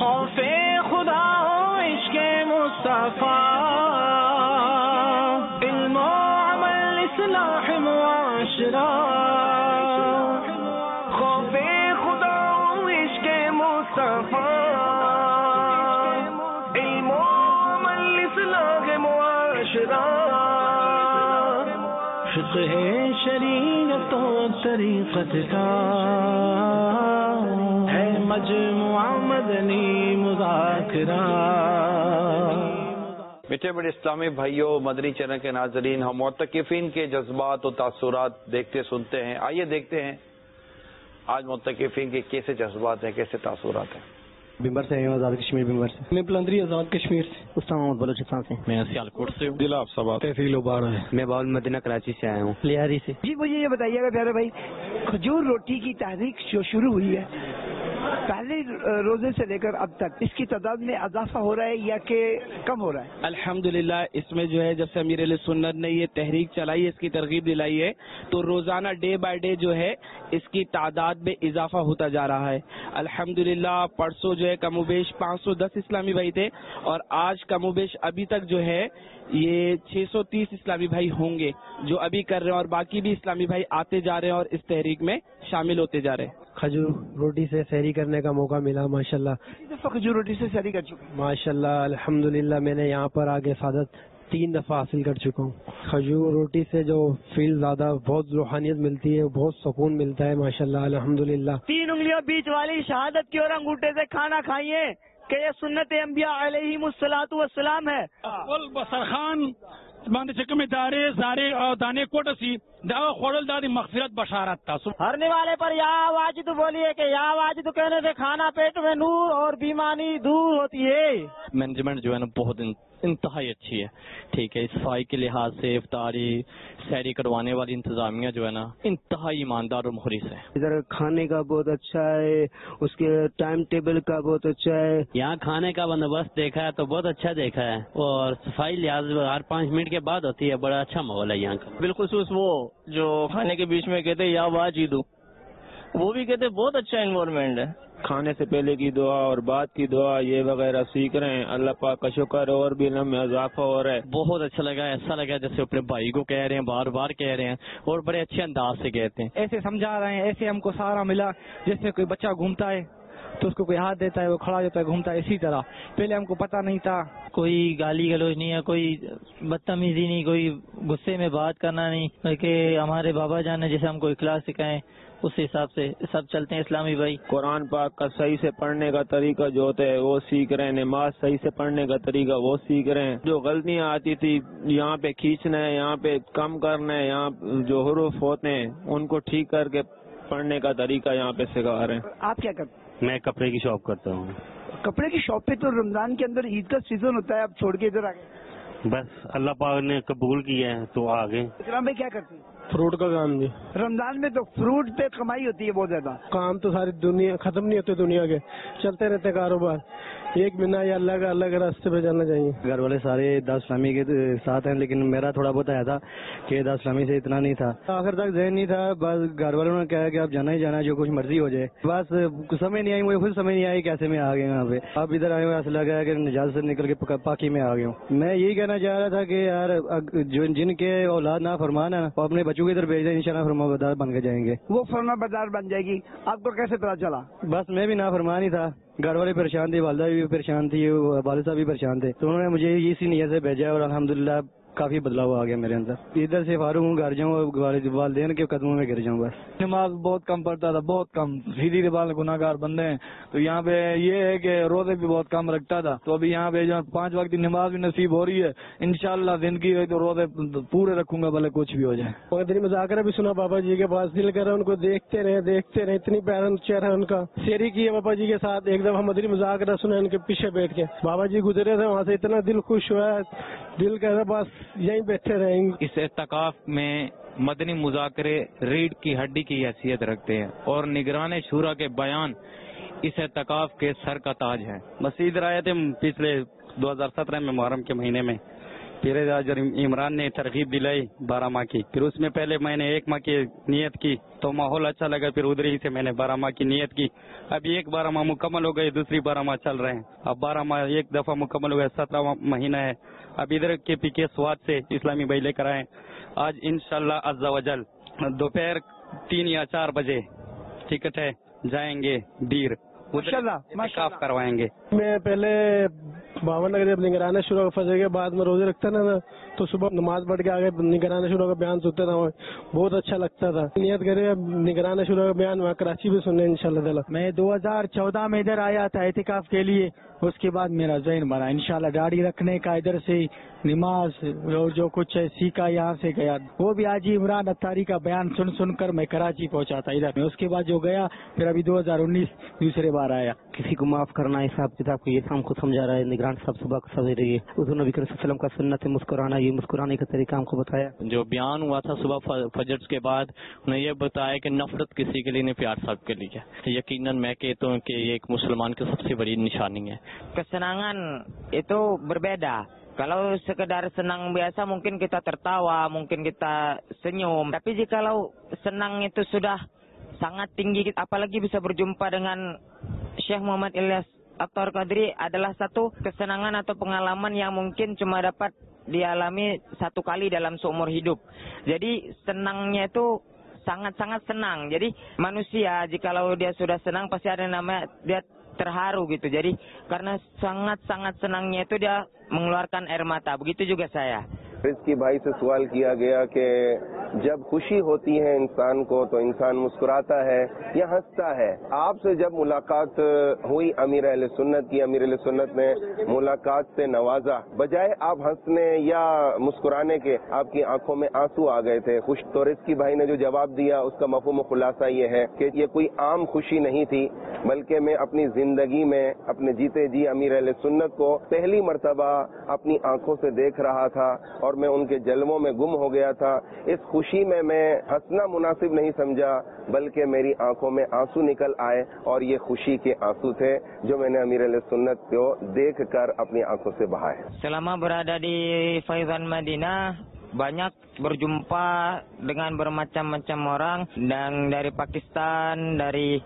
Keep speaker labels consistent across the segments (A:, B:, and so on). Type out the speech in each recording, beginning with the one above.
A: خوف خدا ہو عشق مصطفیٰ، علم و عمل اصلاح معاشرہ، خوف خدا ہو عشق مصطفیٰ، علم و عمل اصلاح معاشرہ، فقہ شریعت و طریقت کا ہے مجموعہ مدنی مذاکرہ۔
B: میٹھے بڑے اسلامی بھائیوں، مدنی چینل کے ناظرین، ہم معتکفین کے جذبات و تاثرات دیکھتے سنتے ہیں۔ آئیے دیکھتے ہیں آج معتکفین کے کیسے جذبات ہیں، کیسے تاثرات ہیں۔
C: بمبر سے ہیں، آزاد کشمیر بمبر سے۔ میں پلندری آزاد کشمیر سے۔ اسلام آباد بلوچستان سے۔ میں سیالکوٹ سے ہوں۔ ضلع آفساباد تحصیل اوبارہ ہے۔ میں باول مدینہ کراچی سے آیا ہوں، لیاری سے۔
D: جی مجھے یہ بتائیے گا پیارے بھائی، کھجور روٹی کی تحریک جو شروع ہوئی ہے، پہلے روزے سے لے کر اب تک اس کی تعداد میں اضافہ ہو رہا ہے یا کہ کم ہو رہا ہے؟
E: الحمدللہ اس میں جو ہے جب سے امیر علیہ سنت نے یہ تحریک چلائی ہے، اس کی ترغیب دلائی ہے، تو روزانہ ڈے بائی ڈے جو ہے اس کی تعداد میں اضافہ ہوتا جا رہا ہے۔ الحمدللہ پرسوں جو ہے کم و بیش 510 اسلامی بھائی تھے، اور آج کم و بیش ابھی تک جو ہے یہ 630 اسلامی بھائی ہوں گے جو ابھی کر رہے ہیں، اور باقی بھی اسلامی بھائی آتے جا رہے ہیں اور اس تحریک میں شامل ہوتے جا رہے ہیں۔
C: کھجور روٹی سے سحری کرنے کا موقع ملا، ماشاءاللہ۔
D: کتنی دفعہ کھجور روٹی سے سحری کر چکے ہیں؟
C: ماشاءاللہ الحمدللہ میں نے یہاں پر آگے سعادت 3 دفعہ حاصل کر چکا ہوں۔ کھجور روٹی سے جو فیل زیادہ بہت روحانیت ملتی ہے، بہت سکون ملتا ہے، ماشاءاللہ الحمدللہ۔
D: 3 انگلیوں بیچ والی شہادت کی اور انگوٹھے سے کھانا کھائیے کہ یہ سنت انبیاء علیہم الصلوۃ والسلام ہے۔
F: ول بسرخان باندې چې کومې دارې زارې او دانې کوټه سي دا خوړل دا د مغفرت بشارت تا۔
D: ہرنے والے پر یا واجد بولیے کہ یا واجد کہنے سے کھانا پیٹ میں نور اور بیماری دور ہوتی ہے۔
G: مینجمنٹ جو ہے نا بہت انتہائی اچھی ہے، ٹھیک ہے، صفائی کے لحاظ سے افطاری سحری کروانے والی انتظامیہ جو ہے نا انتہائی ایماندار اور مخلص ہے۔
C: ادھر کھانے کا بہت اچھا ہے، اس کے ٹائم ٹیبل کا بہت اچھا ہے۔
G: یہاں کھانے کا بندوبست دیکھا ہے تو بہت اچھا دیکھا ہے، اور صفائی لحاظ ہر 5 منٹ کے بعد ہوتی ہے، بڑا اچھا ماحول ہے یہاں کا۔
H: بالخصوص وہ جو کھانے کے بیچ میں کہتے یا واجدو، وہ بھی کہتے بہت اچھا انوائرمنٹ ہے۔
I: کھانے سے پہلے کی دعا اور بعد کی دعا یہ وغیرہ سیکھ رہے ہیں، اللہ پاک کا شکر، اور بھی علم میں اضافہ ہو رہا ہے۔
G: بہت اچھا لگا، ایسا لگا جیسے اپنے بھائی کو کہہ رہے ہیں، بار بار کہہ رہے ہیں، اور بڑے اچھے انداز سے کہتے ہیں۔
E: ایسے سمجھا رہے ہیں، ایسے ہم کو سہارا ملا جیسے کوئی بچہ گھومتا ہے تو اس کو کوئی ہاتھ دیتا ہے، وہ کھڑا ہوتا ہے، گھومتا ہے، اسی طرح پہلے ہم کو پتہ نہیں تھا۔
G: کوئی گالی گلوچ نہیں ہے، کوئی بدتمیزی نہیں، کوئی غصے میں بات کرنا نہیں، بلکہ ہمارے بابا جان نے جیسے ہم کو اخلاص سکھائیں اس حساب سے سب چلتے ہیں اسلامی بھائی۔
I: قرآن پاک کا صحیح سے پڑھنے کا طریقہ جو ہوتا ہے وہ سیکھ رہے ہیں، نماز صحیح سے پڑھنے کا طریقہ وہ سیکھ رہے ہیں۔ جو غلطیاں آتی تھی یہاں پہ کھینچنا ہے، یہاں پہ کم کرنا ہے، یہاں جو حروف ہوتے ہیں ان کو ٹھیک کر کے پڑھنے کا طریقہ یہاں پہ سکھا رہے ہیں۔
D: آپ کیا کرتے ہیں؟
G: میں کپڑے کی شاپ کرتا ہوں۔
D: کپڑے کی شاپ پہ تو رمضان کے اندر عید کا سیزن ہوتا ہے، آپ چھوڑ کے ادھر آ گئے؟
G: بس اللہ پاک نے قبول کیا ہے تو آ گئے۔
D: اسلام میں کیا کرتے ہیں؟
C: فروٹ کا کام جی۔
D: رمضان میں تو فروٹ پہ کمائی ہوتی ہے بہت زیادہ۔
C: کام تو ساری دنیا ختم نہیں ہوتے، دنیا کے چلتے رہتے کاروبار، ایک بنا یا اللہ کا اللہ کے راستے پہ جانا چاہیے۔ گھر والے سارے داعش اسلامی کے ساتھ ہیں، لیکن میرا تھوڑا بہت آیا تھا کہ داعش اسلامی سے اتنا نہیں تھا، آخر تک ذہن نہیں تھا، بس گھر والوں نے کہا کہ آپ جانا ہی جانا ہے، جو کچھ مرضی ہو جائے۔ بس سمجھ نہیں آئی، مجھے خود سمجھ نہیں آئی کیسے میں آ گیا یہاں پہ۔ اب ادھر آئے ہوئے ایسا لگا کہ نجات سے نکل کے پاکی میں آ گیا ہوں۔ میں یہی کہنا چاہ رہا تھا کہ یار جن کے اولاد نہ فرمان ہے وہ اپنے بچوں کی ادھر بھیج دیں، انشاءاللہ فرما بردار بن کے جائیں گے۔
D: وہ فرما بردار بن جائے گی، آپ کو کیسے پتا چلا؟
C: بس میں بھی نافرمان ہی تھا، گھر والے پریشان تھے، والدہ بھی پریشان تھی، والد صاحب بھی پریشان تھے، تو انہوں نے مجھے اسی نیت سے بھیجا اور الحمدللہ کافی بدلاؤ آ گیا میرے اندر۔ ادھر سے فارغ ہوں، گھر جاؤں اور والدین کے قدموں میں گر جاؤں۔ بس
E: نماز بہت کم پڑھتا تھا، بہت کم، سیدھی بال گناہ گار بندے ہیں، تو یہاں پہ یہ ہے کہ روزے بھی بہت کم رکھتا تھا، تو ابھی یہاں پہ جو 5 وقت کی نماز بھی نصیب ہو رہی ہے، انشاءاللہ زندگی ہے تو روزے پورے رکھوں گا بھلے کچھ بھی ہو جائے۔
C: مدنی مذاکرہ بھی سنا بابا جی کے پاس، دل کر ان کو دیکھتے رہے، اتنی پیارا چہرہ ان کا، شیری کی ہے بابا جی کے ساتھ۔ ایک دفعہ مدنی مذاکرہ سنا ان کے پیچھے بیٹھ کے، بابا جی گزرے تھے وہاں سے، اتنا دل خوش ہوا، دل کہہ رہا بس یہیں بیٹھے رہیں۔
J: اس اعتکاف میں مدنی مذاکرے ریڑھ کی ہڈی کی حیثیت رکھتے ہیں، اور نگران شورا کے بیان اس اعتکاف کے سر کا تاج ہے۔
G: بس ادھر آئے تھے پچھلے 2017 میں محرم کے مہینے میں،
C: پیر اعظم عمران نے ترغیب دلائی 12 ماہ کی. پھر اس میں پہلے میں نے 1 ماہ کی نیت کی تو ماحول اچھا لگا, پھر ادھر ہی سے میں نے 12 ماہ کی نیت کی. ابھی ایک 12 ماہ مکمل ہو گئے, دوسری 12 ماہ چل رہے ہیں. اب 12 ماہ ایک دفعہ مکمل ہو گئے, 17واں مہینہ ہے. اب ادھر کے پی کے سوات سے اسلامی بھائی لے کر آئے. آج انشاءاللہ عز و جل دوپہر 3 یا 4 بجے ٹکٹ ہے, جائیں گے دیر, اعتکاف کروائیں گے. میں پہلے 52 نگر جب نگرانہ شروع فجر کے بعد میں روزے رکھتا نا تو صبح نماز پڑھ کے آگے نگرانہ شروع کا بیان سنتا تھا, بہت اچھا لگتا تھا. نیت کرے نگرانہ شروع کا بیان وہاں کراچی بھی سننے انشاءاللہ تعالی. میں 2014 میں ادھر آیا تھا اعتکاف کے لیے, اس کے بعد میرا ذہن بنا انشاءاللہ داڑھی رکھنے کا, ادھر سے نماز اور جو کچھ ہے سیکھا, یہاں سے گیا. وہ بھی حاجی عمران اتاری کا بیان سن کر میں کراچی پہنچا تھا ادھر میں. اس کے بعد جو گیا پھر ابھی 2019 دوسرے بار آیا. کسی کو معاف کرنا حساب کتاب کو یہ ہم کو سمجھا رہا ہے نگران صاحب صبح کو سمجھ رہی ہے. حضور نبی کریم صلی اللہ علیہ وسلم کا سنت ہے مسکرانا, یہ مسکرانے کا طریقہ ہم کو بتایا.
H: جو بیان ہوا تھا صبح فجر کے بعد انہیں یہ بتایا کہ نفرت کسی کے لیے نہیں, پیار سب کے لیے. یقیناً میں کہتا ہوں کہ یہ ایک مسلمان کی سب سے بڑی نشانی ہے.
K: Kesenangan itu berbeda. Kalau sekedar senang biasa mungkin kita tertawa, mungkin kita senyum. Tapi jikalau senang itu sudah sangat tinggi, apalagi bisa berjumpa dengan Syekh Muhammad Ilyas Aktor Qadri adalah satu kesenangan atau pengalaman yang mungkin cuma dapat dialami satu kali dalam seumur hidup. Jadi senangnya itu sangat-sangat senang. Jadi manusia jikalau dia sudah senang pasti ada namanya dia terharu gitu. Jadi karena sangat-sangat senangnya itu dia mengeluarkan air mata. Begitu juga saya.
L: رزقی بھائی سے سوال کیا گیا کہ جب خوشی ہوتی ہے انسان کو تو انسان مسکراتا ہے یا ہنستا ہے. آپ سے جب ملاقات ہوئی امیر اہل سنت کی, امیر اہل سنت نے ملاقات سے نوازا, بجائے آپ ہنسنے یا مسکرانے کے آپ کی آنکھوں میں آنسو آ گئے تھے. خوش تو رزقی بھائی نے جو جواب دیا اس کا مفہوم و خلاصہ یہ ہے کہ یہ کوئی عام خوشی نہیں تھی, بلکہ میں اپنی زندگی میں اپنے جیتے جی امیر اہل سنت کو پہلی مرتبہ اپنی آنکھوں سے دیکھ رہا تھا اور میں ان کے جلووں میں گم ہو گیا تھا. اس خوشی میں ہنسنا مناسب نہیں سمجھا, بلکہ میری آنکھوں میں آنسو نکل آئے اور یہ خوشی کے آنسو تھے جو میں نے امیر علیہ سنت کو دیکھ کر اپنی آنکھوں سے بہائے.
K: Selama berada di Faizan Madinah banyak berjumpa dengan bermacam-macam orang dan dari Pakistan, dari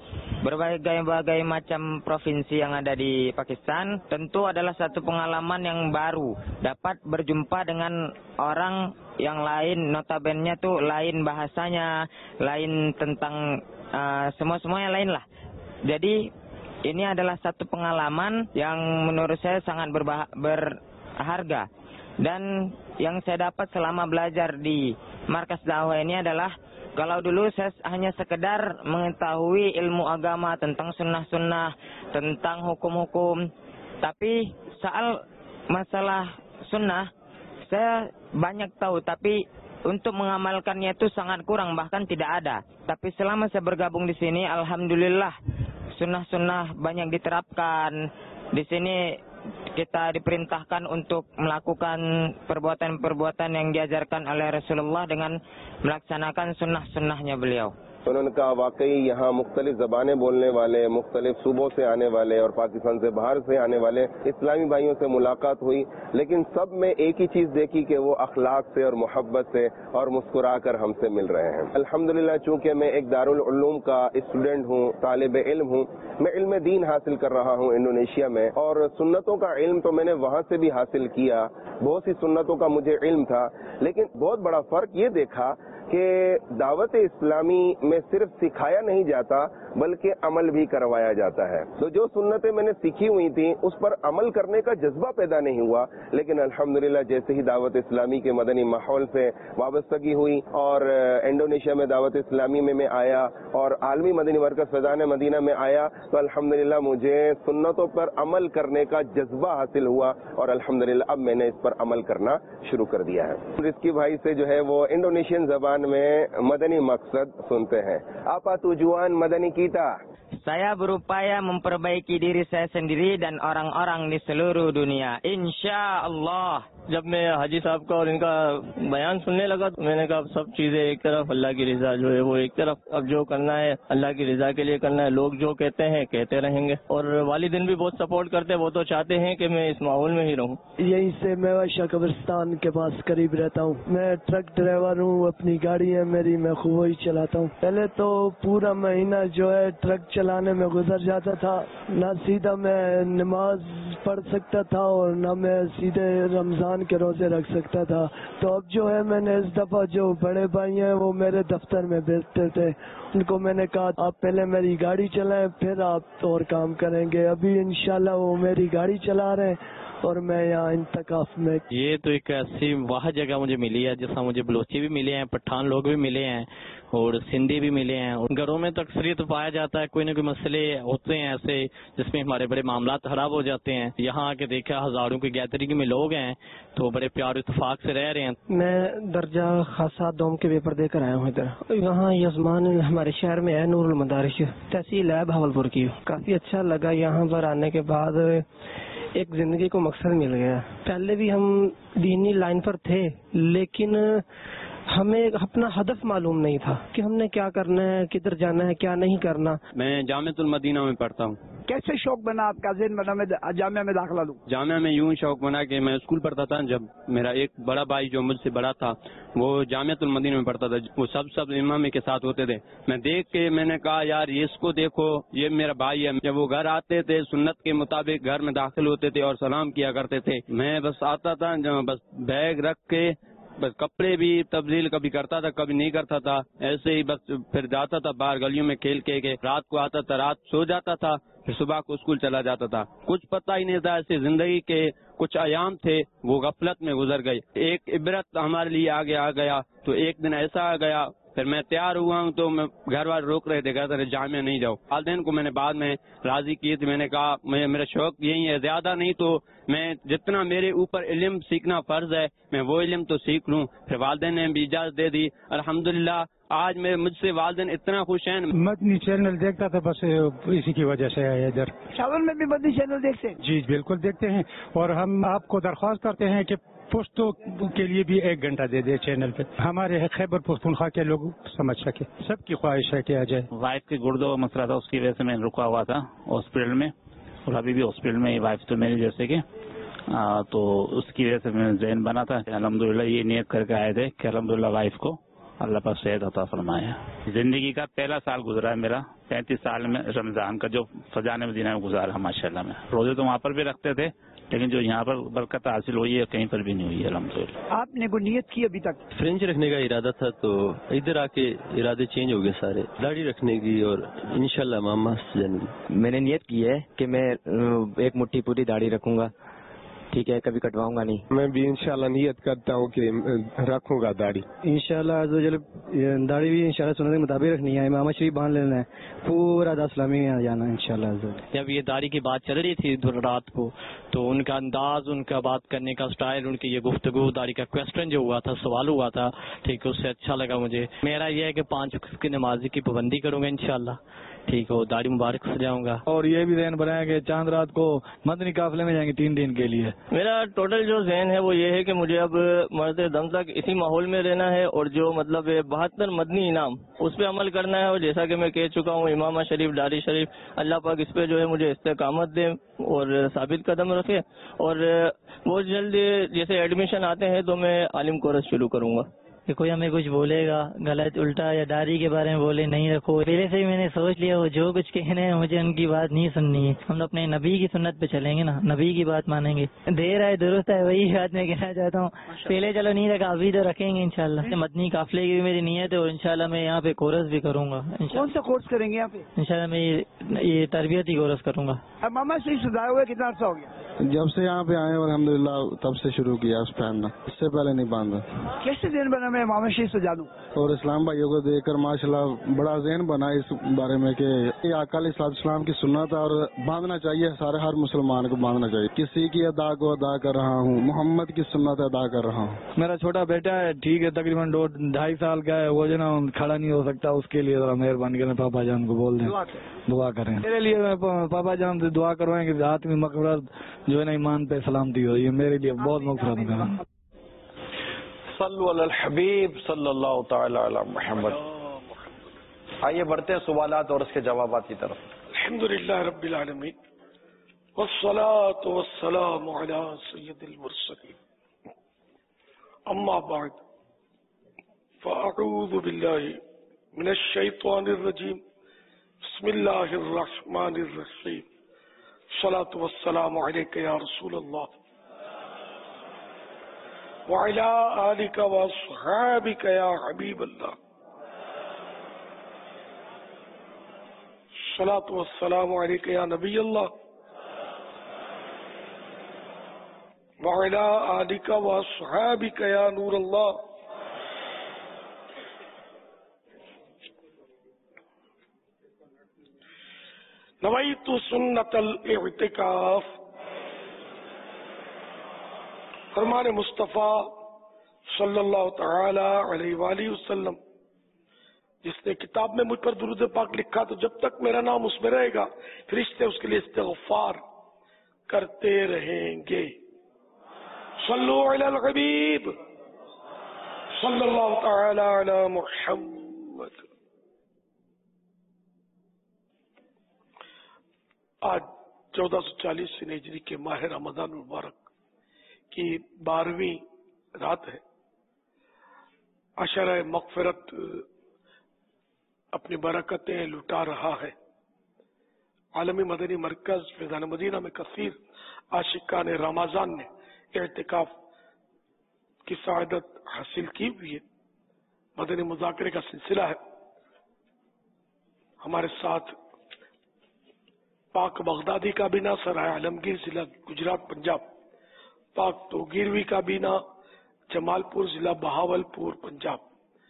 K: berbagai macam provinsi yang ada di Pakistan. Tentu adalah satu pengalaman yang baru, dapat berjumpa dengan orang yang lain, notabene tuh lain bahasanya, lain tentang semua-semuanya lain lah. Jadi ini adalah satu pengalaman yang menurut saya sangat berharga. Dan yang saya dapat selama belajar di markas dakwah ini adalah kalau dulu saya hanya sekedar mengetahui ilmu agama tentang sunnah-sunnah, tentang hukum-hukum. Tapi soal masalah sunnah saya banyak tahu, tapi untuk mengamalkannya itu sangat kurang, bahkan tidak ada. Tapi selama saya bergabung di sini, alhamdulillah sunnah-sunnah banyak diterapkan. Di sini kita diperintahkan untuk melakukan perbuatan-perbuatan yang diajarkan oleh Rasulullah dengan melaksanakan sunnah-sunnahnya beliau.
L: انہوں نے کہا واقعی یہاں مختلف زبانیں بولنے والے, مختلف صوبوں سے آنے والے اور پاکستان سے باہر سے آنے والے اسلامی بھائیوں سے ملاقات ہوئی, لیکن سب میں ایک ہی چیز دیکھی کہ وہ اخلاق سے اور محبت سے اور مسکرا کر ہم سے مل رہے ہیں. الحمدللہ چونکہ میں ایک دارالعلوم کا اسٹوڈنٹ ہوں, طالب علم ہوں, میں علم دین حاصل کر رہا ہوں انڈونیشیا میں, اور سنتوں کا علم تو میں نے وہاں سے بھی حاصل کیا, بہت سی سنتوں کا مجھے علم تھا, لیکن بہت بڑا فرق یہ دیکھا کہ دعوت اسلامی میں صرف سکھایا نہیں جاتا بلکہ عمل بھی کروایا جاتا ہے. تو جو سنتیں میں نے سیکھی ہوئی تھیں اس پر عمل کرنے کا جذبہ پیدا نہیں ہوا, لیکن الحمدللہ جیسے ہی دعوت اسلامی کے مدنی ماحول سے وابستگی ہوئی اور انڈونیشیا میں دعوت اسلامی میں آیا اور عالمی مدنی مرکز فیضان مدینہ میں آیا, تو الحمدللہ مجھے سنتوں پر عمل کرنے کا جذبہ حاصل ہوا اور الحمدللہ اب میں نے اس پر عمل کرنا شروع کر دیا ہے. رزقی بھائی سے جو ہے وہ انڈونیشین زبان میں مدنی مقصد سنتے ہیں. آپا تو جوان مدنی کی kita.
K: Saya berupaya memperbaiki diri saya sendiri dan orang-orang di seluruh dunia. Insya Allah.
G: جب میں حاجی صاحب کا اور ان کا بیان سننے لگا تو میں نے کہا سب چیزیں ایک طرف، اللہ کی رضا جو ہے وہ ایک طرف، اب جو کرنا ہے اللہ کی رضا کے لیے کرنا ہے. لوگ جو کہتے ہیں کہتے رہیں گے، اور والدین بھی بہت سپورٹ کرتے ہیں، وہ تو چاہتے ہیں کہ میں اس ماحول میں ہی رہوں.
C: یہیں سے میں شاہ قبرستان کے پاس قریب رہتا ہوں. میں ٹرک ڈرائیور ہوں، اپنی گاڑی ہے میری، میں خوب وہی چلاتا ہوں. پہلے تو پورا مہینہ جو ہے ٹرک چلانے میں گزر جاتا تھا، نہ سیدھا میں نماز پڑھ سکتا تھا اور نہ میں سیدھے رمضان کے روزے رکھ سکتا تھا. تو اب جو ہے میں نے اس دفعہ جو بڑے بھائی ہیں وہ میرے دفتر میں بیچتے تھے، ان کو میں نے کہا آپ پہلے میری گاڑی چلائیں پھر آپ اور کام کریں گے. ابھی انشاءاللہ وہ میری گاڑی چلا رہے ہیں اور میں یہاں انتقاف میں.
H: یہ تو ایک ایسی واہ جگہ مجھے ملی ہے جس میں مجھے بلوچی بھی ملے ہیں، پٹھان لوگ بھی ملے ہیں اور سندھی بھی ملے ہیں. اور گھروں میں تو اکثریت پایا جاتا ہے، کوئی نہ کوئی مسئلے ہوتے ہیں ایسے جس میں ہمارے بڑے معاملات خراب ہو جاتے ہیں. یہاں آ کے دیکھا ہزاروں کی گیدرنگ میں لوگ ہیں تو بڑے پیار اتفاق سے رہ رہے ہیں.
C: میں درجہ خاصہ دوم کے پیپر دے کر آیا ہوں ادھر. یہاں یزمان ہمارے شہر میں ہے، نور المدارس تحصیل ہے بھاولپور کی. کافی اچھا لگا یہاں پر آنے کے بعد، ایک زندگی کو مقصد مل گیا. پہلے بھی ہم دینی لائن پر تھے لیکن ہمیں اپنا ہدف معلوم نہیں تھا کہ ہم نے کیا کرنا ہے، کدھر جانا ہے، کیا نہیں کرنا.
M: میں جامعۃ المدینہ میں پڑھتا ہوں.
D: کیسے شوق بنا آپ کا ذہن بنا میں جامعہ میں داخلہ لوں؟
M: جامعہ میں یوں شوق بنا کہ میں اسکول پڑھتا تھا، جب میرا ایک بڑا بھائی جو مجھ سے بڑا تھا وہ جامعۃ المدینہ میں پڑھتا تھا، وہ سب امام کے ساتھ ہوتے تھے. میں دیکھ کے میں نے کہا یار یہ اس کو دیکھو، یہ میرا بھائی ہے. جب وہ گھر آتے تھے سنت کے مطابق گھر میں داخل ہوتے تھے اور سلام کیا کرتے تھے. میں بس آتا تھا بس بیگ رکھ کے، بس کپڑے بھی تبدیل کبھی کرتا تھا کبھی نہیں کرتا تھا، ایسے ہی بس پھر جاتا تھا باہر گلیوں میں کھیل کے رات کو آتا تھا، رات سو جاتا تھا، پھر صبح کو اسکول چلا جاتا تھا. کچھ پتہ ہی نہیں تھا. ایسے زندگی کے کچھ ایام تھے وہ غفلت میں گزر گئے. ایک عبرت ہمارے لیے آگے آ گیا. تو ایک دن ایسا آ گیا، پھر میں تیار ہوا ہوں تو میں گھر والے روک رہے تھے، کہتے رہے جامعہ نہیں جاؤ. والدین کو میں نے بعد میں راضی کی تھی. میں نے کہا میرا شوق یہی ہے، زیادہ نہیں تو میں جتنا میرے اوپر علم سیکھنا فرض ہے میں وہ علم تو سیکھ لوں. پھر والدین نے بھی اجازت دے دی. الحمدللہ آج مجھ سے والدین اتنا خوش ہیں.
F: مدنی چینل دیکھتا تھا، بس اسی کی وجہ سے آیا ادھر.
D: شاور میں بھی مدنی چینل دیکھتے ہیں؟
F: جی بالکل دیکھتے ہیں، اور ہم آپ کو درخواست کرتے ہیں کہ پشتو کے لیے بھی 1 گھنٹہ دے دے چینل پہ، ہمارے خیبر پختونخوا کے لوگ سمجھ سکے. سب کی خواہش ہے کہ آ جائے.
N: وائف کے گردوں کا مسئلہ تھا، اس کی وجہ سے میں رکا ہوا تھا ہاسپٹل میں، اور ابھی بھی ہاسپٹل میں وائف تو میری جیسے کہ تو اس کی وجہ سے میں ذہن بنا تھا. الحمدللہ یہ نیت کر کے آئے تھے کہ الحمدللہ وائف کو اللہ پاک صحت عطا فرمایا. زندگی کا پہلا سال گزرا ہے میرا 35 سال میں رمضان کا، جو فضان مدینہ میں گزارا ماشاءاللہ. میں روزے تو وہاں پر بھی رکھتے تھے لیکن جو یہاں پر برکت حاصل ہوئی ہے کہیں پر بھی نہیں ہوئی ہے الحمدللہ.
D: آپ نے کوئی نیت کی ابھی تک؟
O: فرینچ رکھنے کا ارادہ تھا تو ادھر آ کے ارادے چینج ہو گئے سارے، داڑھی رکھنے کی اور انشاءاللہ ماما جنگی.
P: میں نے نیت کی ہے کہ میں 1 مٹھی پوری داڑھی رکھوں گا، ٹھیک ہے، کبھی کٹواؤں گا نہیں.
L: میں بھی انشاءاللہ نیت کرتا ہوں کہ رکھوں گا داڑھی.
C: انشاءاللہ داڑھی بھی انشاءاللہ سنت کے مطابق رکھنی ہے، امامہ شریف باندھ لینا ہے، پورا 10 اسلامی میں جانا ہے انشاءاللہ.
H: جب یہ داڑھی کی بات چل رہی تھی رات کو تو ان کا انداز، ان کا بات کرنے کا سٹائل، ان کی یہ گفتگو، داڑھی کا کویسچن جو ہوا تھا، سوال ہوا تھا، ٹھیک ہے، اس سے اچھا لگا مجھے. میرا یہ ہے کہ 5 وقت کی نمازی کی پابندی کروں گا انشاءاللہ، ٹھیک ہے، داڑھی مبارک سے جاؤں گا.
Q: اور یہ بھی ذہن بنایا کہ چاند رات کو مدنی قافلے میں جائیں گے 3 دن کے لیے.
G: میرا ٹوٹل جو ذہن ہے وہ یہ ہے کہ مجھے اب مرد دم تک اسی ماحول میں رہنا ہے، اور جو مطلب 72 مدنی انعام اس پہ عمل کرنا ہے. اور جیسا کہ میں کہہ چکا ہوں، امامہ شریف، داڑھی شریف، اللہ پاک اس پہ جو ہے مجھے استقامت دے اور ثابت قدم رکھے. اور بہت جلد جیسے ایڈمیشن آتے ہیں تو میں عالم کورس شروع کروں گا. کہ کوئی ہمیں کچھ بولے گا غلط الٹا یا داڑھی کے بارے میں بولے نہیں رکھو. پہلے سے ہی میں نے سوچ لیا وہ جو کچھ کہنے ہیں مجھے ان کی بات نہیں سننی ہے. ہم اپنے نبی کی سنت پہ چلیں گے نا، نبی کی بات مانیں گے. دیر ہے درست ہے، وہی بات میں کہنا چاہتا ہوں. پہلے چلو نہیں رکھا، ابھی تو رکھیں گے انشاءاللہ. مدنی قافلے کی بھی میری نیت ہے، اور انشاءاللہ میں یہاں پہ کورس بھی کروں گا.
D: کون سا کورس کریں گے یہاں پہ؟
G: انشاءاللہ میں یہ تربیتی کورس کروں گا.
D: امامہ شریف سدھائے ہوئے کتنا عرصہ ہو گیا؟
R: جب سے یہاں پہ آئے اور الحمدللہ تب سے شروع کیا اس پہننا، اس سے پہلے نہیں باندھا.
D: کیسے ذہن بنا میں امامہ شریف سے جانوں؟
R: اور اسلام بھائیوں کو دیکھ کر ماشاءاللہ بڑا ذہن بنا اس بارے میں کہ یہ آقا علیہ السلام کی سنت ہے اور باندھنا چاہیے، سارے ہر مسلمان کو باندھنا چاہیے. کسی کی ادا کو ادا کر رہا ہوں، محمد کی سنت ادا کر رہا ہوں.
Q: میرا چھوٹا بیٹا ہے، ٹھیک ہے، تقریباً 2-2.5 سال کا ہے، وہ جو نا کھڑا نہیں ہو سکتا، اس کے لیے ذرا مہربانی کریں، پاپا جان کو بول دیں دعا کریں میرے لیے. پاپا جان سے دعا کروائیں کہ ہاتھ میں مغفرت جو ہے نا ایمان پہ سلامتی ہو، یہ میرے لیے بہت مغفرت کریں.
B: صلو علی الحبیب صلی اللہ تعالی علی محمد. آئیے بڑھتے ہیں سوالات اور اس کے جوابات کی طرف.
S: الحمدللہ رب العالمین والصلاة والسلام علی سید المرسلین، اما بعد فاعوذ باللہ من الشیطان الرجیم، بسم اللہ الرحمن الرحیم، الصلاة والسلام علیک یا رسول اللہ وعلی آلک واصحابک یا حبیب اللہ، الصلاة والسلام علیک یا نبی اللہ وعلی آلک واصحابک یا نور اللہ. نویت سنت الاعتکاف. فرمان مصطفیٰ صلی اللہ تعالی علیہ وآلہ وسلم، جس نے کتاب میں مجھ پر درود پاک لکھا تو جب تک میرا نام اس میں رہے گا فرشتے اس کے لیے استغفار کرتے رہیں گے. صلو علی الحبیب صلی اللہ تعالی علی محمد. آج 1440 ہجری کے ماہ رمضان المبارک کی 12ویں رات ہے. عشرہ مغفرت اپنی برکتیں لٹا رہا ہے. عالمی مدنی مرکز فیضان مدینہ میں کثیر عاشقان رمضان نے اعتکاف کی سعادت حاصل کی ہوئی ہے. مدنی مذاکرے کا سلسلہ ہے. ہمارے ساتھ پاک بغدادی کابینہ سرائے عالمگیر ضلع گجرات پنجاب، پاک توگیروی کابینہ جمال پور ضلع بہاولپور پنجاب،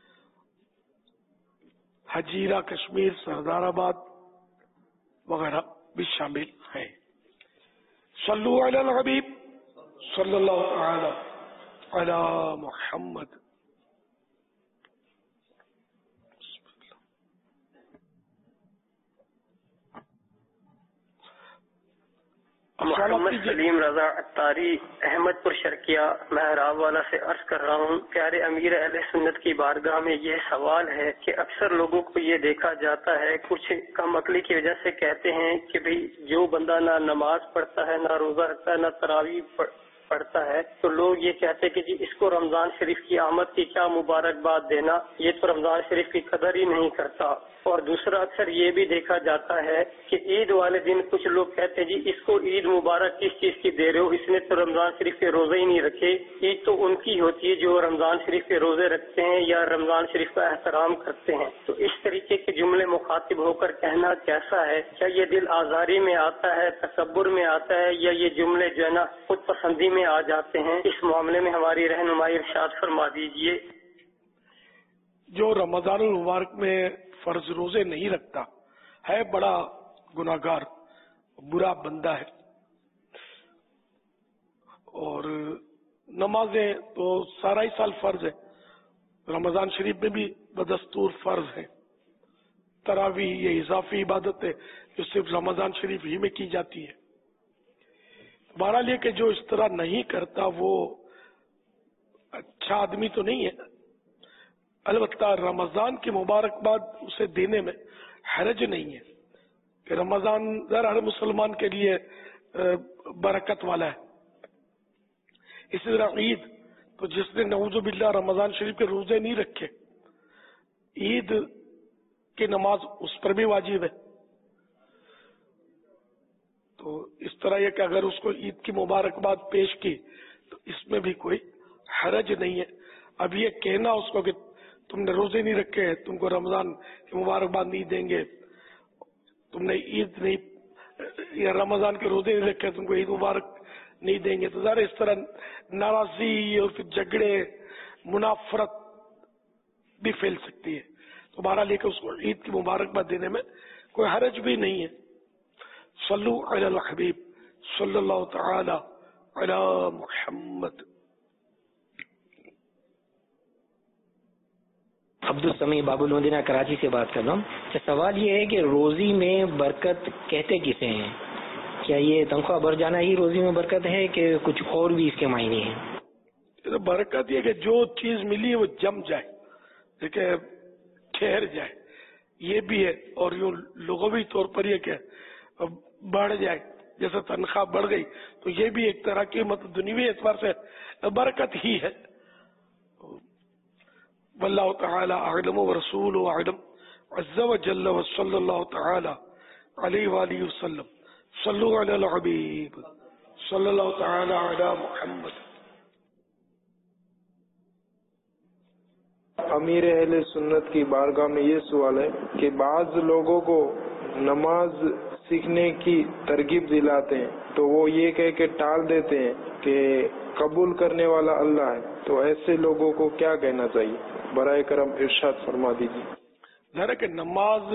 S: حجیرہ کشمیر سردار آباد وغیرہ بھی شامل ہیں. صلو علی الحبیب صلی اللہ تعالی علی محمد.
T: محمد سلیم رضا اتاری احمد پور شرکیہ محراب والا سے عرض کر رہا ہوں، پیارے امیر اہل سنت کی بارگاہ میں یہ سوال ہے کہ اکثر لوگوں کو یہ دیکھا جاتا ہے، کچھ کم عقلی کی وجہ سے کہتے ہیں کہ بھئی جو بندہ نہ نماز پڑھتا ہے، نہ روزہ رکھتا ہے، نہ تراویح پڑھتا ہے، تو لوگ یہ کہتے ہیں کہ جی اس کو رمضان شریف کی آمد کی کیا مبارکباد دینا، یہ تو رمضان شریف کی قدر ہی نہیں کرتا. اور دوسرا اکثر یہ بھی دیکھا جاتا ہے کہ عید والے دن کچھ لوگ کہتے ہیں جی اس کو عید مبارک کس چیز کی دے رہے ہو، اس نے تو رمضان شریف کے روزے ہی نہیں رکھے. عید تو ان کی ہوتی ہے جو رمضان شریف کے روزے رکھتے ہیں یا رمضان شریف کا احترام کرتے ہیں. تو اس طریقے کے جملے مخاطب ہو کر کہنا کیسا ہے؟ کیا یہ دل آزاری میں آتا ہے، تکبر میں آتا ہے، یا یہ جملے جو ہے نا خود پسندی میں آ جاتے ہیں؟ اس معاملے میں ہماری رہنمائی ارشاد فرما دیجیے.
S: جو رمضان المبارک میں فرض روزے نہیں رکھتا ہے بڑا گناہگار، برا بندہ ہے. اور نمازیں تو سارا ہی سال فرض ہے، رمضان شریف میں بھی بدستور فرض ہے. تراویح یہ اضافی عبادت ہے جو صرف رمضان شریف ہی میں کی جاتی ہے. بہرحال یہ کہ جو اس طرح نہیں کرتا وہ اچھا آدمی تو نہیں ہے. البتہ رمضان کی مبارکباد اسے دینے میں حرج نہیں ہے کہ رمضان ہر مسلمان کے لیے برکت والا ہے. اسی طرح عید تو جس نے نعوذ باللہ رمضان شریف کے روزے نہیں رکھے، عید کی نماز اس پر بھی واجب ہے. تو اس طرح یہ کہ اگر اس کو عید کی مبارکباد پیش کی تو اس میں بھی کوئی حرج نہیں ہے. اب یہ کہنا اس کو کہ تم نے روزے نہیں رکھے، تم کو رمضان کی مبارکباد نہیں دیں گے، تم نے عید نہیں یا رمضان کے روزے نہیں رکھے تم کو عید مبارک نہیں دیں گے، تو ظاہر اس طرح ناراضی اور پھر جھگڑے، منافرت بھی پھیل سکتی ہے. تو بہرحال یہ کہ اس کو عید کی مبارکباد دینے میں کوئی حرج بھی نہیں ہے. صلو علی الحبیب صلی اللہ تعالی علی محمد.
U: عبدالسمیع باب المدینہ کراچی سے بات کر رہا ہوں. سوال یہ ہے کہ روزی میں برکت کہتے کسے ہیں؟ کیا یہ تنخواہ بڑھ جانا ہی روزی میں برکت ہے کہ کچھ اور بھی اس کے معنی ہیں؟
S: برکت یہ کہ جو چیز ملی وہ جم جائے، دیکھیں ٹھہر جائے، یہ بھی ہے. اور یوں لغوی طور پر یہ کہ بڑھ جائے، جیسے تنخواہ بڑھ گئی تو یہ بھی ایک طرح کی مطلب دنیوی اعتبار سے برکت ہی ہے. واللہ تعالی اعلم ورسولہ اعلم عز وجل وصلی اللہ تعالی علیہ وآلہ وسلم. صلو علی الحبیب صلی اللہ تعالی علی محمد.
V: امیر اہل سنت کی بارگاہ میں یہ سوال ہے کہ بعض لوگوں کو نماز سیکھنے کی ترغیب دلاتے ہیں تو وہ یہ کہہ کے ٹال دیتے ہیں کہ قبول کرنے والا اللہ ہے، تو ایسے لوگوں کو کیا کہنا چاہیے؟ برائے کرم ارشاد فرما دیجیے.
S: ظاہر ہے کہ نماز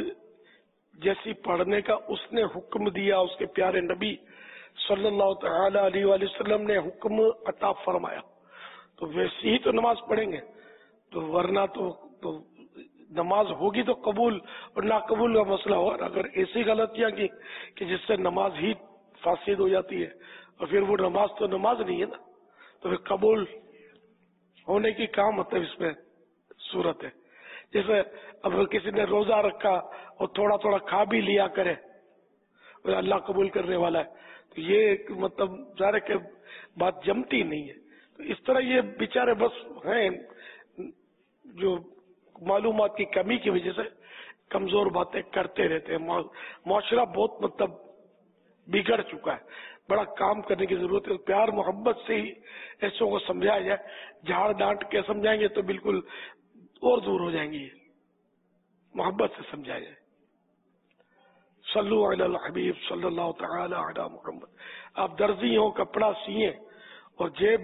S: جیسی پڑھنے کا اس نے حکم دیا، اس کے پیارے نبی صلی اللہ تعالی علیہ وآلہ وسلم نے حکم عطا فرمایا، تو ویسی ہی تو نماز پڑھیں گے. تو ورنہ تو نماز ہوگی تو قبول اور ناقبول کا مسئلہ ہوا. اگر ایسی غلطیاں کی کہ جس سے نماز ہی فاسد ہو جاتی ہے اور پھر وہ نماز تو نماز نہیں ہے نا، تو پھر قبول ہونے کی کیا مطلب اس میں صورت ہے. جیسے اب کسی نے روزہ رکھا اور تھوڑا تھوڑا کھا بھی لیا کرے اور اللہ قبول کرنے والا ہے، تو یہ مطلب ظاہر کہ بات جمتی نہیں ہے. تو اس طرح یہ بیچارے بس ہیں جو معلومات کی کمی کی وجہ سے کمزور باتیں کرتے رہتے ہیں. معاشرہ بہت مطلب بگڑ چکا ہے، بڑا کام کرنے کی ضرورت ہے. پیار محبت سے ہی ایسوں کو سمجھایا جائے، جھاڑ ڈانٹ کے سمجھائیں گے تو بالکل اور دور ہو جائیں گے. یہ محبت سے سمجھایا جائے. صلو علی الحبیب صلی اللہ تعالی علی محمد. آپ درزی ہوں، کپڑا سیئیں اور جیب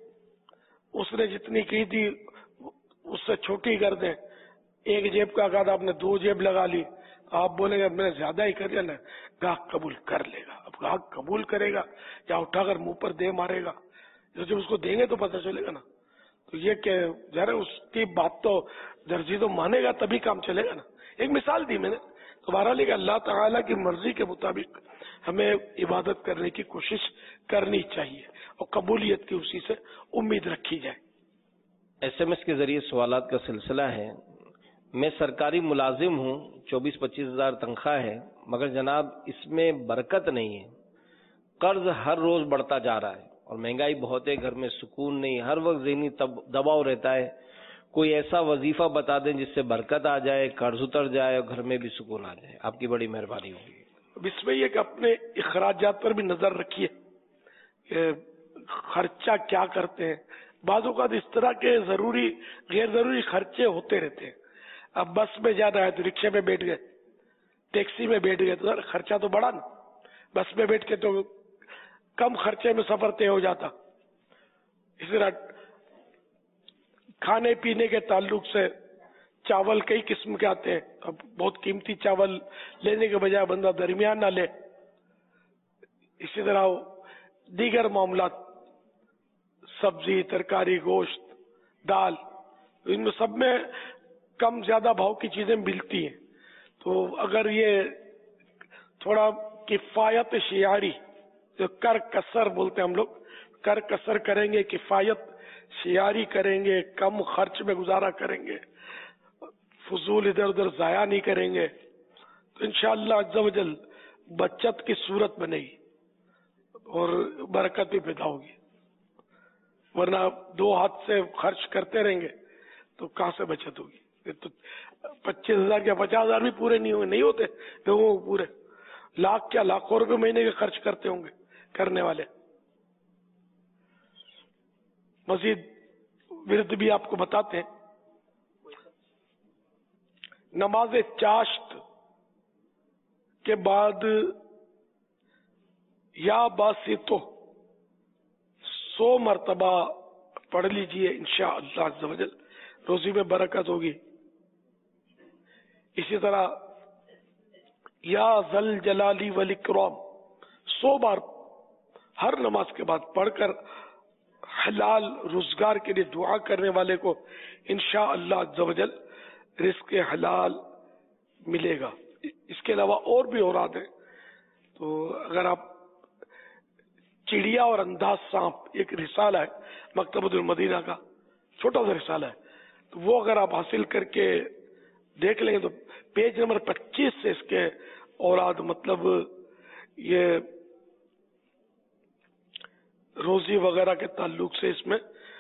S: اس نے جتنی کی تھی اس سے چھوٹی کر دیں. ایک جیب کا کہا تھا آپ نے 2 جیب لگا لی، آپ بولیں گے میں نے زیادہ ہی کر لیا نا، گاہک قبول کر لے گا. اب گاہک قبول کرے گا یا اٹھا کر منہ پر دے مارے گا؟ جب اس کو دیں گے تو پتہ چلے گا نا. تو یہ کہ ذرا اس کی بات تو درجی تو مانے گا تبھی کام چلے گا نا. ایک مثال دی میں نے. تو بہرحال کہ اللہ تعالیٰ کی مرضی کے مطابق ہمیں عبادت کرنے کی کوشش کرنی چاہیے اور قبولیت کی اسی سے امید رکھی جائے.
W: ایس ایم ایس کے ذریعے سوالات کا سلسلہ ہے. میں سرکاری ملازم ہوں، 24-25 ہزار تنخواہ ہے، مگر جناب اس میں برکت نہیں ہے. قرض ہر روز بڑھتا جا رہا ہے اور مہنگائی بہت ہے، گھر میں سکون نہیں، ہر وقت ذہنی دباؤ رہتا ہے. کوئی ایسا وظیفہ بتا دیں جس سے برکت آ جائے، قرض اتر جائے اور گھر میں بھی سکون آ جائے. آپ کی بڑی مہربانی ہوگی.
S: اس میں یہ کہ اپنے اخراجات پر بھی نظر رکھیے کہ خرچہ کیا کرتے ہیں. بعض اوقات اس طرح کے ضروری غیر ضروری خرچے ہوتے رہتے ہیں. اب بس میں جانا ہے تو رکشے میں بیٹھ گئے، ٹیکسی میں بیٹھ گئے تو خرچہ تو بڑھا نا. بس میں بیٹھ کے تو کم خرچے میں سفر طے ہو جاتا. اس طرح کھانے پینے کے تعلق سے چاول کئی قسم کے آتے ہیں. اب بہت قیمتی چاول لینے کے بجائے بندہ درمیان نہ لے. اسی طرح دیگر معاملات، سبزی، ترکاری، گوشت، دال، ان میں سب میں کم زیادہ بھاؤ کی چیزیں ملتی ہیں. تو اگر یہ تھوڑا کفایت شعاری، جو کر کسر بولتے ہیں ہم لوگ، کر کسر کریں گے، کفایت شعاری کریں گے، کم خرچ میں گزارا کریں گے، فضول ادھر ادھر ضائع نہیں کریں گے، تو انشاءاللہ عز و جل بچت کی صورت بنے گی اور برکت بھی پیدا ہوگی. ورنہ 2 ہاتھ سے خرچ کرتے رہیں گے تو کہاں سے بچت ہوگی؟ تو 25,000 یا 50,000 بھی پورے نہیں ہوں گے، نہیں ہوتے لوگوں کو پورے. لاکھ کیا لاکھوں روپے مہینے کے خرچ کرتے ہوں گے کرنے والے. مزید ورد بھی آپ کو بتاتے ہیں. نماز چاشت کے بعد یا باسطو 100 مرتبہ پڑھ لیجئے، انشاءاللہ عز و جل روزی میں برکت ہوگی. اسی طرح یا ذل جلالی والاکرام 100 بار ہر نماز کے بعد پڑھ کر حلال روزگار کے لیے دعا کرنے والے کو انشاءاللہ عز و جل رزق حلال ملے گا. اس کے علاوہ اور بھی اوراد ہیں. تو اگر آپ چڑیا اور انداز سانپ ایک رسالہ ہے مکتبۃ المدینہ کا، چھوٹا سا رسالہ ہے، تو وہ اگر آپ حاصل کر کے دیکھ لیں گے تو پیج نمبر 25 سے اس کے اوراد، مطلب یہ روزی وغیرہ کے تعلق سے اس میں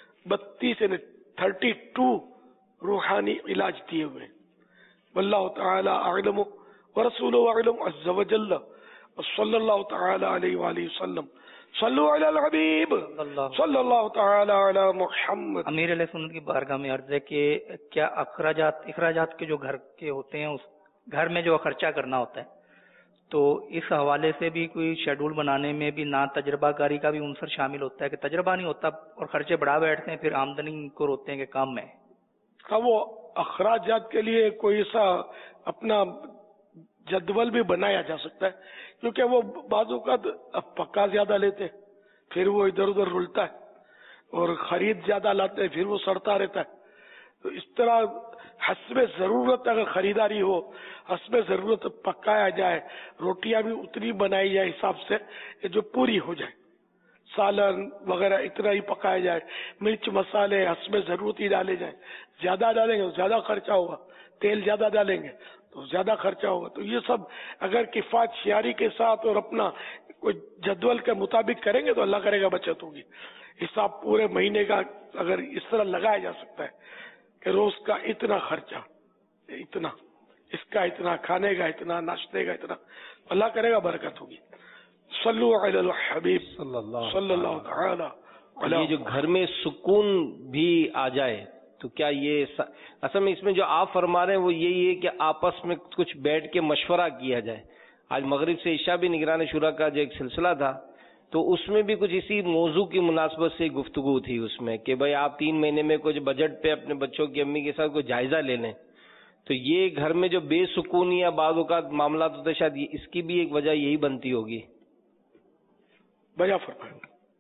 S: 32 روحانی علاج دیے ہوئے ہیں. واللہ تعالی اعلم ورسولہ اعلم عز وجل صلی اللہ تعالی علیہ وآلہ وسلم. صلو علی الحبیب صلی اللہ تعالی علی محمد.
A: امیر علیہ سنت کی بارگاہ میں عرض ہے کہ کیا اخراجات کے جو گھر کے ہوتے ہیں، اس گھر میں جو خرچہ کرنا ہوتا ہے، تو اس حوالے سے بھی کوئی شیڈول بنانے میں بھی نہ تجربہ کاری کا بھی عنصر شامل ہوتا ہے کہ تجربہ نہیں ہوتا اور خرچے بڑھا بیٹھتے ہیں، پھر آمدنی کو روکتے ہیں کہ کام میں.
S: ہاں، وہ اخراجات کے لیے کوئی ایسا اپنا جدول بھی بنایا جا سکتا ہے، کیونکہ وہ بعض اوقات پکا زیادہ لیتے پھر وہ ادھر ادھر رلتا ہے، اور خرید زیادہ لاتے پھر وہ سڑتا رہتا ہے. تو اس طرح حسب ضرورت اگر خریداری ہو، حسب ضرورت پکایا جائے، روٹیاں بھی اتنی بنائی جائے حساب سے کہ جو پوری ہو جائے، سالن وغیرہ اتنا ہی پکایا جائے، مرچ مسالے حسب ضرورت ہی ڈالے جائیں. زیادہ ڈالیں گے تو زیادہ خرچہ ہوگا، تیل زیادہ ڈالیں گے تو زیادہ خرچہ ہوگا. تو یہ سب اگر کفایت شیاری کے ساتھ اور اپنا کوئی جدول کے مطابق کریں گے تو اللہ کرے گا بچت ہوگی. حساب پورے مہینے کا اگر اس طرح لگایا جا سکتا ہے کہ روز کا اتنا خرچہ، اتنا اس کا، اتنا کھانے کا، اتنا ناشتے کا، اتنا، اللہ کرے گا برکت ہوگی. صلو علی الحبیب صلی اللہ تعالی علی.
W: یہ جو گھر میں سکون بھی آ جائے تو کیا یہ اصل میں اس میں جو آپ فرما رہے ہیں وہ یہی ہے کہ آپس میں کچھ بیٹھ کے مشورہ کیا جائے. آج مغرب سے عشاء بھی نگران شورا کا جو ایک سلسلہ تھا تو اس میں بھی کچھ اسی موضوع کی مناسبت سے گفتگو تھی اس میں کہ بھائی آپ 3 مہینے میں کچھ بجٹ پہ اپنے بچوں کی امی کے ساتھ کوئی جائزہ لے لیں. تو یہ گھر میں جو بے سکونی یا بعض اوقات معاملات ہوتے شاید اس کی بھی ایک وجہ یہی بنتی ہوگی.
S: بجا فرمائیں.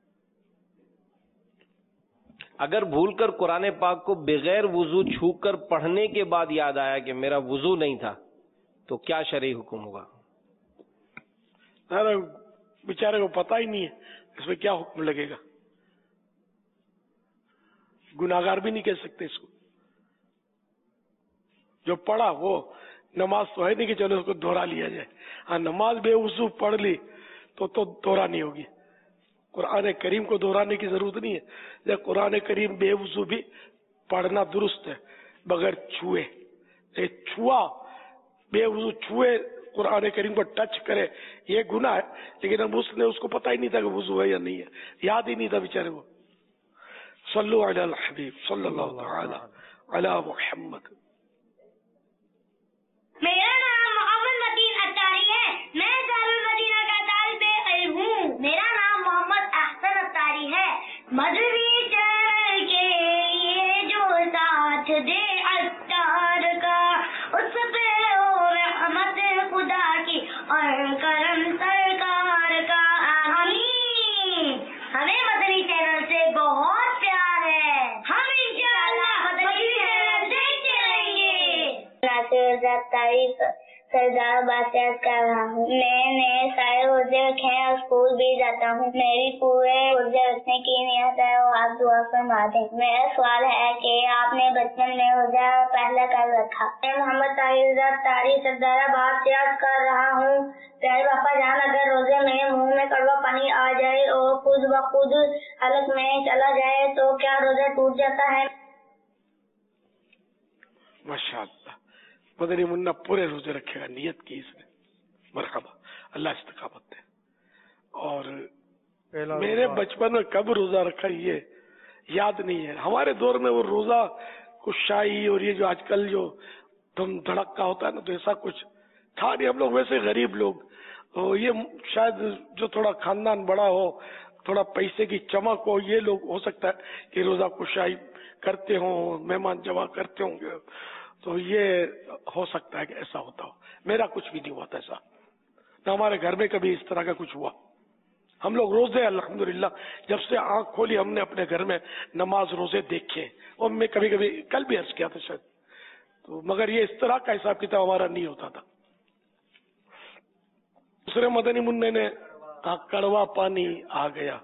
W: اگر بھول کر قرآن پاک کو بغیر وضو چھو کر پڑھنے کے بعد یاد آیا کہ میرا وضو نہیں تھا تو کیا شرعی حکم ہوگا؟
S: بیچارے کو پتہ ہی نہیں ہے اس میں کیا حکم لگے گا. گناہگار بھی نہیں کہہ سکتے اس کو. جو پڑھا وہ نماز تو ہے نہیں کہ چلو اس کو دوہرا لیا جائے. ہاں، نماز بے وضو پڑھ لی تو دوہرا نہیں ہوگی. قرآن کریم کو دہرانے کی ضرورت نہیں ہے. جب قرآن کریم بے وضو بھی پڑھنا درست ہے بغیر چھوئے. چھوا بے وضو چھوئے قرآن کریم کو ٹچ کرے یہ گناہ ہے، لیکن اب اس کو پتہ ہی نہیں تھا کہ وضو ہے یا نہیں ہے، یاد ہی نہیں تھا بیچارے کو. صلو علی الحبیب صلی اللہ تعالی علی محمد.
E: میرا نام محمد متین اتاری ہے، میں دارالمدینہ کا طالب علم ہوں. میرا نام محمد احسن اتاری ہے. مدنی چینل کے لیے جو ساتھ دے اتار کا اس پہ ہو رحمت خدا کی اور کرم سرکار کا. آمین. ہمیں مدنی چینل سے بہت پیار ہے. ہم انشاءاللہ مدنی چینل دیکھتے رہیں گے. سردار بادشاہ کر رہا ہوں. میں نے سارے روزے رکھے ہیں اور اسکول بھی جاتا ہوں. میری پورے روزے رکھنے کی نیت ہے اور آپ دعا فرما دیں. میرا سوال ہے کہ آپ نے بچپن میں روزہ پہلا کر رکھا. میں محمد طاہر اتاری سردار آباد سے عرض کر رہا ہوں. پیارے باپا جان، اگر روزے میں منہ میں کڑوا پانی آ جائے اور خود بخود حلق میں چلا جائے تو کیا روزہ ٹوٹ جاتا ہے؟
S: ماشاءاللہ، مدنی منا پورے روزے رکھے گا، نیت کی اس نے. مرحبا، اللہ استقامت دے. اور میرے بچپن میں کب روزہ رکھا یہ یاد نہیں ہے. ہمارے دور میں وہ روزہ کشائی اور یہ جو آج کل جو دم دھڑکا ہوتا ہے نا، تو ایسا کچھ تھا نہیں. ہم لوگ ویسے غریب لوگ، یہ شاید جو تھوڑا خاندان بڑا ہو، تھوڑا پیسے کی چمک ہو، یہ لوگ ہو سکتا ہے کہ روزہ کشائی کرتے ہوں، مہمان جمع کرتے ہوں گے. تو یہ ہو سکتا ہے کہ ایسا ہوتا ہو. میرا کچھ بھی نہیں ہوا تھا ایسا، نہ ہمارے گھر میں کبھی اس طرح کا کچھ ہوا. ہم لوگ روزے الحمدللہ جب سے آنکھ کھولی ہم نے اپنے گھر میں نماز روزے دیکھے، اور میں کبھی کبھی کل بھی عرض کیا تھا شاید، تو مگر یہ اس طرح کا حساب کتاب ہمارا نہیں ہوتا تھا. دوسرے مدنی منع نے کڑوا پانی آ گیا،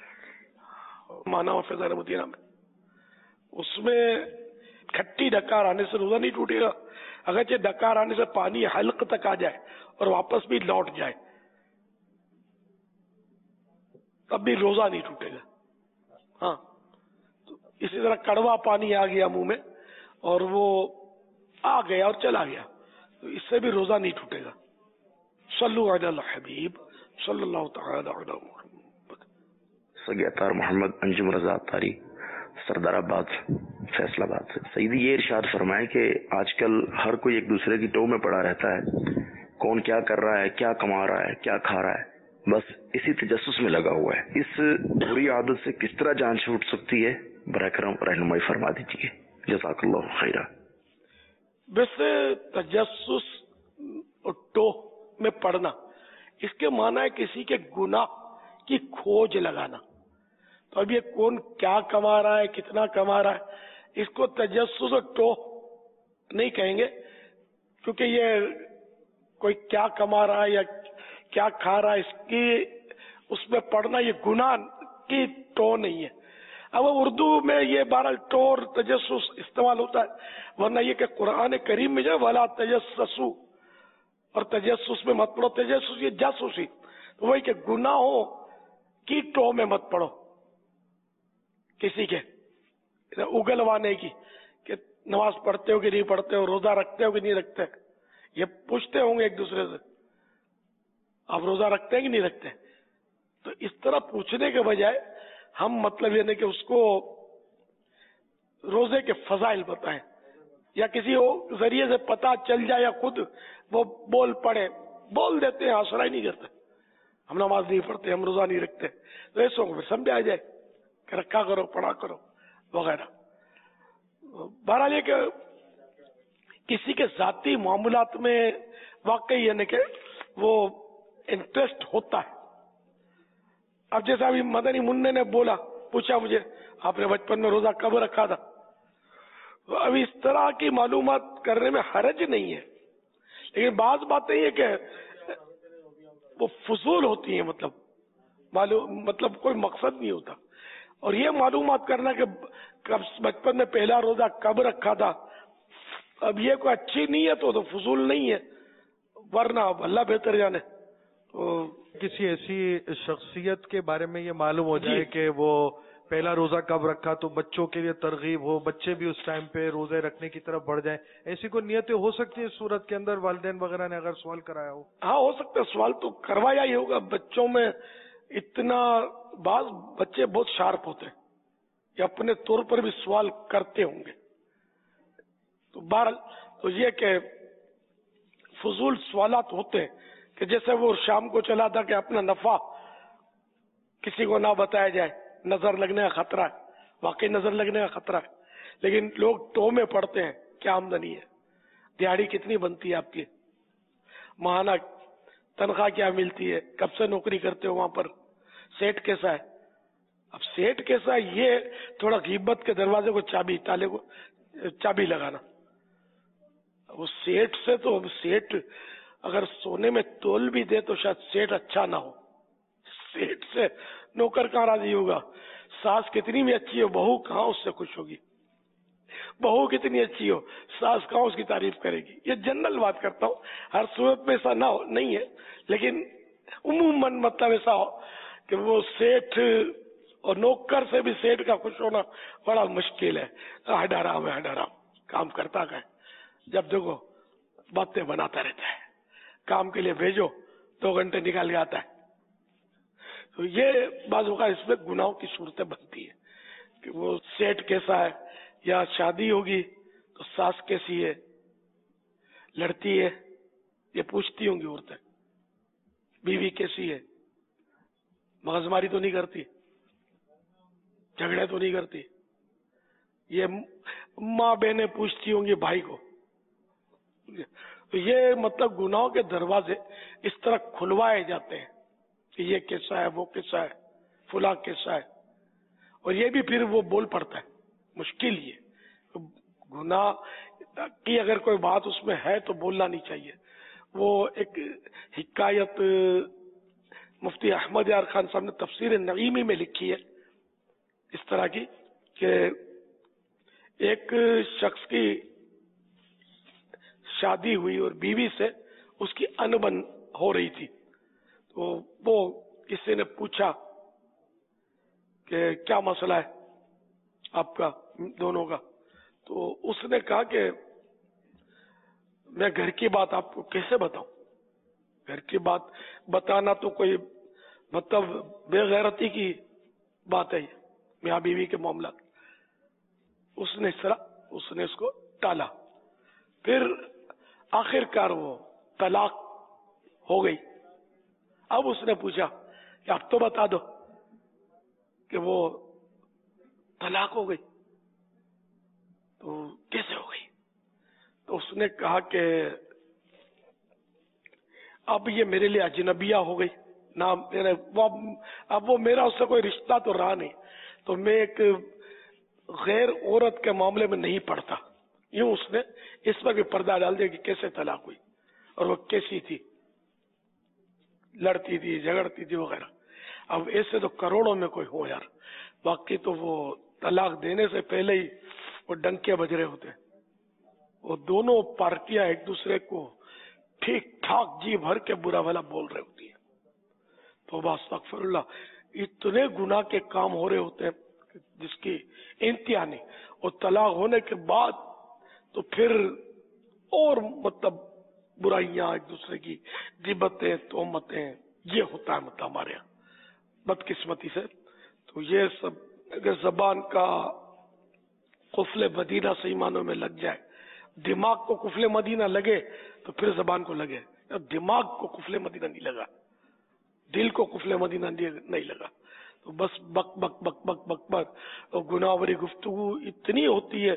S: مانا فیضان مدینہ میں، اس میں کھٹی ڈکار آنے سے روزہ نہیں ٹوٹے گا، اگرچہ ڈکار آنے سے پانی حلق تک آ جائے اور واپس بھی لوٹ جائے تب بھی روزہ نہیں ٹوٹے گا. ہاں تو اسی طرح کڑوا پانی آ گیا منہ میں اور وہ آ گیا اور چلا گیا تو اس سے بھی روزہ نہیں ٹوٹے گا. صلو علی الحبیب صلی اللہ تعالی علی محمد.
I: سگی اطہار محمد انجم رضا اطہاری، سردار آباد، فیصل آباد سے. سیدی یہ ارشاد فرمائے کہ آج کل ہر کوئی ایک دوسرے کی ٹو میں پڑا رہتا ہے، کون کیا کر رہا ہے، کیا کما رہا ہے، کیا کھا رہا ہے، بس اسی تجسس میں لگا ہوا ہے. اس بری عادت سے کس طرح جان چھوٹ سکتی ہے؟ براہ کرم رہنمائی فرما دیجیے، جزاک اللہ خیرہ.
S: ویسے تجسس اور ٹو میں پڑنا اس کے معنی ہے کسی کے گناہ کی کھوج لگانا. تو اب یہ کون کیا کما رہا ہے، کتنا کما رہا ہے، اس کو تجسس اور ٹو نہیں کہیں گے، کیونکہ یہ کوئی کیا کما رہا ہے یا کیا کھا رہا ہے اس میں پڑھنا یہ گناہ کی ٹو نہیں ہے. اب اردو میں یہ بہرحال ٹو اور تجسس استعمال ہوتا ہے، ورنہ یہ کہ قرآن کریم میں جو ہے ولا تجسسوا، اور تجسس میں مت پڑھو، تجسس یہ جاسوسی، تو وہی کہ گناہوں کی ٹو میں مت پڑھو، کسی کے اگلوانے کی کہ نماز پڑھتے ہو کہ نہیں پڑھتے ہو، روزہ رکھتے ہو کہ نہیں رکھتے. یہ پوچھتے ہوں گے ایک دوسرے سے آپ روزہ رکھتے ہیں کہ نہیں رکھتے. تو اس طرح پوچھنے کے بجائے ہم مطلب یہ نہیں کہ اس کو روزے کے فضائل بتائیں یا کسی ذریعے سے پتا چل جائے یا خود وہ بول پڑے، بول دیتے ہیں آسرا ہی نہیں کرتے، ہم نماز نہیں پڑھتے، ہم روزہ نہیں رکھتے، تو ایسوں کو پھر سمجھ آ جائے کہ رکھا کرو، پڑھا کرو وغیرہ. بہرحال یہ کہ کسی کے ذاتی معاملات میں واقعی یعنی کہ وہ انٹرسٹ ہوتا ہے. اب جیسا ابھی مدنی منع نے بولا، پوچھا مجھے آپ نے بچپن میں روزہ کب رکھا تھا، تو ابھی اس طرح کی معلومات کرنے میں حرج نہیں ہے، لیکن بعض باتیں یہ کہ وہ فضول ہوتی ہیں، مطلب کوئی مقصد نہیں ہوتا. اور یہ معلومات کرنا کہ کب بچپن میں پہلا روزہ کب رکھا تھا، اب یہ کوئی اچھی نیت ہو تو فضول نہیں ہے، ورنہ اللہ بہتر جانے.
J: کسی ایسی شخصیت کے بارے میں یہ معلوم ہو جائے کہ وہ پہلا روزہ کب رکھا تو بچوں کے لیے ترغیب ہو، بچے بھی اس ٹائم پہ روزے رکھنے کی طرف بڑھ جائیں، ایسی کوئی نیتیں ہو سکتی ہیں صورت کے اندر؟ والدین وغیرہ نے اگر سوال کرایا ہو.
S: ہاں ہو سکتا ہے، سوال تو کروایا ہی ہوگا. بچوں میں اتنا، بعض بچے بہت شارپ ہوتے ہیں یا اپنے طور پر بھی سوال کرتے ہوں گے. تو بہرحال تو یہ کہ فضول سوالات ہوتے ہیں کہ جیسے وہ شام کو چلا تھا کہ اپنا نفع کسی کو نہ بتایا جائے، نظر لگنے کا خطرہ ہے، واقعی نظر لگنے کا خطرہ ہے، لیکن لوگ ٹو میں پڑھتے ہیں کیا آمدنی ہے، دیہڑی کتنی بنتی ہے آپ کی، ماہانہ تنخواہ کیا ملتی ہے، کب سے نوکری کرتے ہو وہاں پر، سیٹ کیسا ہے. اب سیٹ کیسا ہے یہ تھوڑا غیبت کے دروازے کو تالے کو چابی لگانا. وہ سیٹ سے تو سیٹ اگر سونے میں تول بھی دے تو شاید سیٹ اچھا نہ ہو. سیٹ سے نوکر کہاں راضی ہوگا، ساس کتنی بھی اچھی ہو بہو کہاں اس سے خوش ہوگی، بہو کتنی اچھی ہو ساس کہاں اس کی تعریف کرے گی. یہ جنرل بات کرتا ہوں، ہر صورت میں ایسا نہ ہو نہیں ہے، لیکن عموماً مطلب ایسا ہو کہ وہ سیٹ اور نوکر سے بھی سیٹ کا خوش ہونا بڑا مشکل ہے. ہڈارام ہے، ہڈارام کام کرتا ہے، جب دیکھو باتیں بناتا رہتا ہے، کام کے لیے بھیجو 2 گھنٹے نکال کے آتا ہے. تو یہ بعض اوقات اس میں گناہوں کی صورتیں بنتی ہے کہ وہ سیٹ کیسا ہے، یا شادی ہوگی تو ساس کیسی ہے، لڑتی ہے، یہ پوچھتی ہوں گی عورتیں، بیوی کیسی ہے، مغزماری تو نہیں کرتی، جھگڑے تو نہیں کرتی. یہ ماں بہنیں پوچھتی ہوں گی بھائی کو تو یہ مطلب گناہوں کے دروازے اس طرح کھلوائے جاتے ہیں کہ یہ کیسا ہے، وہ کیسا ہے، فلاں کیسا ہے، اور یہ بھی پھر وہ بول پڑتا ہے. مشکل یہ گناہ کی اگر کوئی بات اس میں ہے تو بولنا نہیں چاہیے. وہ ایک حکایت مفتی احمد یار خان صاحب نے تفسیر نعیمی میں لکھی ہے اس طرح کی کہ ایک شخص کی شادی ہوئی اور بیوی سے اس کی انبن ہو رہی تھی. تو وہ کسی نے پوچھا کہ کیا مسئلہ ہے آپ کا دونوں کا؟ تو اس نے کہا کہ میں گھر کی بات آپ کو کیسے بتاؤں؟ گھر کی بات بتانا تو کوئی مطلب بے غیرتی کی بات ہے میاں بیوی کے معاملات. اس نے اس کو ٹالا. پھر آخر کار وہ طلاق ہو گئی. اب اس نے پوچھا کہ اب تو بتا دو کہ وہ طلاق ہو گئی. تو کیسے ہو گئی؟ تو اس نے کہا کہ اب یہ میرے لیے اجنبیہ ہو گئی نہ، اب وہ میرا اس سے کوئی رشتہ تو رہا نہیں، تو میں ایک غیر عورت کے معاملے میں نہیں پڑتا. یوں اس نے اس پر بھی پردہ ڈال دیا کہ کیسے طلاق ہوئی اور وہ کیسی تھی، لڑتی تھی، جھگڑتی تھی وغیرہ. اب ایسے تو کروڑوں میں کوئی ہو یار. باقی تو وہ طلاق دینے سے پہلے ہی وہ ڈنکے بج رہے ہوتے ہیں. وہ دونوں پارٹیاں ایک دوسرے کو ٹھیک ٹھاک جی بھر کے برا بھلا بول رہے ہوتی ہیں. توبہ استغفر اللہ. اتنے گناہ کے کام ہو رہے ہوتے ہیں جس کی انتہا نہیں. اور طلاق ہونے کے بعد تو پھر اور مطلب برائیاں، ایک دوسرے کی غیبتیں، تہمتیں، یہ ہوتا ہے مطلب ہمارے یہاں بدقسمتی سے. تو یہ سب اگر زبان کا قفل مدینہ صحیح معنوں میں لگ جائے، دماغ کو قفل مدینہ لگے تو پھر زبان کو لگے. دماغ کو قفل مدینہ نہیں لگا، دل کو قفل مدینہ نہیں لگا، تو بس بک بک بک بک بک بک. اور گناہ بری گفتگو اتنی ہوتی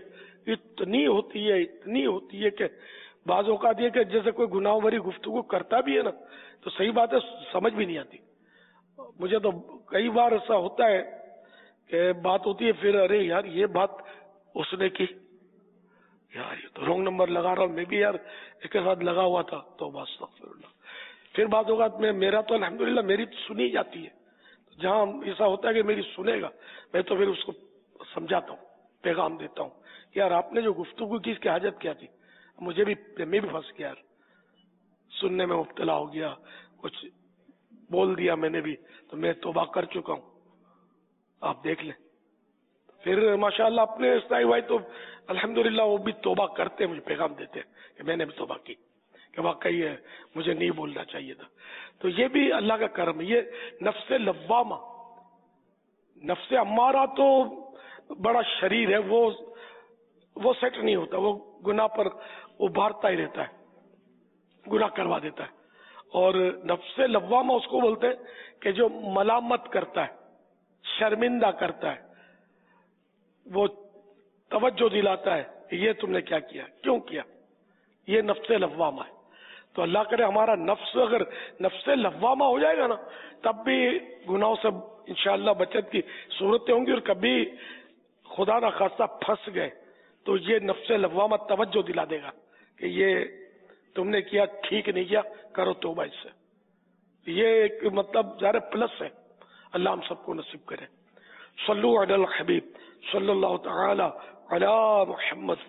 S: ہے کہ بعض اوقات یہ کہ جیسے کوئی گناہ بری گفتگو کرتا بھی ہے نا تو صحیح بات ہے سمجھ بھی نہیں آتی. مجھے تو کئی بار ایسا ہوتا ہے کہ بات ہوتی ہے، پھر ارے یار یہ بات اس نے کی، یار یہ تو رونگ نمبر لگا رہا ہوں میں بھی، یار اس کے ساتھ لگا ہوا تھا. تو بس استغفر اللہ. پھر بعض اوقات میں میرا تو الحمدللہ میری سنی جاتی ہے. جہاں ایسا ہوتا ہے کہ میری سنے گا میں تو پھر اس کو سمجھاتا ہوں، پیغام دیتا ہوں، یار آپ نے جو گفتگو کی اس کی حاجت کیا تھی؟ میں بھی پھنس گیا یار، سننے میں مبتلا ہو گیا، کچھ بول دیا میں نے بھی، تو میں توبہ کر چکا ہوں، آپ دیکھ لیں. پھر ماشاءاللہ اپنے اسلائی بھائی تو الحمدللہ وہ بھی توبہ کرتے، مجھے پیغام دیتے کہ میں نے بھی توبہ کی کہ واقعی ہے مجھے نہیں بولنا چاہیے تھا. تو یہ بھی اللہ کا کرم ہے. یہ نفس لوامہ، نفس امارہ تو بڑا شریر ہے، وہ سیٹ نہیں ہوتا، وہ گناہ پر ابھارتا ہی رہتا ہے، گناہ کروا دیتا ہے. اور نفس لوامہ اس کو بولتے ہیں کہ جو ملامت کرتا ہے، شرمندہ کرتا ہے، وہ توجہ دلاتا ہے کہ یہ تم نے کیا کیا، کیوں کیا. یہ نفس لوامہ ہے. تو اللہ کرے ہمارا نفس اگر نفس لوامہ ہو جائے گا نا تب بھی گناہوں سے انشاءاللہ بچت کی صورتیں ہوں گی. اور کبھی خدا نہ خواستہ پھنس گئے تو یہ نفس لوامہ توجہ دلا دے گا کہ یہ تم نے کیا ٹھیک نہیں کیا، کرو توبہ اس سے. یہ ایک مطلب ظاہر پلس ہے. اللہ ہم سب کو نصیب کرے. صلو علی الحبیب صلی اللہ تعالی علی محمد.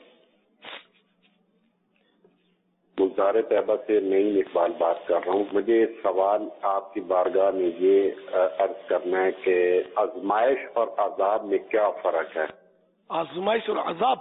F: گلزار طیبہ سے نئی اقبال بات کر رہا ہوں. مجھے سوال آپ کی بارگاہ میں یہ عرض کرنا ہے کہ آزمائش اور عذاب میں کیا فرق ہے؟
S: آزمائش اور عذاب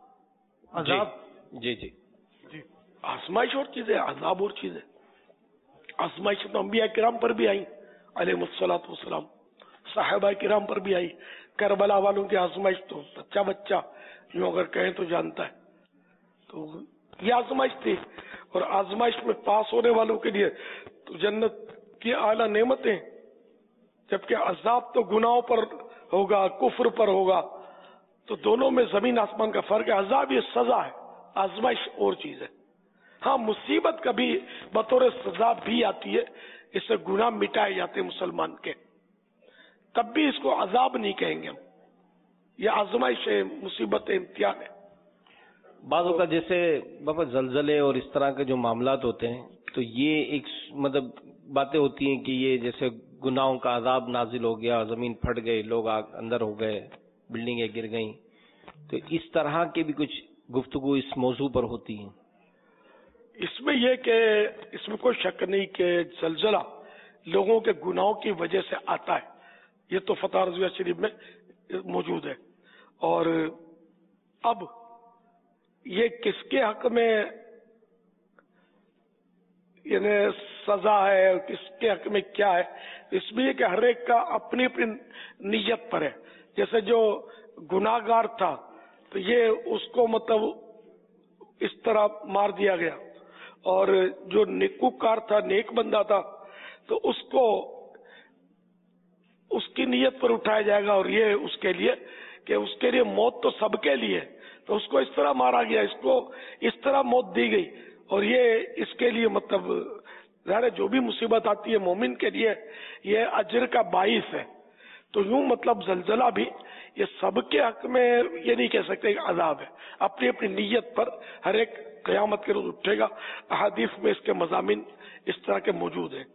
W: جی
S: آزمائش اور چیز ہے، عذاب اور چیز ہے. آزمائش تو انبیاء کرام پر بھی آئی علیہ الصلوۃ والسلام، صحابہ کرام پر بھی آئی. کربلا والوں کی آزمائش تو بچہ یوں اگر کہیں تو جانتا ہے. تو یہ آزمائش تھی. اور آزمائش میں پاس ہونے والوں کے لیے تو جنت کی اعلیٰ نعمتیں، جبکہ عذاب تو گناہوں پر ہوگا، کفر پر ہوگا. تو دونوں میں زمین آسمان کا فرق ہے. عذاب یہ سزا ہے، آزمائش اور چیز ہے. हाँ, मुसीबत कभी बतौर सजा भी आती है, इससे गुनाह मिटाए जाते हैं मुसलमान के, तब भी इसको अजाब नहीं कहेंगे हम, ये आजमाइश है, मुसीबत है, इम्तिहान है।
W: बाज़ औक़ात जैसे बाबा जलजले और इस तरह के जो मामलात होते हैं, तो ये एक मतलब बातें होती हैं कि ये जैसे गुनाहों का अजाब नाजिल हो गया, जमीन फट गई, लोग अंदर हो गए, बिल्डिंगें गिर गईं, तो इस तरह के भी कुछ गुफ्तगू इस मौजू पर होती है।
S: इसमें यह कि इसमें कोई शक नहीं कि जलजला लोगों के गुनाहों की वजह से आता है, ये तो फतह रज़विया शरीफ में मौजूद है। और अब ये किसके हक में यानी सजा है और किसके हक में क्या है, इसमें कि हर एक का अपनी अपनी नीयत पर है। जैसे जो गुनाहगार था तो ये उसको मतलब इस तरह मार दिया गया, और जो नेकूकार था, नेक बंदा था, तो उसको उसकी नीयत पर उठाया जाएगा, और ये उसके लिए कि उसके लिए मौत तो सबके लिए, तो उसको इस तरह मारा गया, इसको इस तरह मौत दी गई, और ये इसके लिए मतलब ज़ाहिर है जो भी मुसीबत आती है मोमिन के लिए ये अजर का बाइस है। तो यूं मतलब जलजला भी ये सबके हक में ये नहीं कह सकते कि अजाब है, अपनी अपनी नीयत पर हर एक क़यामत के रोज उठेगा। अहादीस में इसके मज़ामिन इस तरह के मौजूद हैं।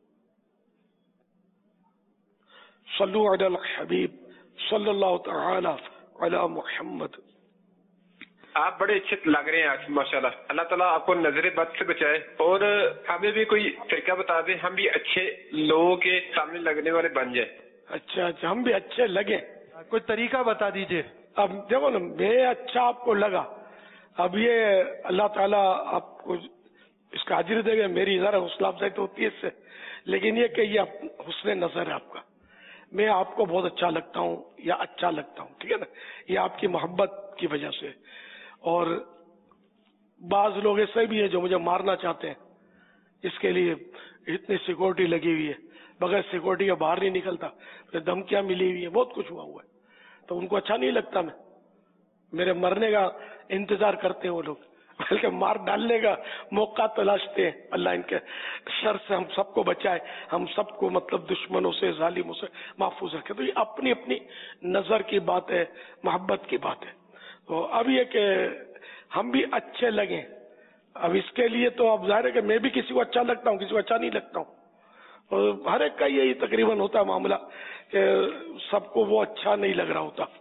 S: सल्लु अलल हबीब सल्लल्लाहु तआला अला मुहम्मद।
K: आप बड़े अच्छे लग रहे हैं आज माशाल्लाह। अल्लाह ताला आपको नजरे बद से बचाए, और हमें भी कोई तरीका बता दें, हम भी अच्छे लोगों के सामने लगने वाले बन जाए।
S: अच्छा, हम भी अच्छे लगे,
J: कोई तरीका बता दीजिए।
S: अब देखो ना, मैं अच्छा आपको लगा, अब ये अल्लाह ताला आपको इसका अजर देगा, मेरी जरा हौसला अफजाई तो होती है इससे, लेकिन ये कि ये हुस्न नजर है आपका, मैं आपको बहुत अच्छा लगता हूँ या अच्छा लगता हूँ, ठीक है ना, ये आपकी मोहब्बत की वजह से। और बाज लोग ऐसे भी हैं जो मुझे मारना चाहते हैं, इसके लिए इतनी सिक्योरिटी लगी हुई है, बगैर सिक्योरिटी के बाहर नहीं निकलता, धमकियां मिली हुई है, बहुत कुछ हुआ हुआ है, तो उनको अच्छा नहीं लगता मैं मेरे मरने का इंतजार करते हैं वो लोग, बल्कि मार डालने का मौका तलाशते हैं। अल्लाह इनके शर से हम सबको बचाए, हम सबको मतलब दुश्मनों से, जालिमों से महफूज रखे। तो ये अपनी अपनी नजर की बात है, मोहब्बत की बात है। तो अब ये कि हम भी अच्छे लगे, अब इसके लिए तो अब जाहिर है कि मैं भी किसी को अच्छा लगता हूँ, किसी को अच्छा नहीं लगता हूँ, और हर एक का यही तकरीबन होता है मामला कि सबको वो अच्छा नहीं लग रहा होता।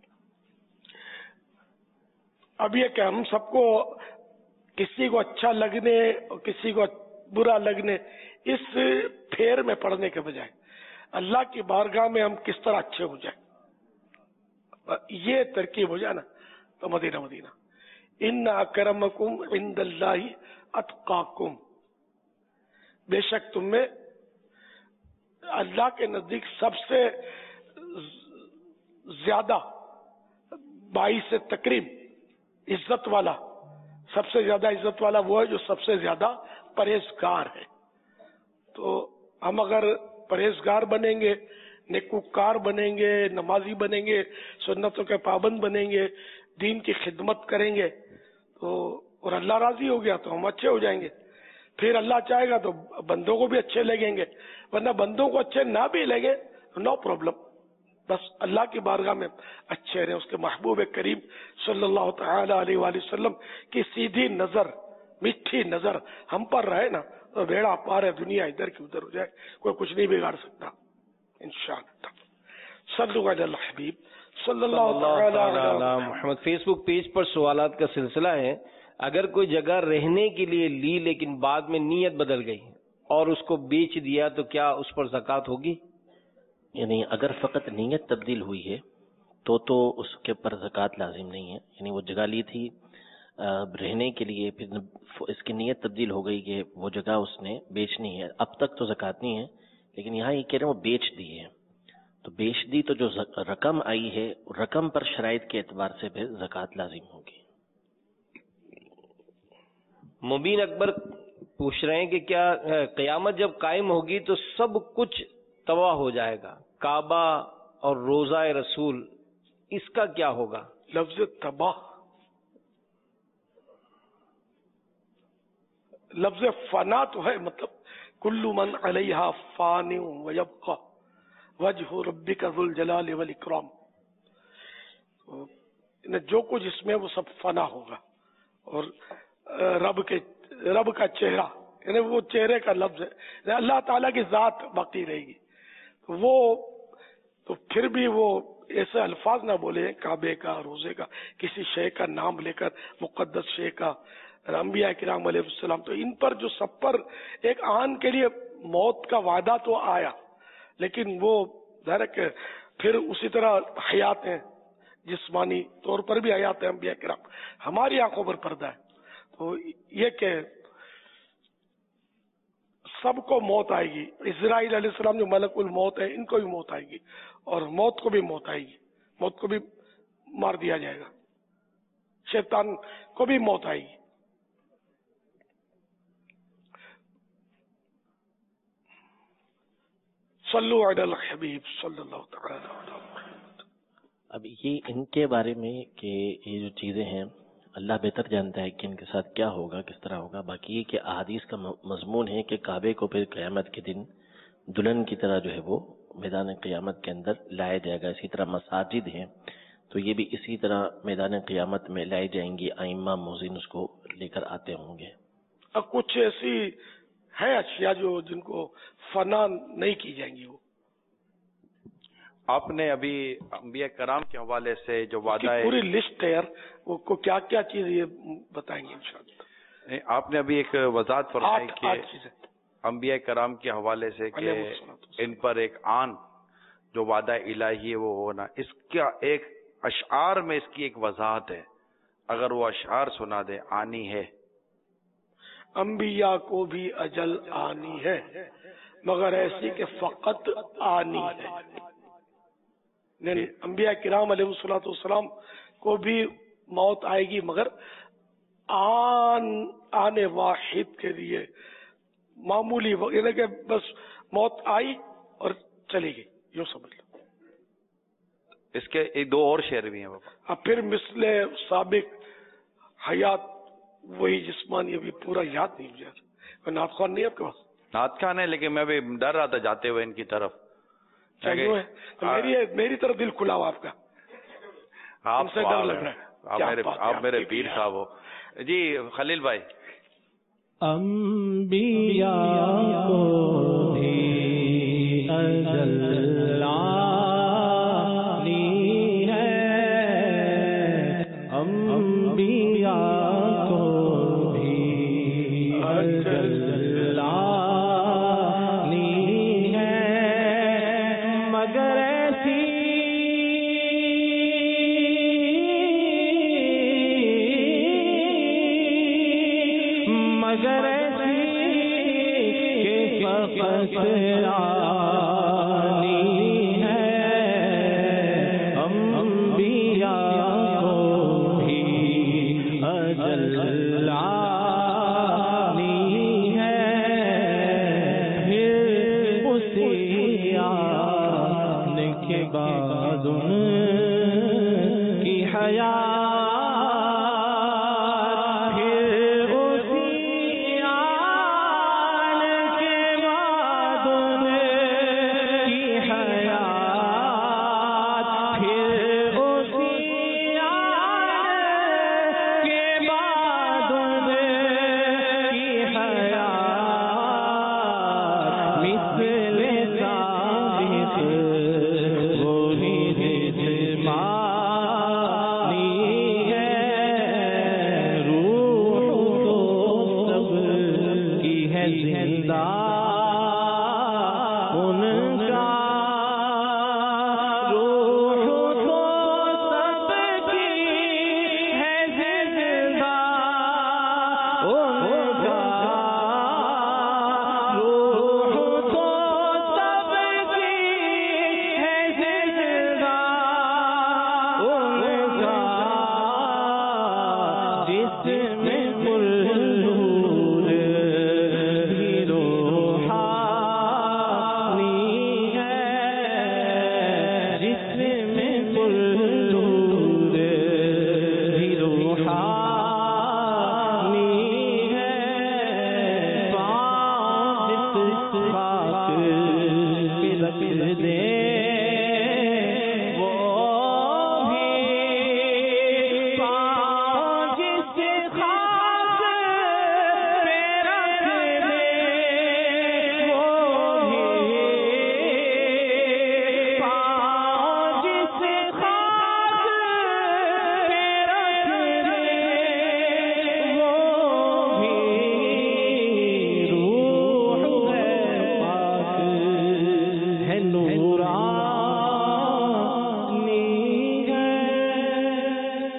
S: अब ये कि हम सबको किसी को अच्छा लगने और किसी को बुरा लगने, इस फेर में पड़ने के बजाय अल्लाह की बारगाह में हम किस तरह अच्छे हो जाए, ये तरकीब हो जाए ना, तो मदीना मदीना। इन्ना अकरमकुम इंदल्लाहि अतकाकुम, बेशक तुम में अल्लाह के नजदीक सबसे ज्यादा बाईस तकरीब इज्जत वाला, सबसे ज्यादा इज्जत वाला वो है जो सबसे ज्यादा परहेजगार है। तो हम अगर परहेजगार बनेंगे, नेकूकार बनेंगे, नमाजी बनेंगे, सुन्नतों के पाबंद बनेंगे, दीन की खिदमत करेंगे, तो और अल्लाह राजी हो गया तो हम अच्छे हो जाएंगे। फिर अल्लाह चाहेगा तो बंदों को भी अच्छे लगेंगे, वरना बंदों को अच्छे ना भी लगे नो प्रॉब्लम, बस अल्लाह की बारगाह में अच्छे रहे, उसके महबूब करीम सल्लल्लाहु तआला अलैहि वसल्लम की सीधी नजर, मीठी नजर हम पर रहे ना, तो बेड़ा पार है, दुनिया इधर की उधर हो जाए, कोई कुछ नहीं बिगाड़ सकता इंशाअल्लाह। सल्लल्लाहु अलैहि हबीब सल्लल्लाहु तआला
W: मुहम्मद। फेसबुक पेज पर सवालात का सिलसिला है, अगर कोई जगह रहने के लिए ली लेकिन बाद में नीयत बदल गई और उसको बेच दिया तो क्या उस पर ज़कात होगी?
M: यानी अगर फ़कत नीयत तब्दील हुई है तो उसके पर ज़कात लाजिम नहीं है। यानी वो जगह ली थी रहने के लिए, फिर इसकी नीयत तब्दील हो गई कि वो जगह उसने बेचनी है, अब तक तो ज़कात नहीं है, लेकिन यहाँ ये कह रहे हैं वो बेच दी है, तो बेच दी तो जो रकम आई है रकम पर शराइत के एतबार से फिर ज़कात लाजिम होगी।
W: मुबीन अकबर पूछ रहे हैं कि क्या क़यामत जब कायम होगी तो सब कुछ तबाह हो जाएगा, काबा और रोज़ा रसूल, इसका क्या होगा?
S: लफ्ज़ तबाह लफ्ज फना तो है, मतलब कुल्लु मन अलैहा फान व यबका वजहु रब्बिका ज़ुल जलाल वल इकराम, जो कुछ इसमें वो सब फना होगा, और रब का चेहरा, यानी वो चेहरे का लफ्ज है, अल्लाह ताला की जात बाकी रहेगी। तो फिर भी वो ऐसे अल्फाज ना बोले काबे का, रोजे का, किसी शे का नाम लेकर, मुकद्दस शे का, अंबिया किराम अलैहिस्सलाम, तो इन पर जो सब पर एक आन के लिए मौत का वादा तो आया, लेकिन वो डायरेक्ट फिर उसी तरह हयात है, जिस्मानी तौर पर भी हयात है अंबिया किराम, हमारी आंखों पर पर्दा है। तो ये कि सबको मौत आएगी, इस्राइल अलैहिस्सलाम जो मलकुल मौत है, इनको भी मौत आएगी, और मौत को भी मौत आएगी, मौत को भी मार दिया जाएगा, शैतान को भी मौत आएगी। सल्लु अलल हबीब सल्लल्लाहु तआला अलैहि वसल्लम।
M: अब ये इनके बारे में कि ये जो चीज़ें हैं अल्लाह बेहतर जानता है कि इनके साथ क्या होगा, किस तरह होगा। बाकी ये कि अहादीस का मजमून है कि काबे को फिर क़यामत के दिन दुल्हन की तरह जो है वो मैदान क़यामत के अंदर लाया जाएगा। इसी तरह मसाजिद हैं तो ये भी इसी तरह मैदान क़यामत में लाई जाएंगी, आइम्मा मुज़िन उसको लेकर आते होंगे।
S: अब कुछ ऐसी है अशिया जो जिनको फना नहीं की जाएंगी। वो
B: आपने अभी अंबिया कराम के हवाले से जो वादा है,
S: पूरी लिस्ट है यार, वो क्या क्या चीज ये बताएंगे इंशाअल्लाह।
B: आपने अभी एक वजाहत फरमाई कि अंबिया कराम के हवाले से कि इन पर एक आन जो वादा इलाही है वो होना, इसका एक अशआर में इसकी एक वजाहत है, अगर वो अशआर सुना दे। आनी है,
S: अंबिया को भी अजल आनी है, मगर ऐसी के फकत आनी है। अंबिया किराम अलैहिस्सलाम को भी मौत आएगी, मगर आने वाहिद के लिए मामूली, यानी कि बस मौत आई और चली गई, यूं समझ लो।
B: इसके एक दो और शेर भी हैं बाबा।
S: अब फिर मिसले साबिक हयात वही जिस्मानी, अभी पूरा याद नहीं मुझे। कोई नात खान नहीं है आपके पास?
B: नात खान है, लेकिन मैं भी डर रहा था जाते हुए इनकी तरफ।
S: चाहिए तो मेरी तरफ दिल खुला हुआ आपका, आपसे डर लग रहा है।
B: आप मेरे पीर साहब हो जी। खलील भाई,
N: अंबिया को भी अजल आनी है, अंबिया को भी अजल आनी है, मगर ऐसी आनी है, अंबिया को भी अजल आनी है, फिर उसी आने के बाद उनकी हयात,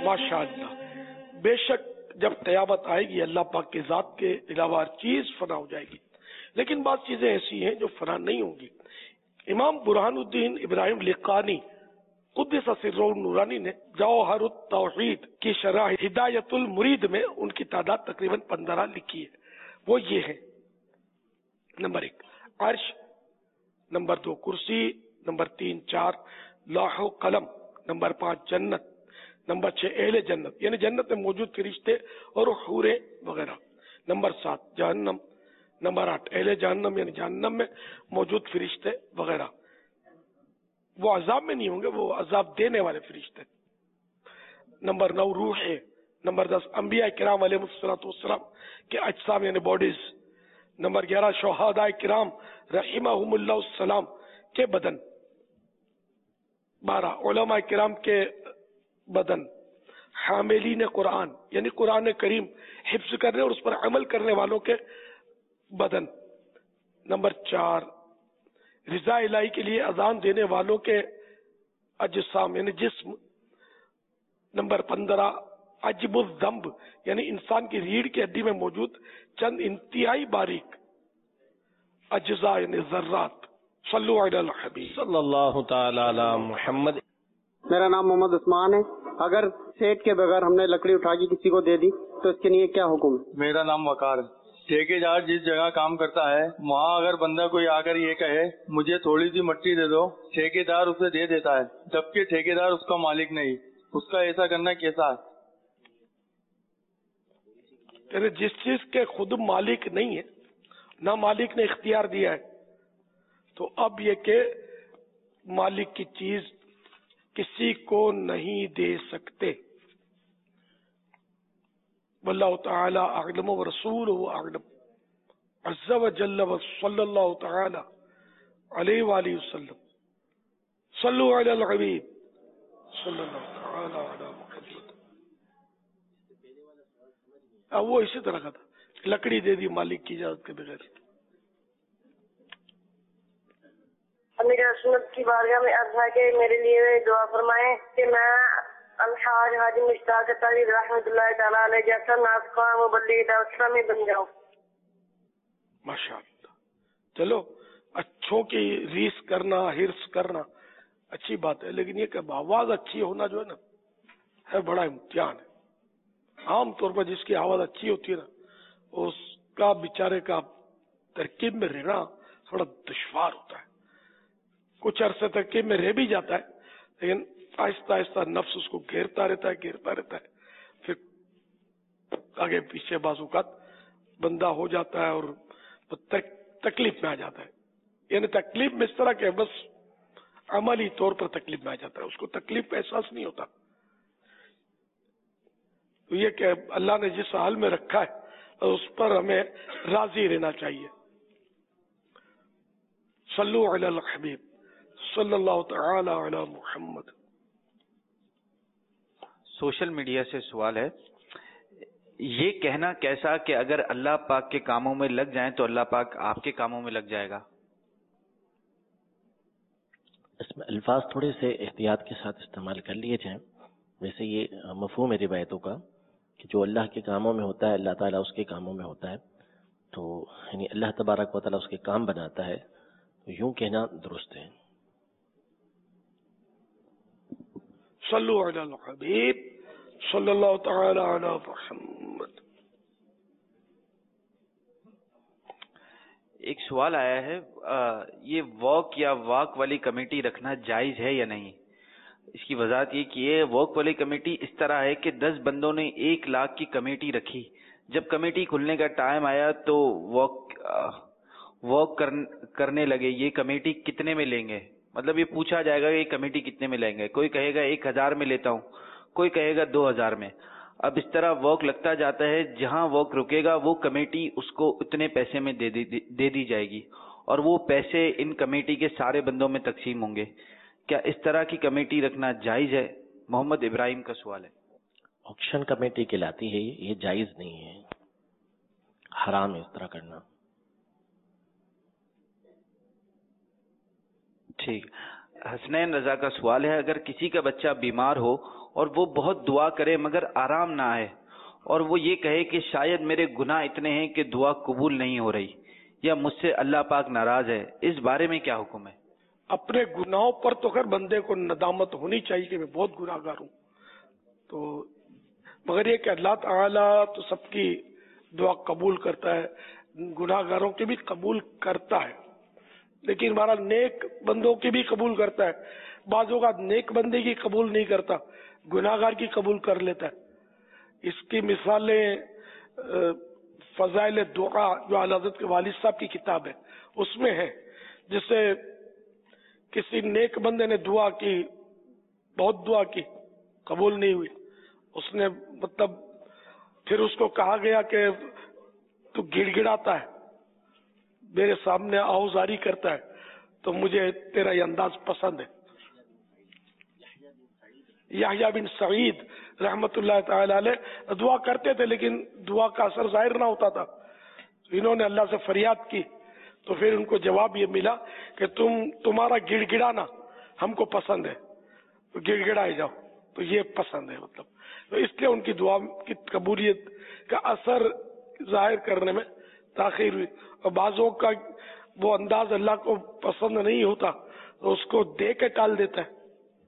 S: माशाअल्लाह। बेशक जब क़यामत आएगी अल्लाह पाक के ज़ात के अलावा हर चीज़ फना हो जाएगी, लेकिन बात चीज़ें ऐसी हैं जो फना नहीं होंगी। इमाम बुरहानुद्दीन इब्राहिम लिकानी कुद्दस सिर्रुहु नूरानी ने जौहरुत तौहीद की शरह हिदायतुल मुरीद में उनकी तादाद तकरीबन 15 लिखी है। वो ये है: नंबर 1 अर्श, नंबर 2 कुर्सी, नंबर 3 4 लौह कलम, नंबर 5 जन्नत, नंबर 6 अहले जन्नत यानी जन्नत में मौजूद फरिश्ते और हूरें वगैरह, नंबर 7 जहन्नम, नंबर 8 अहले जहन्नम यानी जहन्नम में मौजूद फरिश्ते वगैरह। वो अजाब में नहीं होंगे, वो अजाब देने वाले फरिश्ते। नंबर 9 रूह है, नंबर 10 अंबिया किराम अलैहिस्सलाम के अजसाम यानी बॉडीज, नंबर 11 शुहदा किराम रहिमहुमुल्लाह सलाम के बदन, 12 उलमा किराम के बदन, हामिलीन कुरान यानी कुरान करीम हिफ्ज करने और उस पर अमल करने वालों के बदन, नंबर 4 रिजा इलाही के लिए अजान देने वालों के अजसाम यानी जिस्म, नंबर 15 अजबुज़्ज़ंब यानी इंसान की रीढ़ की हड्डी में मौजूद चंद इंतहाई बारीक अज्जा यानी ज़र्रात। सल्लु अलल हबीब
W: सल्लल्लाहु तआला अला मुहम्मद।
L: मेरा नाम मोहम्मद उस्मान है। अगर सेठ के बगैर हमने लकड़ी उठा के किसी को दे दी तो इसके लिए क्या हुक्म है?
O: मेरा नाम वकार है। ठेकेदार जिस जगह काम करता है वहाँ अगर बंदा कोई आकर ये कहे मुझे थोड़ी सी मिट्टी दे दो, ठेकेदार उसे दे देता है, जबकि ठेकेदार उसका मालिक नहीं। उसका ऐसा करना कैसा है?
S: जिस चीज के खुद मालिक नहीं है, ना मालिक ने इख्तियार दिया है, तो अब ये के मालिक की चीज किसी को नहीं दे सकते। वल्लाहु तआला अअलम व रसूलुहु अअलम अज़्ज़ा व जल्ल व सल्लल्लाहु तआला अलैहि व आलिहि वसल्लम। सल्लु अलल हबीब सल्लल्लाहु तआला अला मुहम्मद। वो इसी तरह का था, लकड़ी दे दी मालिक की इजाजत के बगैर।
E: अमीर सुन्नत की बारगाह में अर्ज़ है कि मेरे लिए दुआ फरमाएं कि मैं अलहाज हाजी मुश्ताक अतारी रहमतुल्लाह तआला अलैह जैसा नाज़िक़ मुबल्लिग़ दावत इस्लामी बन जाऊं।
S: माशाअल्लाह। चलो, अच्छों की रीस करना, हिर्स करना अच्छी बात है, लेकिन ये कि आवाज अच्छी होना जो है बड़ा इम्तिहान है। आम तौर पर जिसकी आवाज अच्छी होती है ना, उसका बेचारे का तरकीब में रहना थोड़ा दुश्वार होता है। कुछ अरसे तरकीब में रह भी जाता है, लेकिन आहिस्ता आहिस्ता नफ्स उसको घेरता रहता है, फिर आगे पीछे बाज़ात बंदा हो जाता है और तकलीफ में आ जाता है। यानी तकलीफ में इस तरह के बस अमली तौर पर तकलीफ में आ जाता है, उसको तकलीफ का एहसास नहीं होता। तो ये कि अल्लाह ने जिस हाल में रखा है उस पर हमें राजी रहना चाहिए। सल्लु अलल हबीब सल्लल्लाहु तआला अला मुहम्मद।
P: सोशल मीडिया से सवाल है, ये कहना कैसा कि अगर अल्लाह पाक के कामों में लग जाएं तो अल्लाह पाक आपके कामों में लग जाएगा?
M: इसमें अल्फाज थोड़े से एहतियात के साथ इस्तेमाल कर लिए जाएं। वैसे ये मफ़हूम है रिवायतों का कि जो अल्लाह के कामों में होता है अल्लाह ताला उसके कामों में होता है, तो यानी अल्लाह तबारक व तआला उसके काम बनाता है, तो यूं कहना दुरुस्त है।
S: सल्लु अलल हबीब सल्लल्लाहु तआला अला मुहम्मद।
P: एक सवाल आया है, ये वॉक या वाक वाली कमेटी रखना जायज है या नहीं? इसकी वजाहत ये कि ये वॉक वाली कमेटी इस तरह है कि 10 बंदों ने 1 लाख की कमेटी रखी। जब कमेटी खुलने का टाइम आया तो वॉक करने लगे, ये कमेटी कितने में लेंगे? मतलब ये पूछा जाएगा कि ये कमेटी कितने में लेंगे। कोई कहेगा 1000 में लेता हूँ, कोई कहेगा 2000 में। अब इस तरह वॉक लगता जाता है, जहां वॉक रुकेगा वो कमेटी उसको उतने पैसे में दे दी जाएगी और वो पैसे इन कमेटी के सारे बंदों में तकसीम होंगे। क्या इस तरह की कमेटी रखना जायज है? मोहम्मद इब्राहिम का सवाल है।
M: ऑक्शन कमेटी कहलाती है, ये जायज नहीं है, हराम है इस तरह करना।
P: ठीक। حسنین رضا کا سوال ہے، اگر کسی کا بچہ بیمار ہو اور وہ بہت دعا کرے مگر آرام نہ آئے اور وہ یہ کہے کہ شاید میرے گناہ اتنے ہیں کہ دعا قبول نہیں ہو رہی یا مجھ سے اللہ پاک ناراض ہے، اس بارے میں کیا حکم ہے؟
S: اپنے گناہوں پر تو خیر بندے کو ندامت ہونی چاہیے کہ میں بہت گناہگار ہوں، تو مگر یہ کہ اللہ تعالیٰ تو سب کی دعا قبول کرتا ہے، گناہگاروں کی بھی قبول کرتا ہے، لیکن ہمارا نیک بندوں کی بھی قبول کرتا ہے. بعض اوقات نیک بندے کی قبول نہیں کرتا، گناہگار کی قبول کر لیتا ہے. اس کی مثالیں فضائل دعا جو اعلی حضرت کے والد صاحب کی کتاب ہے اس میں ہے. جیسے کسی نیک بندے نے دعا کی، بہت دعا کی، قبول نہیں ہوئی، اس نے مطلب پھر اس کو کہا گیا کہ تو گڑ گڑاتا ہے، میرے سامنے آوازاری کرتا ہے، تو مجھے تیرا یہ انداز پسند ہے. یحییٰ بن سعید رحمت اللہ تعالی علیہ دعا کرتے تھے لیکن دعا کا اثر ظاہر نہ ہوتا تھا. انہوں نے اللہ سے فریاد کی تو پھر ان کو جواب یہ ملا کہ تمہارا گڑ گڑانا ہم کو پسند ہے، تو گڑ گڑائے جاؤ، تو یہ پسند ہے. مطلب تو اس لیے ان کی دعا کی قبولیت کا اثر ظاہر کرنے میں تاخیر ہوئی. اور بعضوں کا وہ انداز اللہ کو پسند نہیں ہوتا تو اس کو دے کے ٹال دیتا ہے،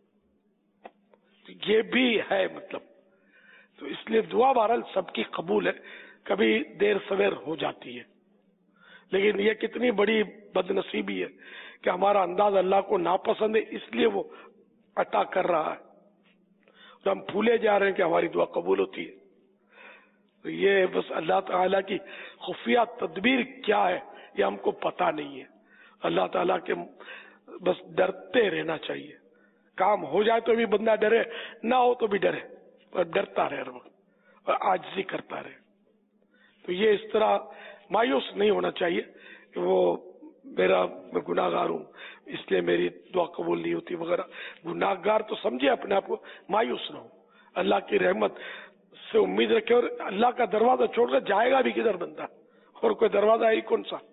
S: یہ بھی ہے. مطلب تو اس لیے دعا بہرحال سب کی قبول ہے، کبھی دیر سویر ہو جاتی ہے، لیکن یہ کتنی بڑی بد نصیبی ہے کہ ہمارا انداز اللہ کو ناپسند ہے، اس لیے وہ عطا کر رہا ہے، تو ہم بھولے جا رہے ہیں کہ ہماری دعا قبول ہوتی ہے. تو یہ بس اللہ تعالیٰ کی خفیہ تدبیر کیا ہے یہ ہم کو پتہ نہیں ہے. اللہ تعالیٰ کے بس ڈرتے رہنا چاہیے. کام ہو جائے تو بھی بندہ ڈرے، نہ ہو تو بھی ڈرے، اور ڈرتا رہے ہر وقت اور عاجزی کرتا رہے. تو یہ اس طرح مایوس نہیں ہونا چاہیے کہ وہ میں گناہگار ہوں اس لیے میری دعا قبول نہیں ہوتی وغیرہ. گناہگار تو سمجھے اپنے آپ کو، مایوس نہ ہو، اللہ کی رحمت سے امید رکھے، اور اللہ کا دروازہ چھوڑ کر جائے گا بھی کدھر بندہ، اور کوئی دروازہ ہے کون سا،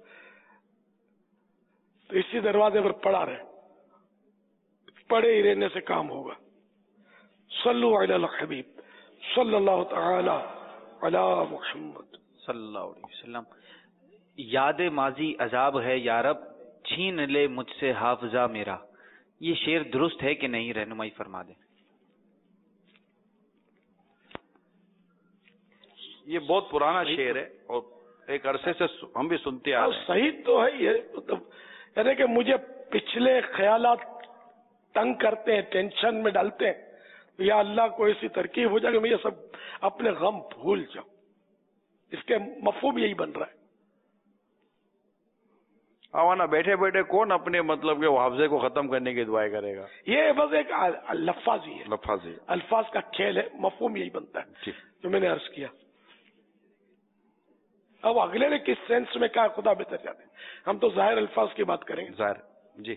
S: تو اسی دروازے پر پڑا رہے، پڑے ہی رہنے سے کام ہوگا. صلو علی الحبیب صلی اللہ تعالی علی محمد
P: صلی اللہ علیہ وسلم. یاد ماضی عذاب ہے یا رب، چھین لے مجھ سے حافظہ میرا، یہ شعر درست ہے کہ نہیں؟ رہنمائی فرما دیں.
B: یہ بہت پرانا شعر ہے اور ایک عرصے سے ہم بھی سنتے آ رہے ہیں.
S: صحیح تو ہے یہ، مطلب یعنی کہ مجھے پچھلے خیالات تنگ کرتے ہیں، ٹینشن میں ڈالتے ہیں، یا اللہ کو ایسی ترکیب ہو جائے کہ میں یہ سب اپنے غم بھول جاؤں. اس کے مفہوم یہی بن رہا ہے.
B: آوانا بیٹھے بیٹھے کون اپنے مطلب کے حافظے کو ختم کرنے کی دعائیں کرے گا؟
S: یہ بس ایک لفاظی ہے،
B: لفاظی
S: الفاظ کا کھیل ہے، مفہوم یہی بنتا ہے جو میں نے عرض کیا. اب اگلے نے کس سینس میں کہا خدا بہتر جانے، ہم تو ظاہر الفاظ کی بات کریں گے.
B: ظاہر جی.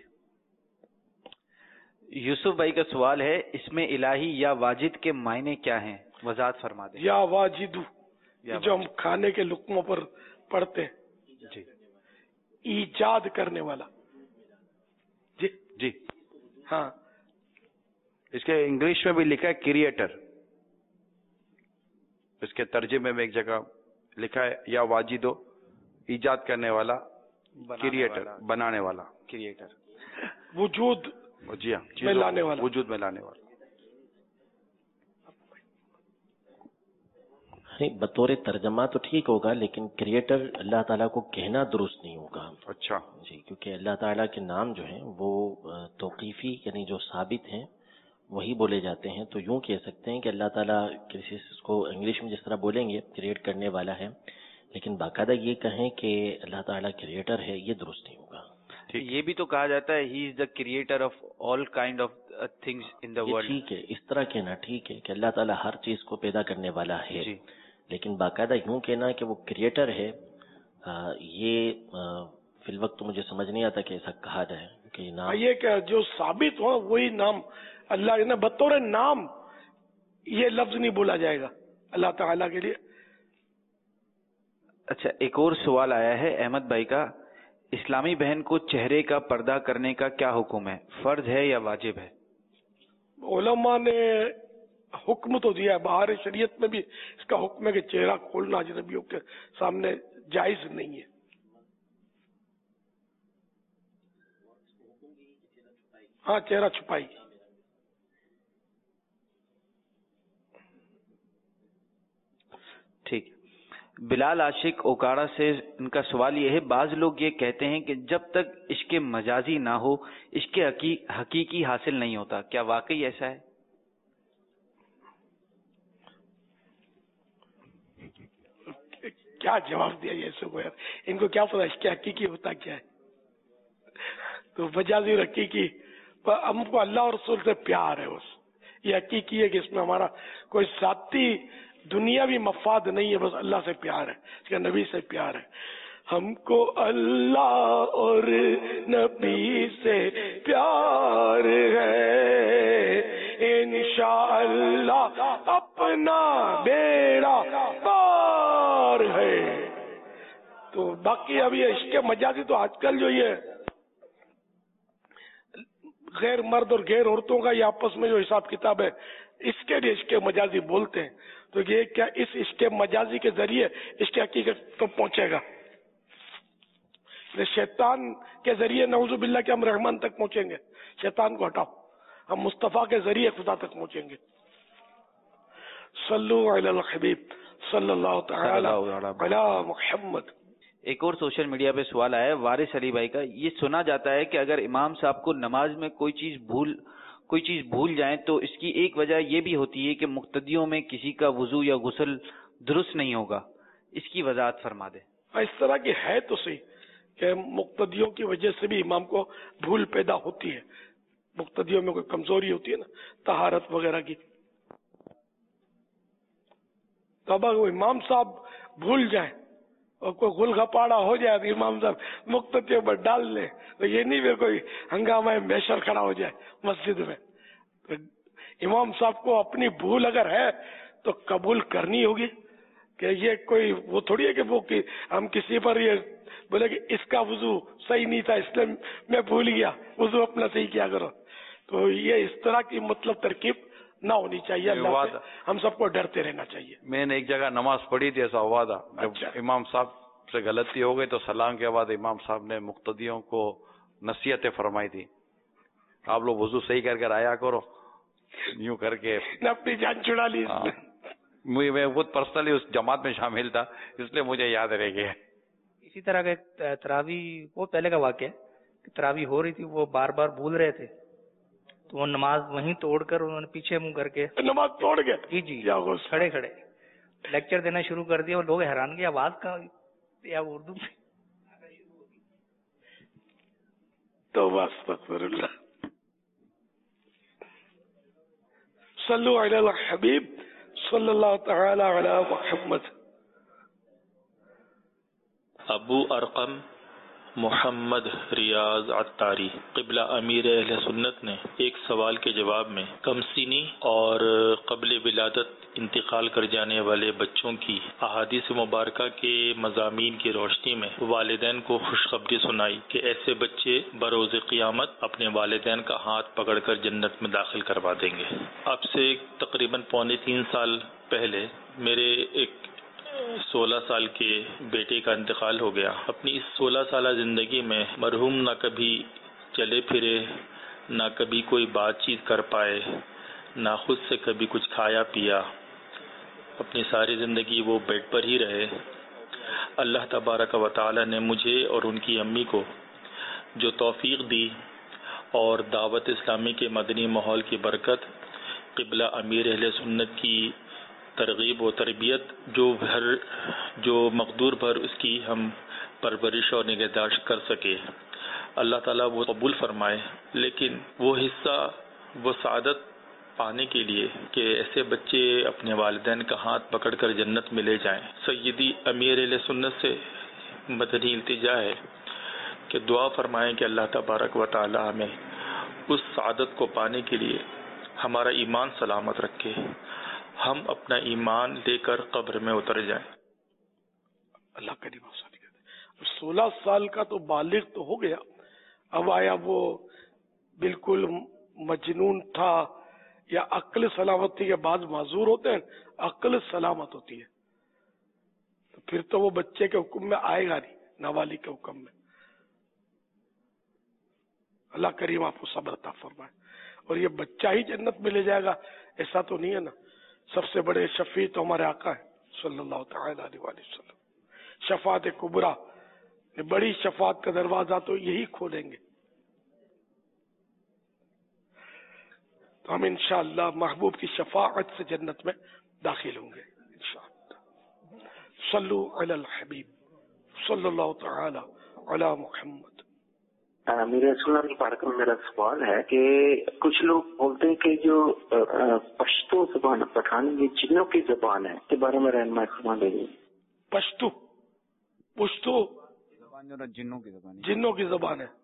P: یوسف بھائی کا سوال ہے، اس میں الہی یا واجد کے معنی کیا ہیں؟ وضاحت فرما دیں.
S: یا واجدو جو ہم کھانے کے لقموں پر پڑھتے ہیں،
B: جی،
S: ایجاد کرنے والا. جی
B: جی
S: ہاں،
B: اس کے انگلش میں بھی لکھا ہے کریٹر، اس کے ترجمے میں ایک جگہ لکھا ہے یا واجدو، ایجاد کرنے والا، کریٹر بنانے والا،
P: کریٹر
S: وجود
B: جی ہاں
S: میں لانے والا،
B: وجود میں لانے والا.
M: بطور ترجمہ تو ٹھیک ہوگا لیکن کریٹر اللہ تعالیٰ کو کہنا درست نہیں ہوگا.
B: اچھا
M: جی، کیونکہ اللہ تعالیٰ کے نام جو ہیں وہ توقیفی یعنی جو ثابت ہیں وہی بولے جاتے ہیں. تو یوں کہہ سکتے ہیں کہ اللہ تعالیٰ کسی کو انگلش میں جس طرح بولیں گے کریٹ کرنے والا ہے، لیکن باقاعدہ یہ کہیں کہ اللہ تعالیٰ کریٹر ہے، یہ درست نہیں ہوگا.
P: یہ بھی تو کہا جاتا ہے he is the creator of all kind of things in the world.
M: ٹھیک ہے، اس طرح کہنا ٹھیک ہے کہ اللہ تعالیٰ ہر چیز کو پیدا کرنے والا ہے، لیکن باقاعدہ یوں کہنا کہ وہ کریٹر ہے، یہ فی الوقت تو مجھے سمجھ نہیں آتا کہ ایسا کہا جائے. کہ نام
S: یہ کہ جو ثابت ہو وہی نام اللہ نے بطور نام یہ لفظ نہیں بولا جائے گا اللہ تعالیٰ کے لیے.
P: اچھا، ایک اور سوال آیا ہے احمد بھائی کا، اسلامی بہن کو چہرے کا پردہ کرنے کا کیا حکم ہے؟ فرض ہے یا واجب ہے؟
S: علماء نے حکم تو دیا ہے، باہر شریعت میں بھی اس کا حکم ہے کہ چہرہ کھولنا اجنبیوں کے سامنے جائز نہیں ہے۔ ہاں، چہرہ چھپائی۔
P: ٹھیک۔ بلال عاشق اوکاڑا سے ان کا سوال یہ ہے، بعض لوگ یہ کہتے ہیں کہ جب تک عشق مجازی نہ ہو عشق حقیقی حاصل نہیں ہوتا، کیا واقعی ایسا ہے؟
S: کیا جواب دیا ایسے کو یار، ان کو کیا پتا عشق حقیقی ہوتا کیا ہے؟ تو مجازی اور حقیقی، ہم کو اللہ اور رسول سے پیار ہے، بس یہ حقیقی ہے کہ اس میں ہمارا کوئی ذاتی دنیاوی مفاد نہیں ہے، بس اللہ سے پیار ہے، اس کے نبی سے پیار ہے۔ ہم کو اللہ اور نبی سے پیار ہے، انشاءاللہ اپنا بیڑا پار ہے۔ تو باقی ابھی عشق مجازی تو آج کل جو یہ غیر مرد اور غیر عورتوں کا یہ آپس میں جو حساب کتاب ہے، اس کے لیے عشق مجازی بولتے ہیں۔ تو یہ کیا اس عشق مجازی کے ذریعے عشق حقیقت تو پہنچے گا؟ شیطان کے ذریعے نعوذ باللہ کہ ہم رحمان تک پہنچیں گے، شیطان کو ہٹاؤ، ہم مصطفیٰ کے ذریعے خدا تک پہنچیں گے۔ صلو علی الحبیب صلی اللہ تعالی علی محمد۔
P: ایک اور سوشل میڈیا پہ سوال آیا ہے وارث علی بھائی کا، یہ سنا جاتا ہے کہ اگر امام صاحب کو نماز میں کوئی چیز بھول جائیں تو اس کی ایک وجہ یہ بھی ہوتی ہے کہ مقتدیوں میں کسی کا وضو یا غسل درست نہیں ہوگا، اس کی وضاحت فرما دیں۔
S: اس طرح کی ہے تو صحیح کہ مقتدیوں کی وجہ سے بھی امام کو بھول پیدا ہوتی ہے، مقتدیوں میں کوئی کمزوری ہوتی ہے نا طہارت وغیرہ کی، تو اب اگر امام صاحب بھول جائیں اور کوئی غل غپاڑا ہو جائے تو امام صاحب مقتدیوں پر ڈال لے، تو یہ نہیں پھر کوئی ہنگامہ محشر کھڑا ہو جائے مسجد میں۔ تو امام صاحب کو اپنی بھول اگر ہے تو قبول کرنی ہوگی، کہ یہ کوئی وہ تھوڑی ہے کہ وہ ہم کسی پر یہ بولے کہ اس کا وضو صحیح نہیں تھا اس لیے میں بھول گیا، وضو اپنا صحیح کیا کرو۔ تو یہ اس طرح کی مطلب ترکیب نہ ہونی چاہیے، اللہ سے ہم سب کو ڈرتے رہنا چاہیے۔
B: میں نے ایک جگہ نماز پڑھی تھی، ایسا ہوا تھا جب امام صاحب سے غلطی ہو گئی تو سلام کے بعد امام صاحب نے مقتدیوں کو نصیحتیں فرمائی تھی، آپ لوگ وضو صحیح کر آیا کرو، یوں کر کے
S: اپنی جان چھڑا لی۔
B: میں خود پرسنلی اس جماعت میں شامل تھا، اس لیے مجھے یاد رہ گیا۔
A: اسی طرح کا تراویح وہ پہلے کا واقعہ ہے کہ تراویح ہو رہی تھی، وہ بار بار بھول رہے تھے تو وہ نماز وہیں توڑ کر انہوں نے پیچھے منہ کر کے
S: نماز توڑ گئے،
A: جی کھڑے لیکچر دینا شروع کر دیا، اور لوگ حیران کی آواز کا یا اردو میں
S: تو استغفر اللہ۔ صلو علی الحبیب صلی اللہ تعالی علی محمد۔
C: ابو ارقم محمد ریاض عطاری قبلہ امیر اہل سنت نے ایک سوال کے جواب میں کمسینی اور قبل ولادت انتقال کر جانے والے بچوں کی احادیث مبارکہ کے مضامین کی روشنی میں والدین کو خوشخبری سنائی کہ ایسے بچے بروز قیامت اپنے والدین کا ہاتھ پکڑ کر جنت میں داخل کروا دیں گے۔ اب سے تقریباً 2.25 سال پہلے میرے ایک 16 سال کے بیٹے کا انتقال ہو گیا۔ اپنی اس 16 سالہ زندگی میں مرحوم نہ کبھی چلے پھرے، نہ کبھی کوئی بات چیت کر پائے، نہ خود سے کبھی کچھ کھایا پیا، اپنی ساری زندگی وہ بیڈ پر ہی رہے۔ اللہ تبارک و تعالی نے مجھے اور ان کی امی کو جو توفیق دی اور دعوت اسلامی کے مدنی ماحول کی برکت، قبلہ امیر اہل سنت کی ترغیب و تربیت، جو مقدور بھر اس کی ہم پرورش اور نگہداشت کر سکے، اللہ تعالیٰ وہ قبول فرمائے۔ لیکن وہ حصہ، وہ سعادت پانے کے لیے کہ ایسے بچے اپنے والدین کا ہاتھ پکڑ کر جنت میں لے جائیں، سیدی امیر اہل سنت سے مدنی التجا ہے کہ دعا فرمائیں کہ اللہ تبارک و تعالیٰ ہمیں اس سعادت کو پانے کے لیے ہمارا ایمان سلامت رکھے، ہم اپنا ایمان لے کر قبر میں اتر جائیں۔
S: اللہ کریم 16 साल का तो बालिग तो हो गया, अब आया वो बिल्कुल मजनून था या अक्ल सलामत थी, या बाद माजूर होते हैं, अक्ल सलामत होती है, तो फिर तो वो बच्चे के हुक्म में आएगा नहीं, नाबालिग के हुक्म में। अल्लाह करीम आपको सब्र अता फरमाए। और ये बच्चा ही जन्नत में ले जाएगा ऐसा तो नहीं है ना। सबसे बड़े शफी तो हमारे आका है सल्लल्लाहु तआला अलैहि वसल्लम। शफात कुबरा, बड़ी शफात का दरवाजा तो यही खोलेंगे। तो हम इंशाअल्लाह महबूब की शफाअत से जन्नत में दाखिल होंगे इंशाअल्लाह। सल्लु अलल हबीब सल्लल्लाहु तआला अला मुहम्मद।
D: मेरे रसूलुल्लाह की बारगाह में मेरा सवाल है कि कुछ लोग बोलते हैं कि जो पश्तो ज़बान पठान ये जिन्नों की ज़बान है, इसके बारे में रहनुमाई फरमा देंगे।
S: पश्तो जिन्नों की ज़बान है।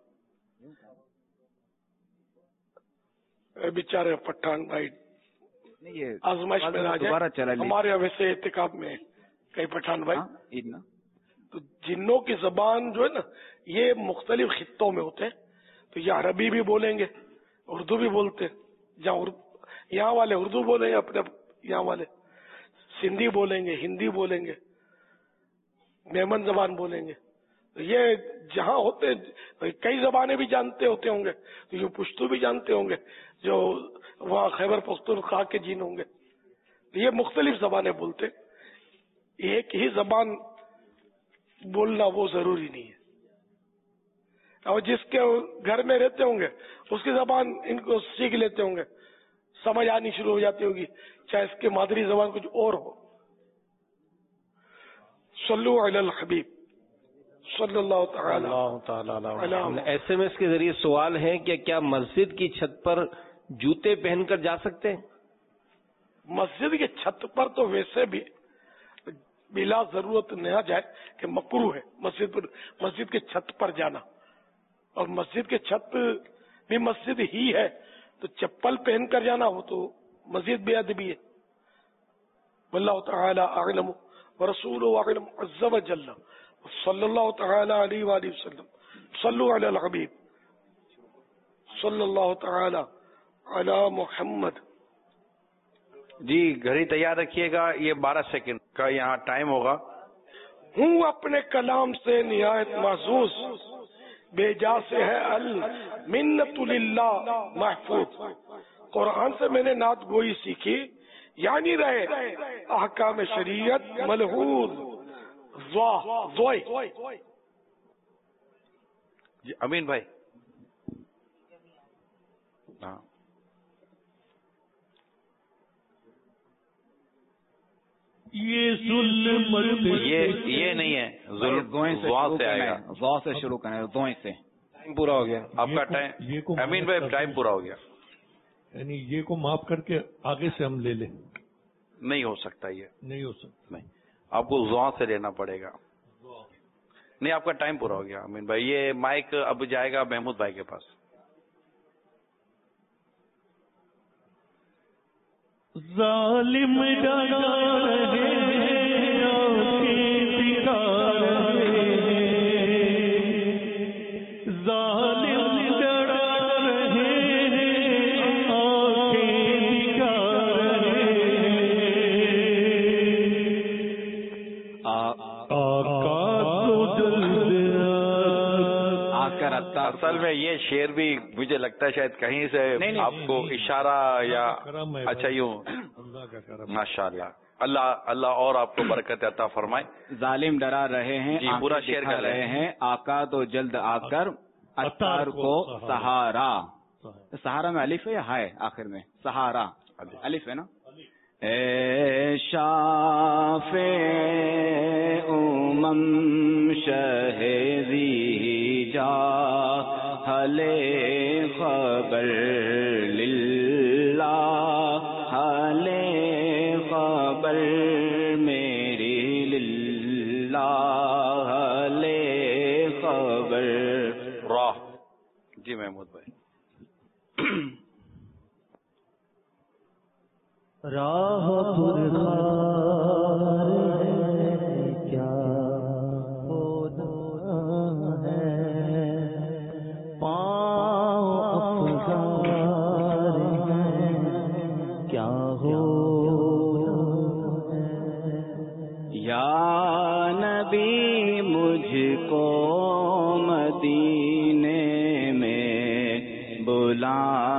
S: बेचारे पठान भाई आजमाइश में आ जाए। हमारे वैसे एहतिकाब में कई पठान भाई तो जिन्नों की जबान जो है ना, ये मुख्तलिफ खित्तों में होते हैं। तो ये अरबी भी बोलेंगे, उर्दू भी बोलते हैं। यहाँ वाले उर्दू बोलेंगे, अपने यहाँ वाले सिंधी बोलेंगे, हिंदी बोलेंगे, मेमन जबान बोलेंगे। तो ये जहाँ होते कई जबानें भी जानते होते होंगे, तो ये पुश्तो भी जानते होंगे जो वहाँ खैबर पख्तूनख्वा के जीन होंगे। तो ये मुख्तलिफ जबानें बोलते, एक ही जबान बोलना वो जरूरी नहीं है। और जिसके घर में रहते होंगे उसकी जबान इनको सीख लेते होंगे, समझ आनी शुरू हो जाती होगी, चाहे इसके मादरी जबान कुछ और हो। सल्लु अलल हबीब सल्लल्लाहु तआला।
W: SMS के जरिए सवाल है कि क्या मस्जिद की छत पर जूते पहनकर जा सकते हैं?
S: मस्जिद की छत पर तो वैसे भी बिला जरूरत न जाए कि मकरूह है मस्जिद के छत पर जाना। और मस्जिद के छत भी मस्जिद ही है, तो चप्पल पहन कर जाना हो तो मस्जिद बेअदबी है। वल्लाहु तआला अअलम व रसूलुहु अअलम अज़्ज़ व जल्ल सल्लल्लाहु तआला अलैहि वसल्लम। सल्लु अलल हबीब सल्लल्लाहु तआला अला मुहम्मद।
B: जी घड़ी तैयार रखिएगा, ये 12 सेकंड का यहाँ टाइम होगा।
S: हूँ अपने कलाम से निहायत महसूस, बेजा से है अल मिन्नतुलिल्लाह महफूज। कुरान से मैंने नात गोई सीखी, यानी रहे अहकाम शरीयत मलहूज।
B: जी अमीन भाई। हाँ ये नहीं है, जुल्म से आएगा।
G: ज़ा से शुरू करें, ज़ों से।
B: टाइम पूरा हो गया आपका टाइम। अमीन भाई टाइम पूरा हो गया,
H: यानी ये को माफ करके आगे से हम ले लें।
B: नहीं हो सकता, ये
H: नहीं हो सकता।
B: नहीं, आपको ज़ा से लेना पड़ेगा। नहीं, आपका टाइम पूरा हो गया अमीन भाई। ये माइक अब जाएगा महमूद भाई के पास।
N: जालिम डरा रहे हैं, आंखें दिखा रहे हैं। जालिम डरा रहे हैं, आंखें दिखा रहे हैं। आका तो जल्द
G: आकर
B: असल में ये शेर भी मुझे लगता है शायद कहीं से आपको इशारा या अच्छा यूं। माशाअल्लाह, अल्लाह और आपको बरकत अता फरमाए।
G: जालिम डरा रहे हैं,
B: जी पूरा शेर कर
G: रहे हैं। आका तो जल्द आकर अत्तार को सहारा। सहारा में अलिफ है या हाय आखिर में? सहारा अलिफ है ना। ए शाफे उमम शहजी जा हले खबर लिल्ला हले खबर मेरी लिल्ला हले खबर।
B: राह जी महमूद भाई।
N: राह पुरखार है क्या होना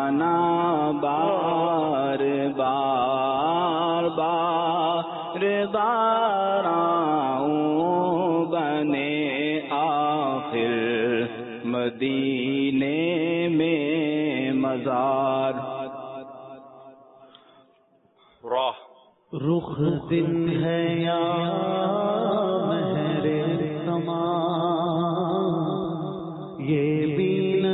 G: زمانہ بار بار بار داراؤں بنے آخر مدینے میں مزار.
B: راہ
N: رخ دن ہے یا مہر سما، یہ بھی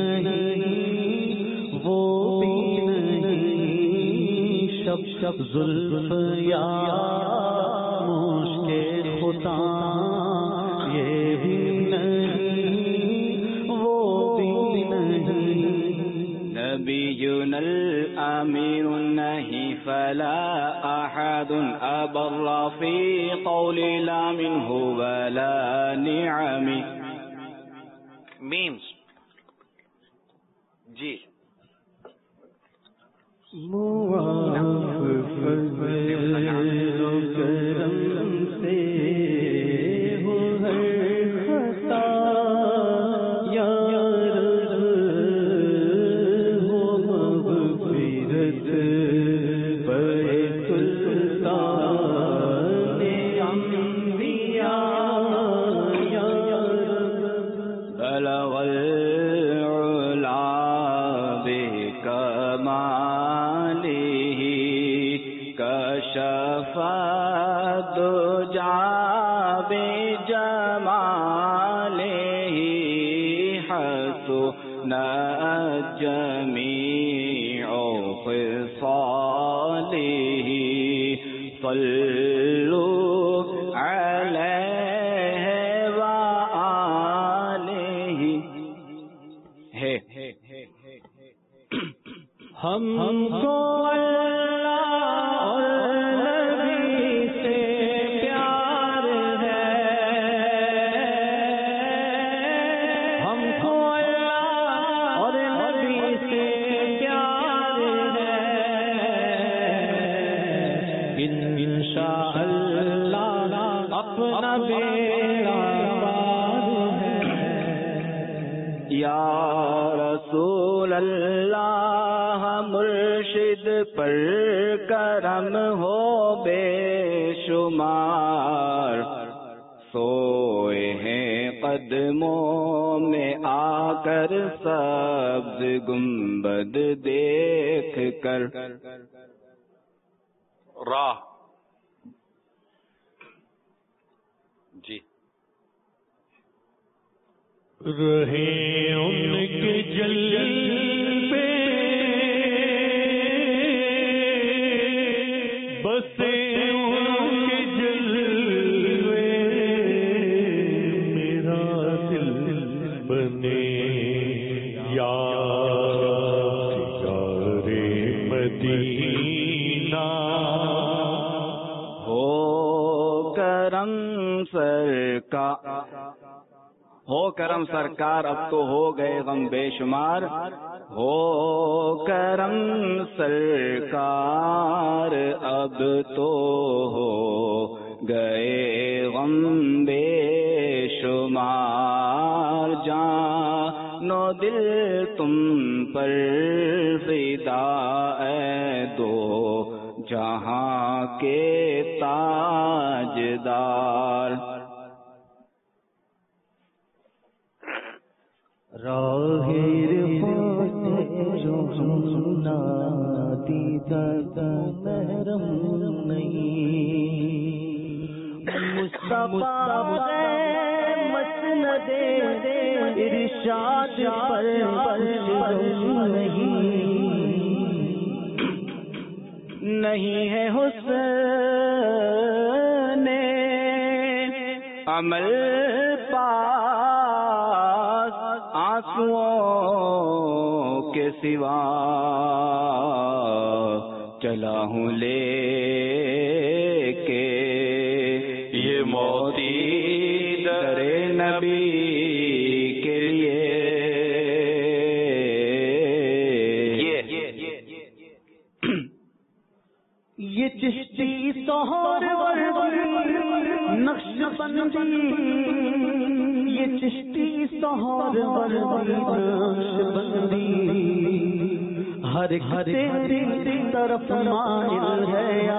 N: نہیں وہ بھی نہیں، شب شب زلف یا مشک خدا، یہ بھی نہیں وہ بھی نہیں.
G: نبینا الامیر نہیں فلا احد ابر فی قول لا منه ولا نعم.
B: means جی
G: جميع خصاله صلوا عليه وآله.
N: ہم کو
G: پر کرم ہو بے شمار، سوئے ہیں قدموں میں آ کر سبز گنبد دیکھ کر.
B: راہ جی
N: رہے ان کے جلوے بسے ان کے جلوے، میرا دل بنے یار مدینہ.
G: ہو کرم سرکار اب تو ہو گئے غم بے شمار. ہو کرم سرکار اب تو ہو گئے غم بے شمار. جانو دل تم پر فدا اے دو جہاں کے تاجدار.
N: راہیر جو سننا دیدہ محرم نہیں، مصطفیٰ مسند ارشاد پر
G: نہیں ہے حسن عمل پاس آنسوؤں کے سوا، چلا ہوں لے کے یہ موتی در نبی کے لیے.
N: یہ چشتی سہور نقش بندی، یہ چشتی سہور نقش بندی، ہر ایک تیری طرف مائل ہے یا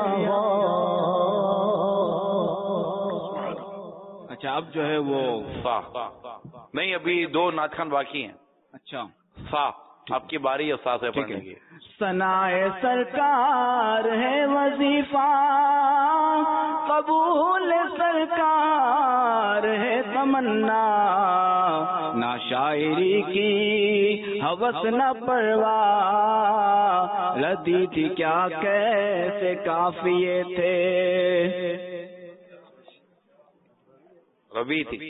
G: اچھا اب جو ہے وہ
B: فا نہیں، ابھی 2 نعت خوان باقی ہیں.
G: اچھا
B: فا آپ کی باری ہے سا سے پڑھنے کی.
N: ثنائے سرکار ہے وظیفہ، قبول سرکار ہے تمنا،
G: نہ شاعری کی
N: ہوس نہ پرواہ، لدی تھی کیا کیسے قافیے تھے.
B: روی تھی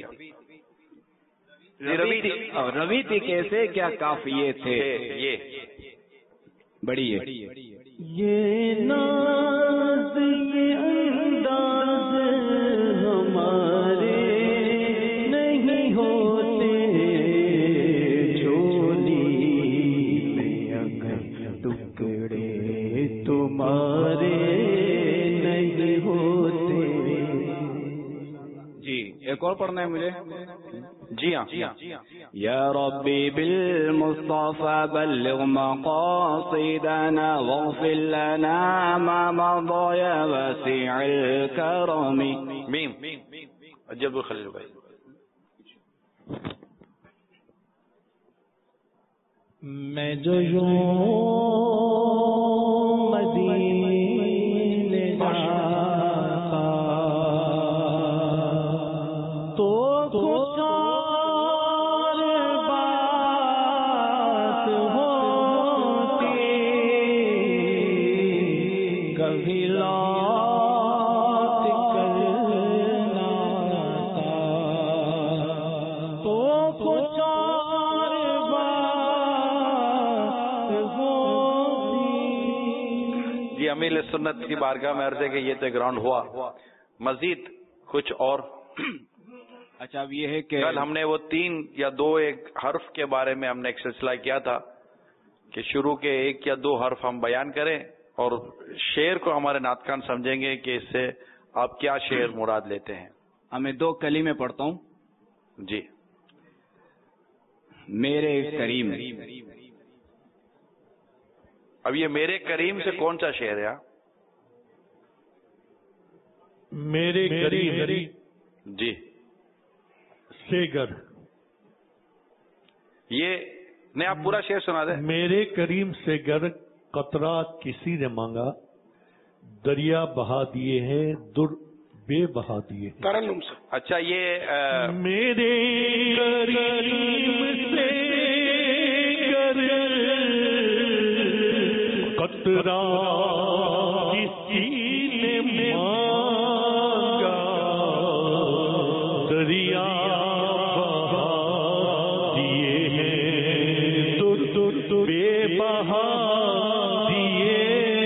G: روی تھی کیسے کیا قافیے تھے.
B: یہ
G: بڑی ہے
N: یہ ناز یہ انداز ہمارے نہیں ہوتے، جھولی میں اگر ٹکڑے تمہارے نہیں ہوتے.
G: جی ایک اور پڑھنا ہے مجھے.
B: جی ہاں.
N: یا ربی بالمصطفى بلغ مقاصدنا واغفر لنا ما مضى يا واسع الكرم.
B: میم عجب خلیل بھائی.
N: میں جو یوں مدینے جاتا تو کچھ اور بات ہوتی، کبھی لوٹ کر نہ آتا تو کچھ اور بات ہوتی.
B: جی امیر سنت کی بارگاہ میں عرض ہے کہ یہ تو گراؤنڈ ہوا، مزید کچھ اور.
G: اچھا اب یہ ہے کہ
B: کل ہم نے وہ 3 یا 2 ایک حرف کے بارے میں ہم نے ایک سلسلہ کیا تھا کہ شروع کے 1 یا 2 حرف ہم بیان کریں اور شعر کو ہمارے نعت خوان سمجھیں گے کہ اس سے آپ کیا شعر مراد لیتے ہیں.
G: میں 2 کلمے پڑھتا ہوں.
B: جی.
G: میرے کریم.
B: اب یہ میرے کریم سے کون سا شعر ہے؟
H: میرے کریم
B: جی
H: سے گر.
B: یہ نہیں آپ پورا شعر سنا دیں.
H: میرے کریم سے گر قطرہ کسی نے مانگا، دریا بہا دیے ہیں در بے بہا دیے ہیں.
S: ترنم سے.
B: اچھا یہ
H: میرے کریم سے گر قطرہ کسی نے مانگا، دریا بہا دیے ہیں در بے بہا دیے.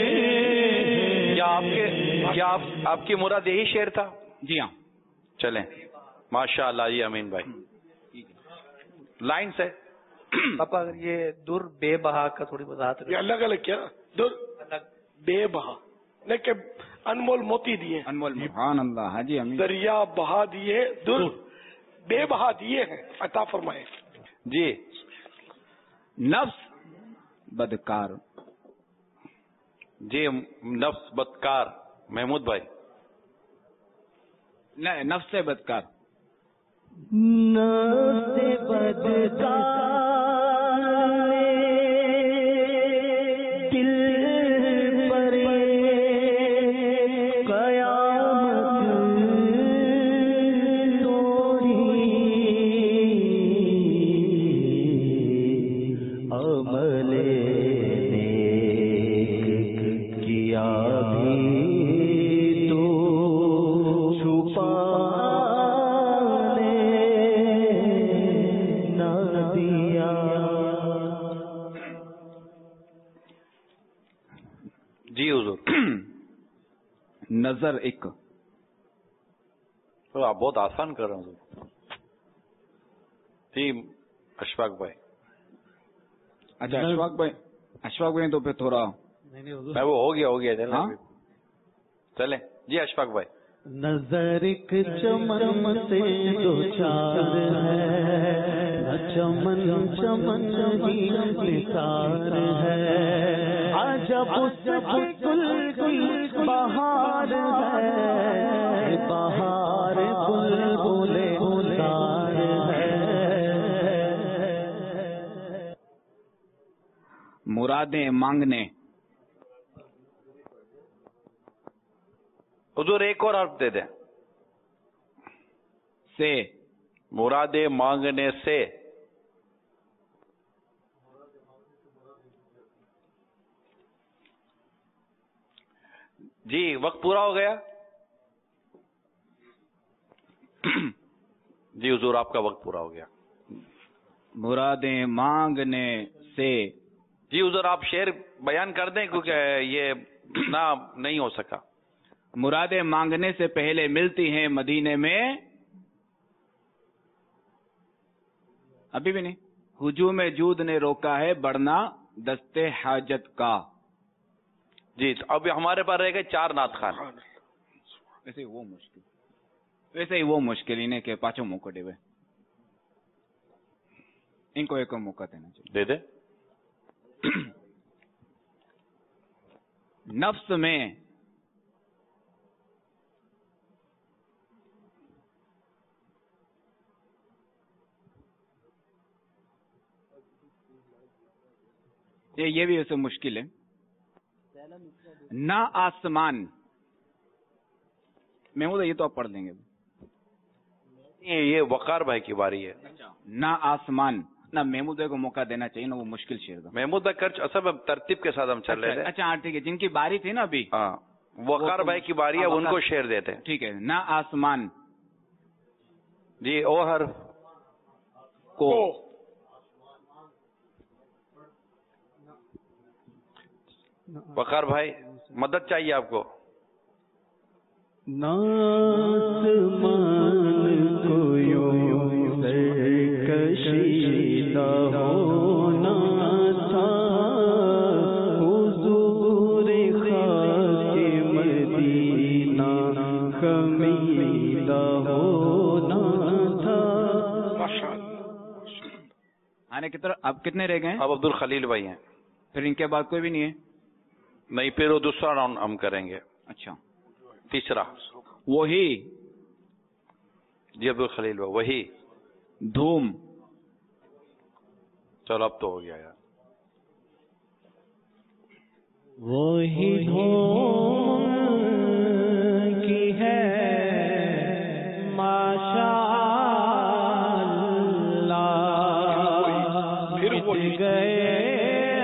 B: کیا آپ کی مراد یہی شعر تھا؟
G: جی ہاں.
B: چلیں ماشاء اللہ. جی امین بھائی لائن سے
A: پاپا اگر یہ در بے بہا کا تھوڑی وضاحت.
S: یہ الگ الگ کیا در بے بہا لیکن انمول موتی دیے،
G: انمول. سبحان اللہ. ہاں جی امین.
S: دریا بہا دیے در بے بہا دیے ہیں، عطا فرمائے.
B: جی.
G: نفس بدکار.
B: جی نفس بدکار محمود بھائی.
G: نہیں نفس سے بدکار.
N: نفس بدکار دل پر قیامت توڑی، عمل نیک کیا بھی تو چھپانے نہ دیا.
B: جی حضور.
G: نظر ایک.
B: تو آپ بہت آسان کر رہے ہیں حضور. جی اشفاق بھائی.
G: اچھا اشفاق بھائی تو پھر تھوڑا
B: میں وہ ہو گیا چلیں. جی اشفاق بھائی.
N: نظر ایک چمن سے دو چار ہے، نہ
Q: چمن چمن ہی نثار ہے، عجب اس کی گل گل بہار ہے، بہار بلبل گلزار ہے۔
G: مرادیں مانگنے،
B: حضور ایک اور حرف دے دیں،
G: سے،
B: مرادیں مانگنے سے۔ جی وقت پورا ہو گیا۔ جی حضور آپ کا وقت پورا ہو گیا۔
G: مرادیں مانگنے سے۔
B: جی حضور آپ شعر بیان کر دیں کیونکہ یہ نہ نہیں ہو سکا۔
G: مرادیں مانگنے سے پہلے ملتی ہیں مدینے میں، ابھی بھی نہیں، ہجوم جود نے روکا ہے بڑھنا دستے حاجت کا۔
B: جی اب ہمارے پاس رہ گئے 4 نعت خان۔
G: ویسے ہی وہ مشکل انہیں کہ 5 موقع دے، ان کو ایک موقع دینا چاہیے۔
B: دے دے۔
G: نفس میں یہ بھی ویسے مشکل ہے۔ نہ آسمان، محمود یہ تو آپ پڑھ لیں گے۔
B: یہ وقار بھائی کی باری ہے۔
G: نہ آسمان، نہ محمود کو موقع دینا چاہیے نا، وہ مشکل شعر تھا۔
B: محمود بھائی اصل ترتیب کے ساتھ ہم چل رہے تھے۔
G: اچھا ہاں ٹھیک ہے، جن کی باری تھی نا ابھی،
B: ہاں وقار بھائی کی باری ہے، ان کو شعر دیتے۔
G: ٹھیک ہے، نہ آسمان۔
B: جی او حرف
G: کو،
B: وقار بھائی مدد چاہیے آپ کو۔
Q: ناسمان کو یوں کشیدہ ہونا تھا، حضور خاک مدینہ خمیدہ ہونا تھا۔
G: آنے کی طرف اب کتنے رہ گئے ہیں؟
B: اب عبد الخلیل بھائی ہیں،
G: پھر ان کے بعد کوئی بھی نہیں ہے؟
B: نہیں، پھر وہ دوسرا راؤنڈ ہم کریں گے۔
G: اچھا
B: تیسرا
G: وہی،
B: جی عبد الخلیل بھائی وہی
G: دھوم۔
B: چلو اب تو ہو گیا یار۔
Q: وہی دھوم کی ہے ماشاء اللہ، مٹ گئے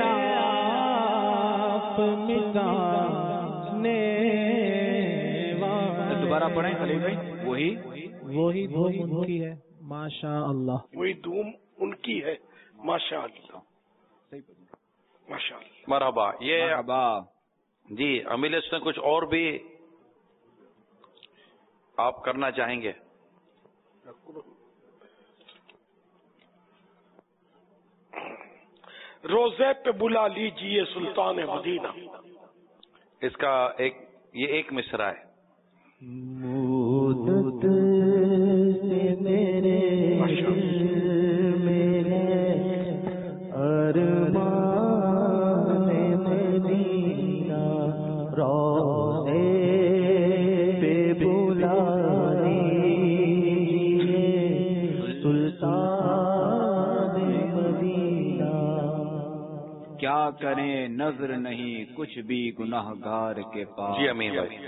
Q: آپ مٹانے والے۔
G: دوبارہ پڑھیں خلیل بھائی۔
Q: وہی دھوم ان کی ہے ماشاء اللہ،
S: وہی دھوم ان کی ہے ماشاء اللہ، ماشاء اللہ۔
B: مرحبا۔ یہ
G: مرحبا۔
B: جی امیل نے کچھ اور بھی آپ کرنا چاہیں گے؟
S: روزے پہ بلا لیجئے سلطان مدینہ،
B: اس کا ایک مصرع ہے۔
Q: مدت سے میرے ارمان مدینہ، روزے پہ بلا لیجئے سلطان مدینہ۔
G: کیا کریں نظر نہیں کچھ بھی گناہ گار کے پاس۔
B: جی امین بھائی۔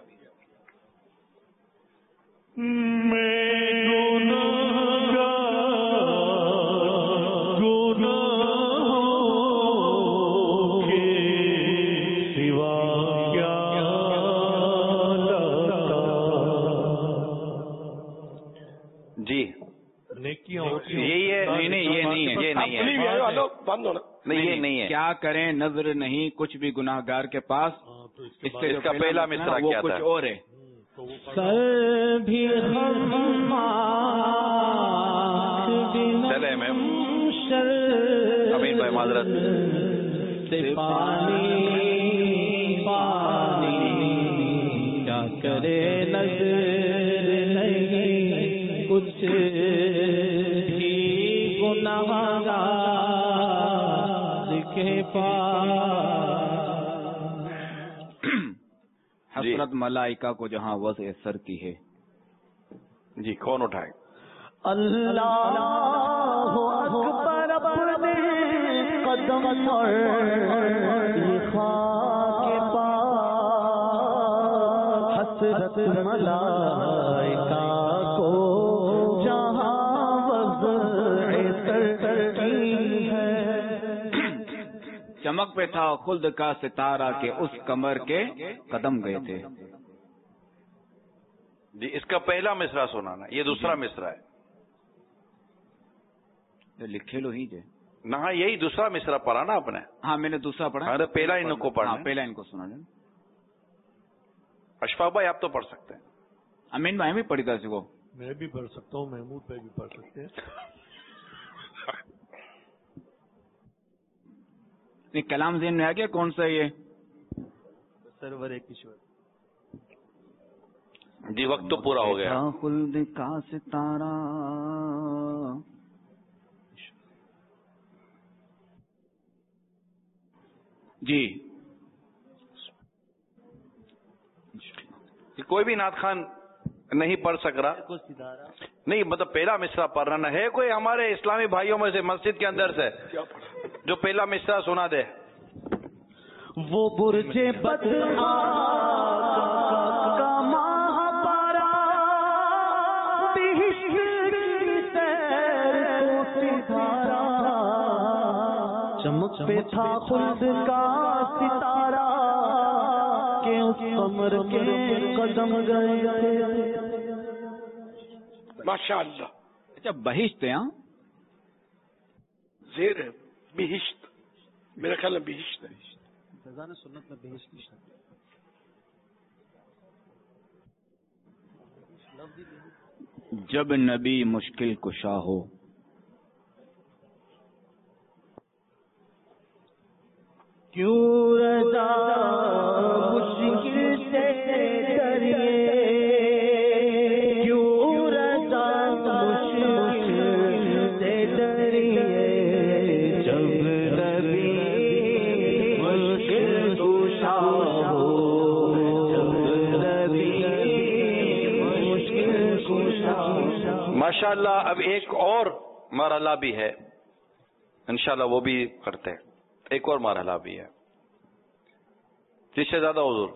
G: یہ نہیں ہے۔ کیا کریں نظر نہیں کچھ بھی گناہ گار کے پاس، اس کا
B: پہلا مصرع کیا تھا؟
G: کچھ اور ہے۔
Q: سر بھی
B: چلے میں امین بھائی معذرت۔
Q: پانی کیا کرے نظر نہیں کچھ بھی گناہ
G: حسرت ملائکہ کو جہاں وضع سر کی ہے.
B: جی کون اٹھائے؟
N: اللہ اکبر اپنے قدم پر خاک پاس حسرت ملائکہ کو جہاں وضع سر کی ہے.
G: چمک پہ تھا خلد کا ستارہ کے اس کمر کے قدم گئے تھے.
B: جی اس کا پہلا مصرع سنانا، یہ دوسرا مصرع ہے.
G: لکھے لو ہی جے
B: نہ یہی دوسرا مصرع پڑھا نا آپ نے؟
G: ہاں میں نے دوسرا پڑھا.
B: ارے پہلا ان کو پڑھا.
G: پہلا ان کو سنا لیں.
B: اشفاق بھائی آپ تو پڑھ سکتے ہیں.
G: امین بھائی بھی پڑھی تھا اس کو.
H: میں بھی پڑھ سکتا ہوں، محمود بھائی بھی پڑھ سکتے ہیں.
G: کلام ذہن میں آ گیا کون سا یہ؟
H: سرور کشور.
B: جی وقت تو پورا ہو گیا.
G: خلد کا ستارہ جی
B: کوئی بھی نعت خان نہیں پڑھ سک رہا نہیں، مطلب پہلا مصرع پڑھ رہا نہ ہے کوئی ہمارے اسلامی بھائیوں میں سے مسجد کے اندر سے جو پہلا مصرع سنا دے.
N: وہ برج بدعا کا ماہ پارا چمک پہ تھا خلد کا ستارہ کہ اس قمر کے قدم گئے.
S: ماشاء اللہ.
G: اچھا بہشت ہے. ہاں
S: زیر ہے بہشت، میرا خیال ہے بہشت ہے.
Q: فیضان سنت میں بہشت کی شکل.
G: جب نبی مشکل کشا ہو
N: کیوں رضا مشکل سے ڈریے، کیوں رضا مشکل سے ڈریے، جب نبی مشکل کشا ہو، جب نبی مشکل کشا ہو.
B: ماشاءاللہ. اب ایک اور مرحلہ بھی ہے انشاءاللہ، وہ بھی کرتے ہیں. ایک اور مرحلہ بھی ہے جس سے زیادہ حضور.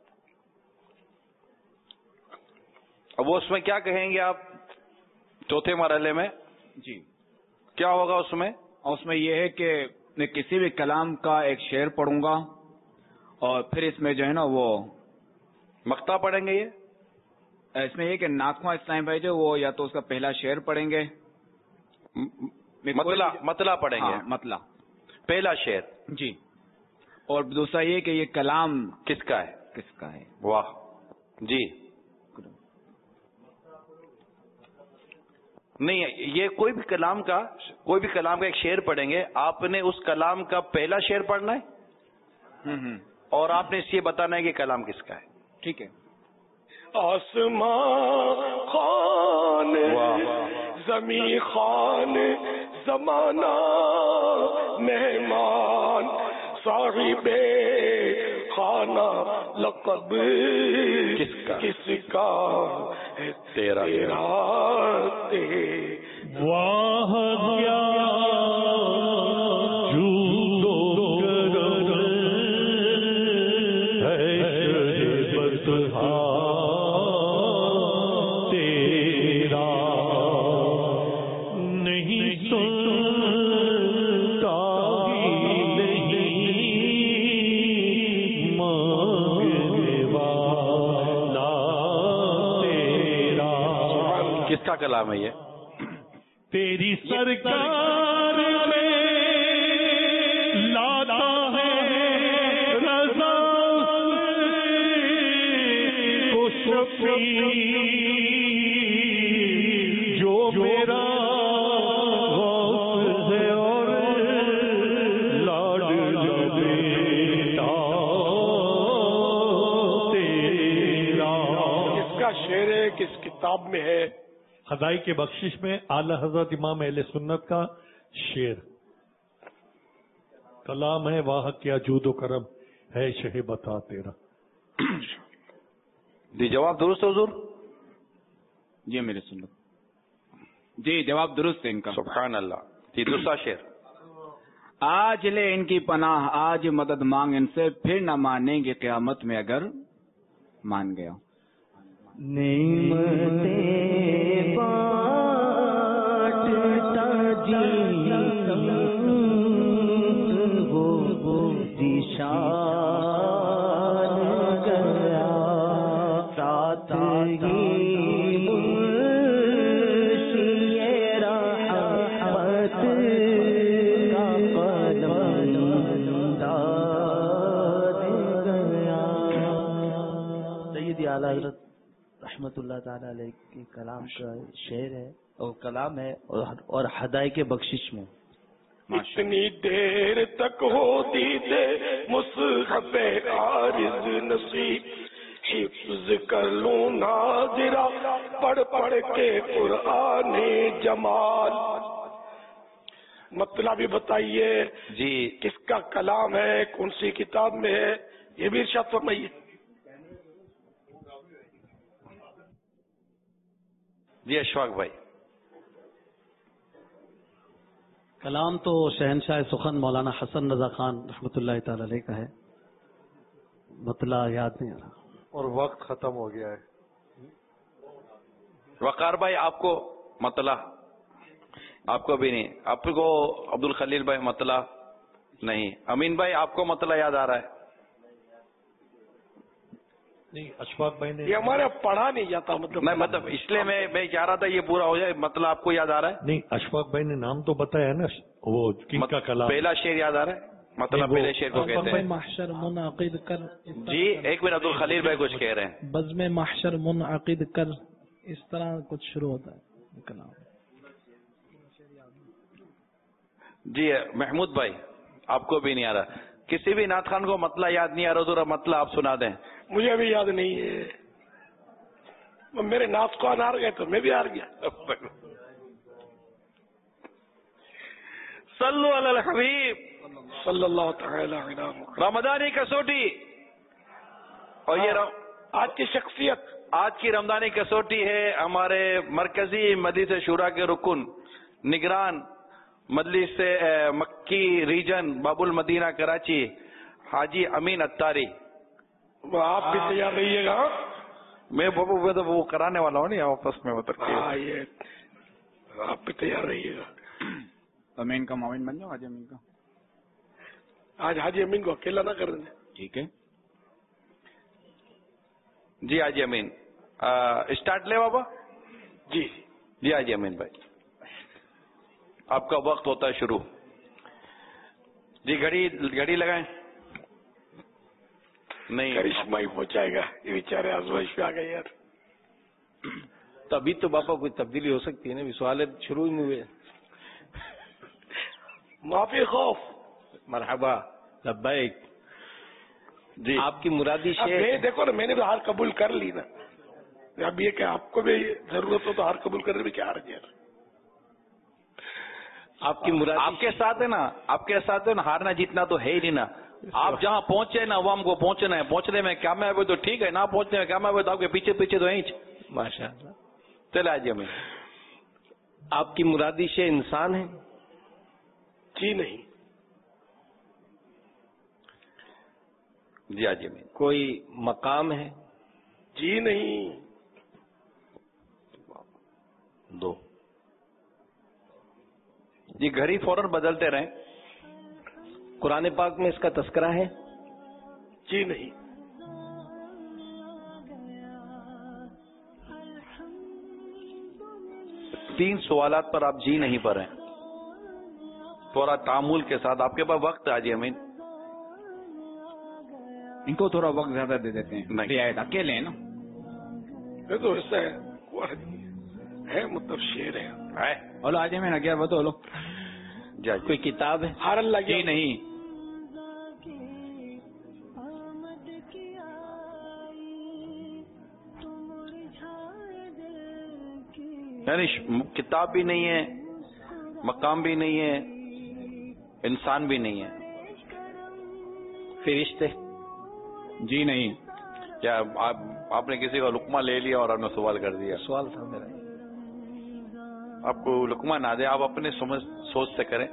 B: اب وہ اس میں کیا کہیں گے آپ چوتھے مرحلے میں؟
G: جی
B: کیا ہوگا اس میں؟
G: اس میں یہ ہے کہ میں کسی بھی کلام کا ایک شعر پڑھوں گا اور پھر اس میں جو ہے نا وہ
B: مقطع پڑھیں گے. یہ
G: اس میں یہ کہ ناخواں اسلام بھائی جو وہ یا تو اس کا پہلا شعر پڑھیں گے،
B: مطلع پڑھیں گے.
G: مطلع
B: پہلا شعر.
G: جی. اور دوسرا یہ کہ یہ کلام
B: کس کا ہے؟
G: کس کا ہے.
B: واہ. جی نہیں یہ کوئی بھی کلام کا ایک شعر پڑھیں گے. آپ نے اس کلام کا پہلا شعر پڑھنا ہے اور آپ نے اس یہ بتانا ہے کہ کلام کس کا ہے.
G: ٹھیک ہے.
S: آسمان خان زمین خان زمانہ مہمان صاحب خانہ لقب کس کا ہے تیرا
H: واہ کیا
B: کلام ہے یہ.
H: تیری سرکار میں لاتا ہے رضا کو شفیع جو میرا غوث ہے اور لاڈلا بیٹا تیرا.
S: کس کا شعر ہے، کس کتاب میں ہے؟
H: خدائی کے بخشش میں اعلی حضرت امام اہل سنت کا شعر. کلام ہے واہ کیا جود و کرم ہے شہ بتا تیرا.
B: جی جواب درست حضور؟
G: جی میری سنت جی جواب درست ہے ان کا.
B: سبحان اللہ. جی دوسرا شعر.
G: آج لے ان کی پناہ آج مدد مانگ ان سے پھر نہ مانیں گے قیامت میں اگر مان گیا.
N: نعمتیں بانٹتا وہ ذیشان گیا ساتھ ہی حضرت رحمت اللہ تعالی علیہ کے کلام کا شعر ہے اور کلام ہے اور ہدایت کے بخشش میں.
S: اتنی دیر تک ہوتی تھے مصحف عارض نصیب حفظ کر لوں ناظرہ پڑھ پڑھ کے قرآن جمال. مطلب بھی بتائیے
B: جی
S: کس کا کلام ہے، کون سی کتاب میں ہے، یہ بھی ارشاد فرمائیے.
B: جی اشفاق بھائی.
R: کلام تو شہنشاہ سخن مولانا حسن رضا خان رحمۃ اللہ تعالی علیہ کا ہے، مطلع یاد نہیں آ رہا
J: اور وقت ختم ہو گیا ہے.
B: وقار بھائی آپ کو مطلع؟ آپ کو بھی نہیں. آپ کو عبد الخلیل بھائی مطلع نہیں. امین بھائی آپ کو مطلع یاد آ رہا ہے؟
H: نہیں اشفاق بھائی نے
S: یہ ہمارے پڑھا نہیں جاتا
B: مطلب اس لیے میں کہہ رہا تھا یہ پورا ہو جائے. مطلب آپ کو یاد آ رہا ہے؟
H: نہیں اشفاق بھائی نے نام تو بتایا نا وہ کن کا کلام.
B: پہلا شعر یاد آ رہا ہے؟ مطلب پہلے شعر کو کہتے ہیں.
Q: محشر منعقد کر.
B: جی ایک منٹ عبد الخلیل بھائی کچھ کہہ رہے ہیں.
Q: بزم محشر منعقد کر اس طرح کچھ شروع ہوتا ہے کلام.
B: جی محمود بھائی آپ کو بھی نہیں آ رہا. کسی بھی نعت خان کو مطلع یاد نہیں آ رہا ذرا مطلع آپ سنا دیں.
S: مجھے ابھی یاد نہیں ہے. میرے نعت خوان ہار گئے تو میں بھی ہار گیا.
B: صلو علی الحبیب
S: صلی اللہ تعالی علیہ وسلم.
B: رمضانی کسوٹی اور یہ
S: آج کی شخصیت
B: آج کی رمضانی کسوٹی ہے ہمارے مرکزی مجلس شورا کے رکن نگران مجلس مکی ریجن باب المدینہ کراچی حاجی امین اتاری.
S: آپ بھی تیار رہیے گا.
B: میں وہ کرانے والا ہوں نہیں آپس میں آپ
S: بھی تیار رہیے گا.
G: امین کا معاون بن جاؤ. حاجی امین کا
S: آج حاجی امین کو اکیلا نہ کر دیں.
G: ٹھیک ہے
B: جی حاجی امین اسٹارٹ لے بابا.
S: جی
B: جی حاجی امین بھائی آپ کا وقت ہوتا ہے شروع. جی گھڑی لگائیں. نہیں
S: کرشمہ ہی پہنچائے گا یہ بیچارے آزمائش پہ آ گئے یار.
W: تو ابھی تو باپا کوئی تبدیلی ہو سکتی ہے نا. سوال شروع ہی نہیں ہوئے.
S: معافی خوف.
W: مرحبا لبیک.
B: جی
W: آپ کی مرادی شعر
S: دیکھو نا میں نے بھی ہار قبول کر لی نا. اب یہ کہ آپ کو بھی ضرورت ہو تو ہار قبول کرنے میں کیا حرج ہے.
W: آپ کی مرادی
B: آپ کے ساتھ ہے نا. آپ کے ساتھ ہے نا. ہارنا جیتنا تو ہے ہی نہیں نا. آپ جہاں پہنچے نا عوام کو پہنچنا ہے. پہنچنے میں کامیاب ہوئے تو ٹھیک ہے, نہ پہنچنے میں کامیاب ہوئے تو آپ کے پیچھے پیچھے تو ہیں.
W: ماشاء اللہ.
B: چلے آج ہمیں
W: آپ کی مرادی شے انسان ہے؟
S: جی نہیں.
B: جی آج ہمیں
W: کوئی مقام ہے؟
S: جی نہیں.
B: دو. جی گھڑی فوراً بدلتے رہیں.
W: قرآن پاک میں اس کا تذکرہ ہے؟
S: جی نہیں.
B: تین سوالات پر آپ جی نہیں پر ہیں. تھوڑا تعامل کے ساتھ. آپ کے پاس وقت ہے حاجی امین.
G: ان کو تھوڑا وقت زیادہ دے دیتے ہیں. رعایت اکیلے ہیں نا.
S: یہ تو ایسا ہے مطلب شعر ہے.
G: بولو آج میں کیا بتو.
W: کوئی کتاب ہے؟
S: ہار اللہ
G: جی نہیں.
B: یعنی کتاب بھی نہیں ہے, مقام بھی نہیں ہے, انسان بھی نہیں ہے.
W: فرشتے؟
G: جی نہیں.
B: کیا آپ نے کسی کا لقمہ لے لیا اور آپ نے سوال کر دیا؟
W: سوال تھا میرا.
B: آپ کو لقمہ نہ دے، آپ اپنے سوچ سے کریں.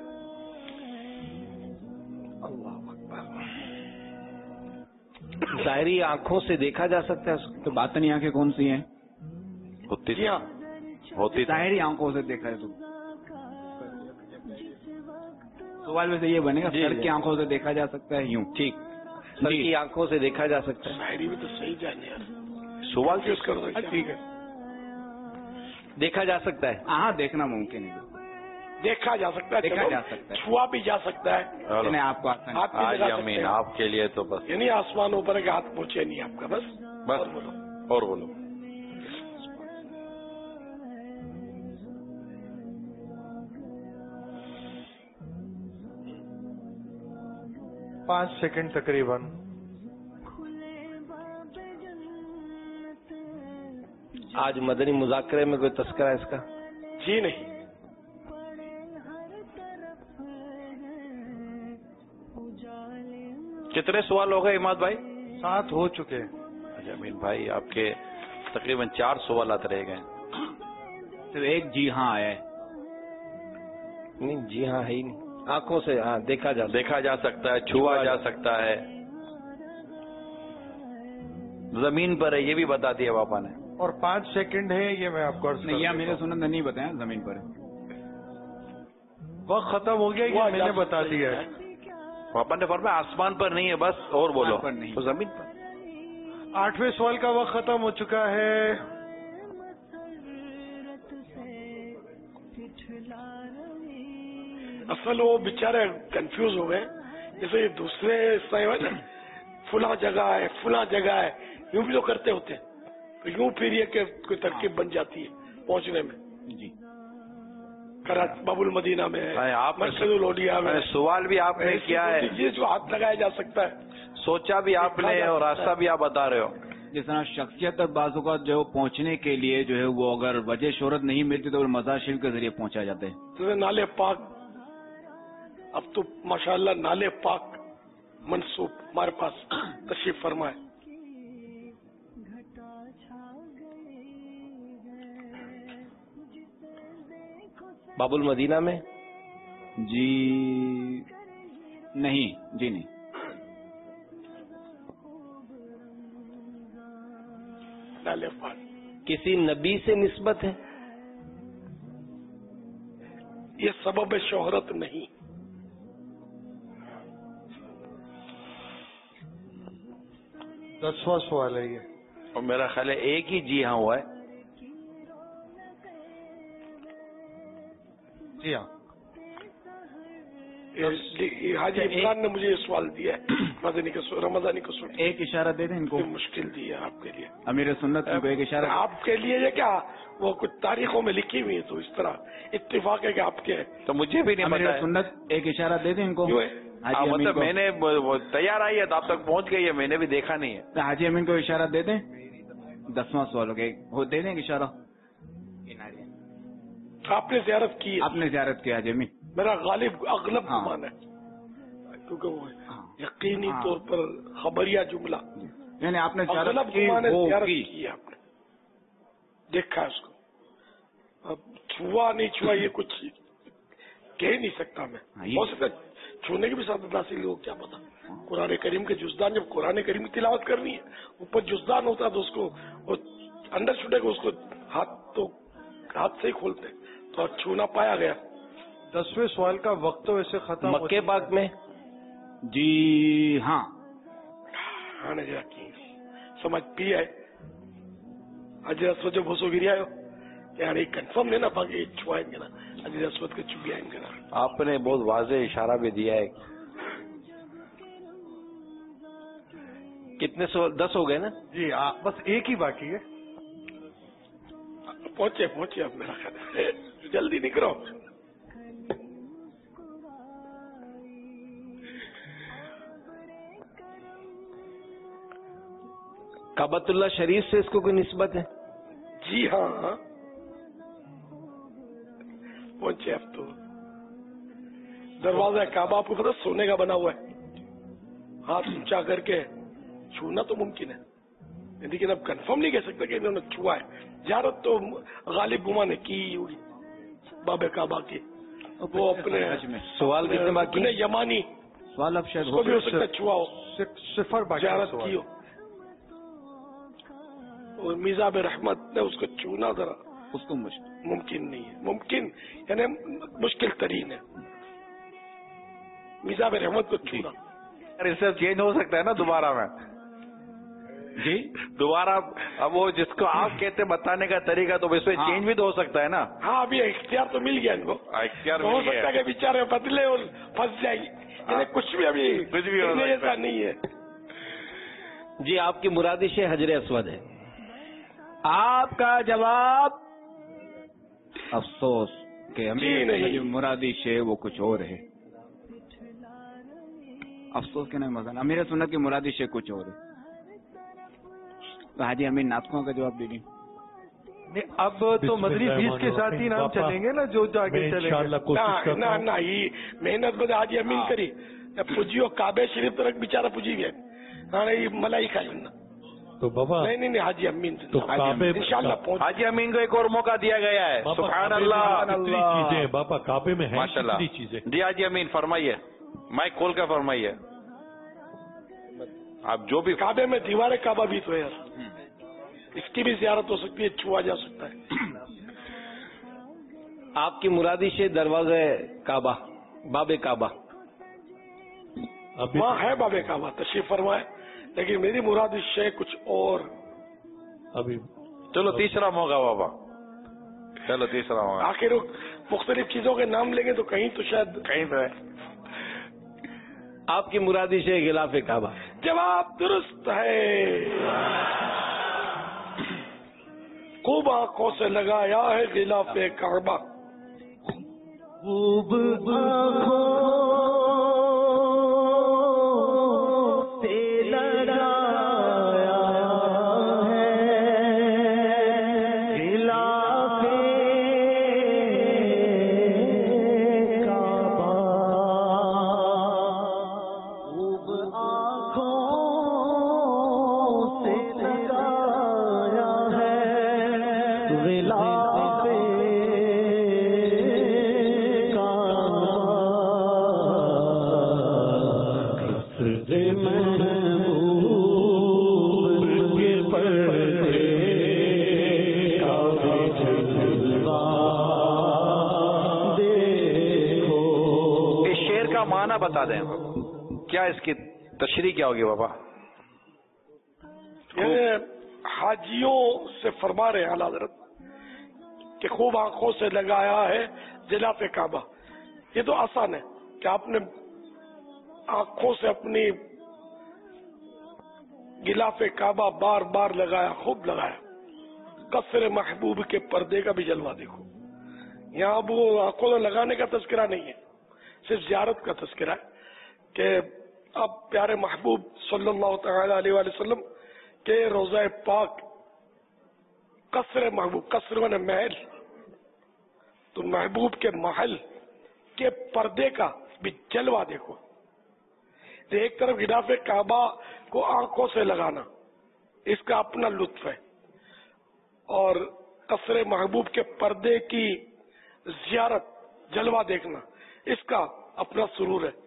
W: ظاہری آنکھوں سے دیکھا جا سکتا ہے
G: تو باطنی آنکھیں کون سی ہیں؟
B: ہوتی
W: جی ہاں
B: ہوتی
G: ظاہری آنکھوں سے دیکھا ہے تو سوال میں سے یہ بنے گا سر کی آنکھوں سے دیکھا جا سکتا ہے یوں. ٹھیک،
W: سر کی آنکھوں سے دیکھا جا سکتا ہے.
S: ظاہری میں تو صحیح جانے یار،
B: سوال
S: کیس کر دو. ٹھیک ہے،
W: دیکھا جا سکتا ہے.
G: ہاں دیکھنا ممکن ہے،
S: دیکھا جا سکتا ہے،
G: دیکھا جا سکتا ہے،
S: چھوا بھی جا سکتا ہے.
G: آپ کو
S: ہاتھ بھی لگا سکتے ہیں.
B: آپ کے لیے تو بس
S: یعنی آسمان اوپر کے ہاتھ پہنچے نہیں آپ کا. بس
B: اور بولو.
J: 5 سیکنڈ تقریباً.
W: آج مدنی مذاکرے میں کوئی تذکرہ ہے اس کا؟
S: جی نہیں.
B: کتنے سوال ہو گئے اماد بھائی؟
J: 7 ہو چکے.
B: اچھا امین بھائی، آپ کے تقریباً 4 سوالات رہ گئے.
G: صرف ایک جی ہاں ہے.
W: نہیں جی ہاں ہے ہی نہیں. آنکھوں سے ہاں دیکھا
B: جا سکتا ہے، چھوا جا سکتا ہے، زمین پر ہے، یہ بھی بتا دیا پاپا نے.
J: اور 5 سیکنڈ ہے، یہ میں آپ کو عرض
G: نہیں، یہ میرے سنت نے نہیں بتایا. زمین پر
J: وقت ختم ہو گیا، یہ میں نے بتا دیا ہے.
B: پاپا نے فرمایا آسمان پر نہیں ہے، بس اور بولو تو زمین پر.
J: 8ویں سوال کا وقت ختم ہو چکا ہے.
S: اصل وہ بیچارے کنفیوز ہو گئے. جیسے دوسرے فلاں جگہ ہے، فلاں جگہ ہے، یوں بھی تو کرتے ہوتے ہیں. تو یوں پھر یہ کہ کوئی ترکیب بن جاتی ہے پہنچنے میں.
G: جی
S: کراچی باب المدینہ میں ہے،
B: آپ
S: مسجد الاولیاء میں.
B: سوال بھی آپ نے کیا ہے،
S: جو ہاتھ لگایا جا سکتا ہے،
B: سوچا بھی آپ نے اور راستہ بھی آپ بتا رہے ہو.
G: جس طرح شخصیت اور بعضوں کا جو پہنچنے کے لیے جو ہے وہ اگر وجہ شہرت نہیں ملتی تو مزار شریف کے ذریعے پہنچا جاتے ہیں.
S: نالے پاک، اب تو ماشاءاللہ نالے پاک منسوب ہمارے پاس تشریف فرمائے.
W: باب المدینہ میں
G: جی نہیں، جی نہیں.
S: نالے پاک
W: کسی نبی سے نسبت ہے؟
S: یہ سبب شہرت نہیں.
J: دسواں سوال ہے یہ،
B: اور میرا خیال ہے ایک ہی جی ہاں ہوا ہے.
J: جی ہاں.
S: حاجی عمران نے مجھے یہ سوال دیا ہے رمضانی کو سن.
G: ایک اشارہ دے دیں ان کو.
S: مشکل دی ہے آپ کے لیے.
G: امیر سنت کو ایک اشارہ
S: آپ کے لیے یہ کیا وہ کچھ تاریخوں میں لکھی ہوئی ہے تو اس طرح اتفاق ہے کہ آپ کے.
B: تو مجھے بھی نہیں
G: امیر
B: پتا ہے.
G: سنت ایک اشارہ دے دیں ان کو.
B: مطلب میں نے تیار آئی ہے تو آپ تک پہنچ گئی ہے، میں نے بھی دیکھا نہیں ہے.
G: حاجی امین کو اشارہ دے دیں. 10واں سوال ہو گیا، وہ دے دیں اشارہ.
S: آپ نے زیارت کی؟
G: آپ نے زیارت کی حاجی امین؟
S: میرا غالب اغلب گمان ہے کیونکہ وہ یقینی طور پر خبریہ جملہ،
G: یعنی آپ نے
S: زیارت کی آپ نے دیکھا اس کو. اب چھوا نہیں چھوا یہ کچھ کہہ نہیں سکتا میں. ہو سکتا چھونے کی بھی سعادت حاصل ہو، کیا پتا. قرآن کریم کے جزدان، جب قرآن کریم کی تلاوت کرنی ہے اوپر جزدان ہوتا ہے تو اس کو انڈر چھوٹے کو اس کو ہاتھ سے ہی کھولتے تو چھونا پایا گیا.
J: 10ویں سوال کا وقت تو ویسے ختم.
W: مکے پاک میں
G: جی ہاں.
S: سمجھ پی ہے حجر اسود جو بھوسو گری آئے یعنی کنفرم نہیں نا باقی چھوائیں گے نا حجر اسود کے چوبی آئیں گے نا.
B: آپ نے بہت واضح اشارہ بھی دیا ہے.
W: کتنے سوال؟ 10 ہو گئے نا
J: جی. بس ایک ہی باقی ہے.
S: پہنچے اب میرا خیال ہے جلدی نکلو.
W: کعبۃ اللہ شریف سے اس کو کوئی نسبت ہے؟
S: جی ہاں پہنچے. اب تو دروازہ کعبہ آپ کو پتا سونے کا بنا ہوا ہے، ہاتھ اونچا کر کے چھونا تو ممکن ہے. لیکن اب کنفرم نہیں کہہ سکتے کہ انہوں نے چھوا ہے. زیارت تو غالب گما نے کی ہوگی باب کعبہ کی, وہ اپنے
P: سوال کتنے باقی
S: اپنے یمانی
G: سوال اب شاید
S: ہو سکتا ہے چھوا ہو,
J: صفر
S: زیارت کی ہو, اور میزاب رحمت نے اس کو چھونا ذرا
G: اس کو
S: ممکن نہیں ہے, ممکن یعنی مشکل ترین ہے میزاب رحمت کو چھونا.
B: اس سے چینج ہو سکتا ہے نا دوبارہ میں
G: جی
B: دوبارہ, اب وہ جس کو آپ کہتے بتانے کا طریقہ تو اس میں چینج بھی تو ہو سکتا ہے نا.
S: ہاں ابھی اختیار تو مل گیا ان کو,
B: اختیار
S: ہو سکتا ہے کہ بیچارے بدلے اور پھنس جائیں گے, کچھ بھی ابھی ایسا نہیں ہے.
W: جی آپ کی مرادش حجر اسود ہے.
G: آپ کا جواب افسوس کہ ہمیں مرادی شے وہ کچھ اور ہے. افسوس کے نہیں مزہ, امیر سنت کی مرادی شے کچھ اور ہے. تو حاجی امین ناطقوں کا جواب دے دیں.
J: اب تو مدری فیس کے ساتھ ہی نام چلیں گے نا, جو آگے چلیں گے.
S: نہ یہ محنت بدے حاجی امین کری پوجیو کعبے شریف تک بیچارہ پوجی گئے ہاں ملائی کھائی
H: تو بابا
S: نہیں حاجی امین
H: تو کعبے
B: حاجی امین کو ایک اور موقع دیا گیا ہے. سبحان اللہ.
H: کتنی چیزیں بابا کعبے میں ہیں, کتنی چیزیں.
B: جی حاجی امین فرمائیے, مائک کھول کر فرمائیے. آپ جو بھی
S: کعبے میں دیوار کعبہ بھی تو ہے یار, اس کی بھی زیارت ہو سکتی ہے, چھوا جا سکتا ہے.
W: آپ کی مرادش دروازہ کعبہ باب کعبہ
S: وہاں ہے باب کعبہ, تشریف فرمائے, لیکن میری مرادش ہے کچھ اور.
H: ابھی
B: چلو تیسرا موقع بابا, چلو تیسرا موقع.
S: آخر مختلف چیزوں کے نام لیں گے تو کہیں تو شاید
B: کہیں پہ.
W: آپ کی مرادش ہے غلاف کعبہ.
S: جواب درست ہے. خوب آنکھوں سے لگایا ہے غلاف کعبہ.
N: خوب آنکھوں سے لگایا ہے غلاف کعبہ. خوب آنکھوں سے لگایا ہے غلاف
B: معنی بتا دیں, کیا اس کی تشریح کیا ہوگی بابا؟
S: حاجیوں سے فرما رہے ہیں اعلیٰ حضرت کہ خوب آنکھوں سے لگایا ہے غلاف کعبہ. یہ تو آسان ہے کہ آپ نے آنکھوں سے اپنی غلاف کعبہ بار بار لگایا, خوب لگایا. قصر محبوب کے پردے کا بھی جلوہ دیکھو. یہاں اب وہ آنکھوں سے لگانے کا تذکرہ نہیں ہے, صرف زیارت کا تذکرہ ہے کہ اب پیارے محبوب صلی اللہ تعالی علیہ وآلہ وسلم کے روضہ پاک قصر محبوب, قصر میں محل, تو محبوب کے محل کے پردے کا بھی جلوہ دیکھو. ایک طرف غلاف کعبہ کو آنکھوں سے لگانا اس کا اپنا لطف ہے, اور قصر محبوب کے پردے کی زیارت جلوہ دیکھنا اس کا اپنا سرور ہے.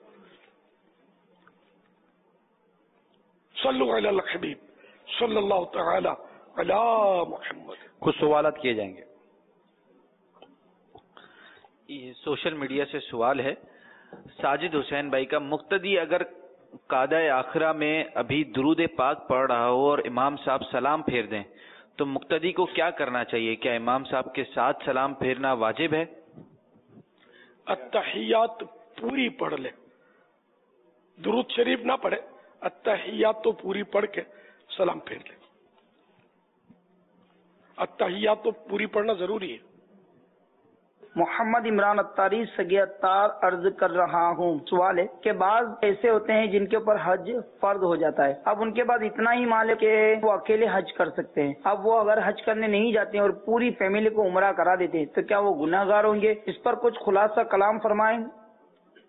S: صلو علی الحبیب صلی اللہ تعالی علی محمد.
B: کچھ سوالات کیے جائیں گے.
P: سوشل میڈیا سے سوال ہے ساجد حسین بھائی کا, مقتدی اگر قعدہ آخرہ میں ابھی درود پاک پڑھ رہا ہو اور امام صاحب سلام پھیر دیں تو مقتدی کو کیا کرنا چاہیے؟ کیا امام صاحب کے ساتھ سلام پھیرنا واجب ہے؟
S: التحیات پوری پڑھ لے, درود شریف نہ پڑھے, التحیات تو پوری پڑھ کے سلام پھیر لے. التحیات تو پوری پڑھنا ضروری ہے.
T: محمد عمران اتاری سگے اتار عرض کر رہا ہوں. سوال ہے کہ بعض ایسے ہوتے ہیں جن کے اوپر حج فرض ہو جاتا ہے, اب ان کے بعد اتنا ہی مال ہے کہ وہ اکیلے حج کر سکتے ہیں. اب وہ اگر حج کرنے نہیں جاتے ہیں اور پوری فیملی کو عمرہ کرا دیتے ہیں تو کیا وہ گناہ گار ہوں گے؟ اس پر کچھ خلاصہ کلام فرمائیں.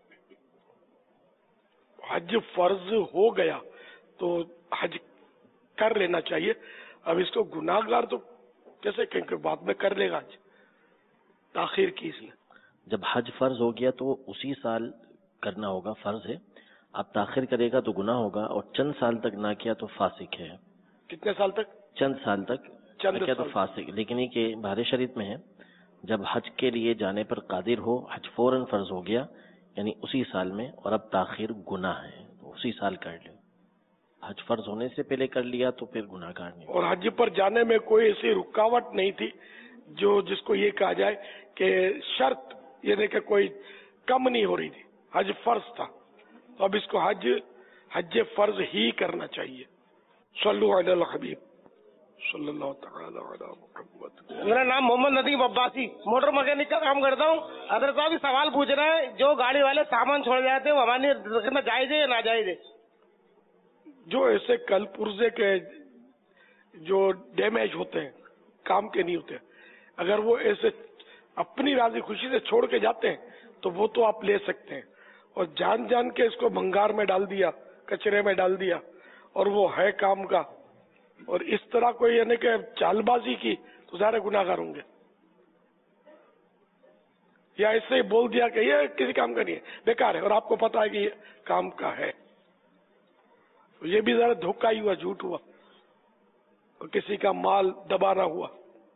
S: حج فرض ہو گیا تو حج کر لینا چاہیے. اب اس کو گناہگار تو کیسے کہیں کہ بعد میں کر لے گا, تاخیر کی اس نے.
M: جب حج فرض ہو گیا تو اسی سال کرنا ہوگا, فرض ہے. اب تاخیر کرے گا تو گناہ ہوگا, اور چند سال تک نہ کیا تو فاسق ہے.
S: کتنے سال تک؟
M: چند سال تک نہ کیا تو فاسق. لیکن یہ کہ بہار شریف میں ہے جب حج کے لیے جانے پر قادر ہو, حج فوراً فرض ہو گیا یعنی اسی سال میں, اور اب تاخیر گناہ ہے تو اسی سال کر لے. حج فرض ہونے سے پہلے کر لیا تو پھر گناہ گار نہیں.
S: اور حج پر جانے میں کوئی ایسی رکاوٹ نہیں تھی جو جس کو یہ کہا جائے کہ شرط یعنی کہ کوئی کم نہیں ہو رہی تھی, حج فرض تھا. تو اب اس کو حج فرض ہی کرنا چاہیے. صلو علی الحبیب صلی اللہ تعالی علی محمد.
I: میرا نام محمد ندیم عباسی, موٹر مکینک کا کام کرتا ہوں. حضرت صاحب سوال پوچھ رہا ہے, جو گاڑی والے سامان چھوڑ جاتے ہیں وہ ہمارے جائز ہے یا ناجائز ہے؟
S: جو ایسے کل پرزے کے جو ڈیمیج ہوتے ہیں, کام کے نہیں ہوتے, اگر وہ ایسے اپنی راضی خوشی سے چھوڑ کے جاتے ہیں تو وہ تو آپ لے سکتے ہیں. اور جان کے اس کو بھنگار میں ڈال دیا, کچرے میں ڈال دیا, اور وہ ہے کام کا, اور اس طرح کوئی یعنی کہ چال بازی کی تو ظاہر گناہ گار ہوں گے. یا ایسے ہی بول دیا کہ یہ کسی کام کا نہیں ہے, بیکار ہے, اور آپ کو پتا ہے کہ یہ کام کا ہے. یہ بھی ذرا دھوکہ ہی ہوا, جھوٹ ہوا, اور کسی کا مال دبانا ہوا.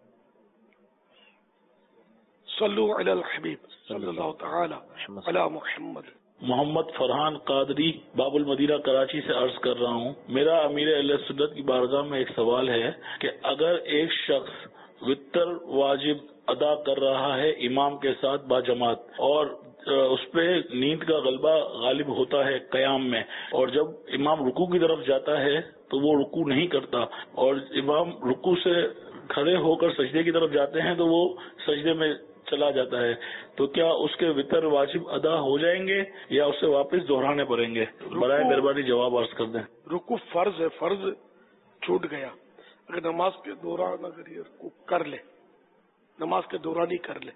S: صلو علی الحبیب صلی اللہ تعالی علی محمد.
C: محمد فرحان قادری باب المدینہ کراچی سے عرض کر رہا ہوں. میرا امیر اہل سنت کی بارگاہ میں ایک سوال ہے کہ اگر ایک شخص وتر واجب ادا کر رہا ہے امام کے ساتھ باجماعت, اور اس پہ نیند کا غلبہ غالب ہوتا ہے قیام میں, اور جب امام رکوع کی طرف جاتا ہے تو وہ رکوع نہیں کرتا, اور امام رکوع سے کھڑے ہو کر سجدے کی طرف جاتے ہیں تو وہ سجدے میں چلا جاتا ہے, تو کیا اس کے وتر واجب ادا ہو جائیں گے یا اسے واپس دہرانے پڑیں گے؟ برائے مہربانی جواب عرض کر دیں.
S: رکوع فرض ہے, فرض چھوٹ گیا, اگر نماز کے دوران اگر یہ رکوع کر لے, نماز کے دوران ہی کر لے.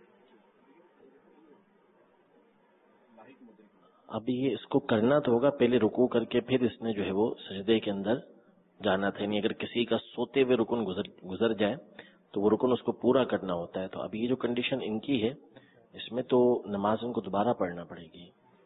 M: ابھی یہ اس کو کرنا تو ہوگا, پہلے رکوع کر کے پھر اس نے جو ہے وہ سجدے کے اندر جانا تھا. یعنی اگر کسی کا سوتے ہوئے رکن گزر جائے تو وہ رکن اس کو پورا کرنا ہوتا ہے. تو اب یہ جو کنڈیشن ان کی ہے اس میں تو نماز ان کو دوبارہ پڑھنا پڑے گی.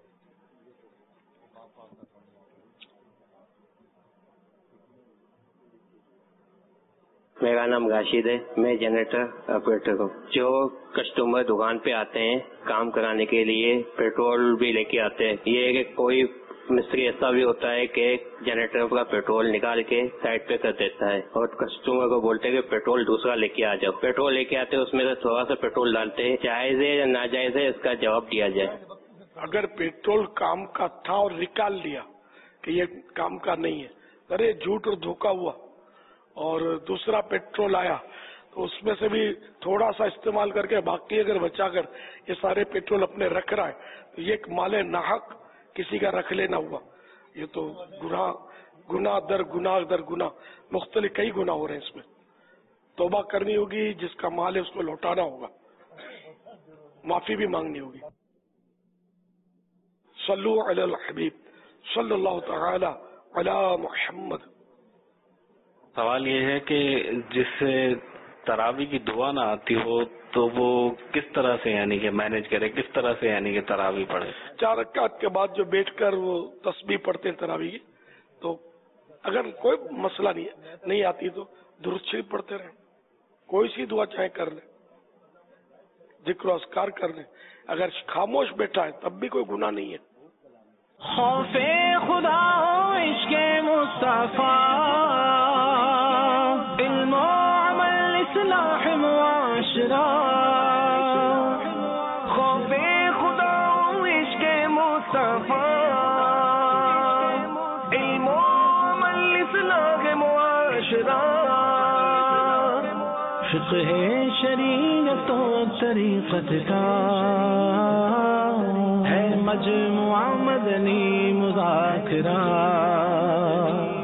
U: میرا نام راشد ہے, میں جنریٹر آپریٹر ہوں. جو کسٹمر دکان پہ آتے ہیں کام کرانے کے لیے پیٹرول بھی لے کے آتے ہیں. یہ ہے کہ کوئی مستری ایسا بھی ہوتا ہے کہ جنریٹر کا پیٹرول نکال کے سائڈ پہ کر دیتا ہے, اور کسٹمر کو بولتے ہیں کہ پیٹرول دوسرا لے کے آ جاؤ. پیٹرول لے کے آتے ہیں, اس میں سے تھوڑا سا پیٹرول ڈالتے ہیں. جائز ہے یا ناجائز ہے, اس کا جواب دیا جائے.
S: اگر پیٹرول کام کا تھا اور نکال لیا کہ یہ کام کا نہیں ہے, ارے جھوٹ اور دھوکہ ہوا, اور دوسرا پیٹرول آیا تو اس میں سے بھی تھوڑا سا استعمال کر کے باقی اگر بچا کر یہ سارے پیٹرول اپنے رکھ رہا ہے تو یہ ایک مال ناحق کسی کا رکھ لینا ہوا. یہ تو گناہ در گناہ مختلف کئی گناہ ہو رہے ہیں. اس میں توبہ کرنی ہوگی, جس کا مال ہے اس کو لوٹانا ہوگا, معافی بھی مانگنی ہوگی. صلو علی الحبیب صلی اللہ تعالی علی محمد.
V: سوال یہ ہے کہ جس سے تراویح کی دعا نہ آتی ہو تو وہ کس طرح سے یعنی کہ مینج کرے, کس طرح سے یعنی کہ تراویح پڑھے؟
S: 4 رکعت کے بعد جو بیٹھ کر وہ تسبیح پڑھتے ہیں تراویح کی, تو اگر کوئی مسئلہ نہیں آتی تو درود شریف پڑھتے رہیں, کوئی سی دعا چاہے کر لیں, ذکر و اذکار کر لیں. اگر خاموش بیٹھا ہے تب بھی کوئی گناہ نہیں ہے.
X: خوف خدا عشق مصطفیٰ, علم و عمل اصلاح معاشرہ. خوف خدا عشق مصطفیٰ, علم و عمل اصلاح معاشرہ. فقہ شریعت و طریقت کا ہے مجموعہ مدنی مذاکرہ.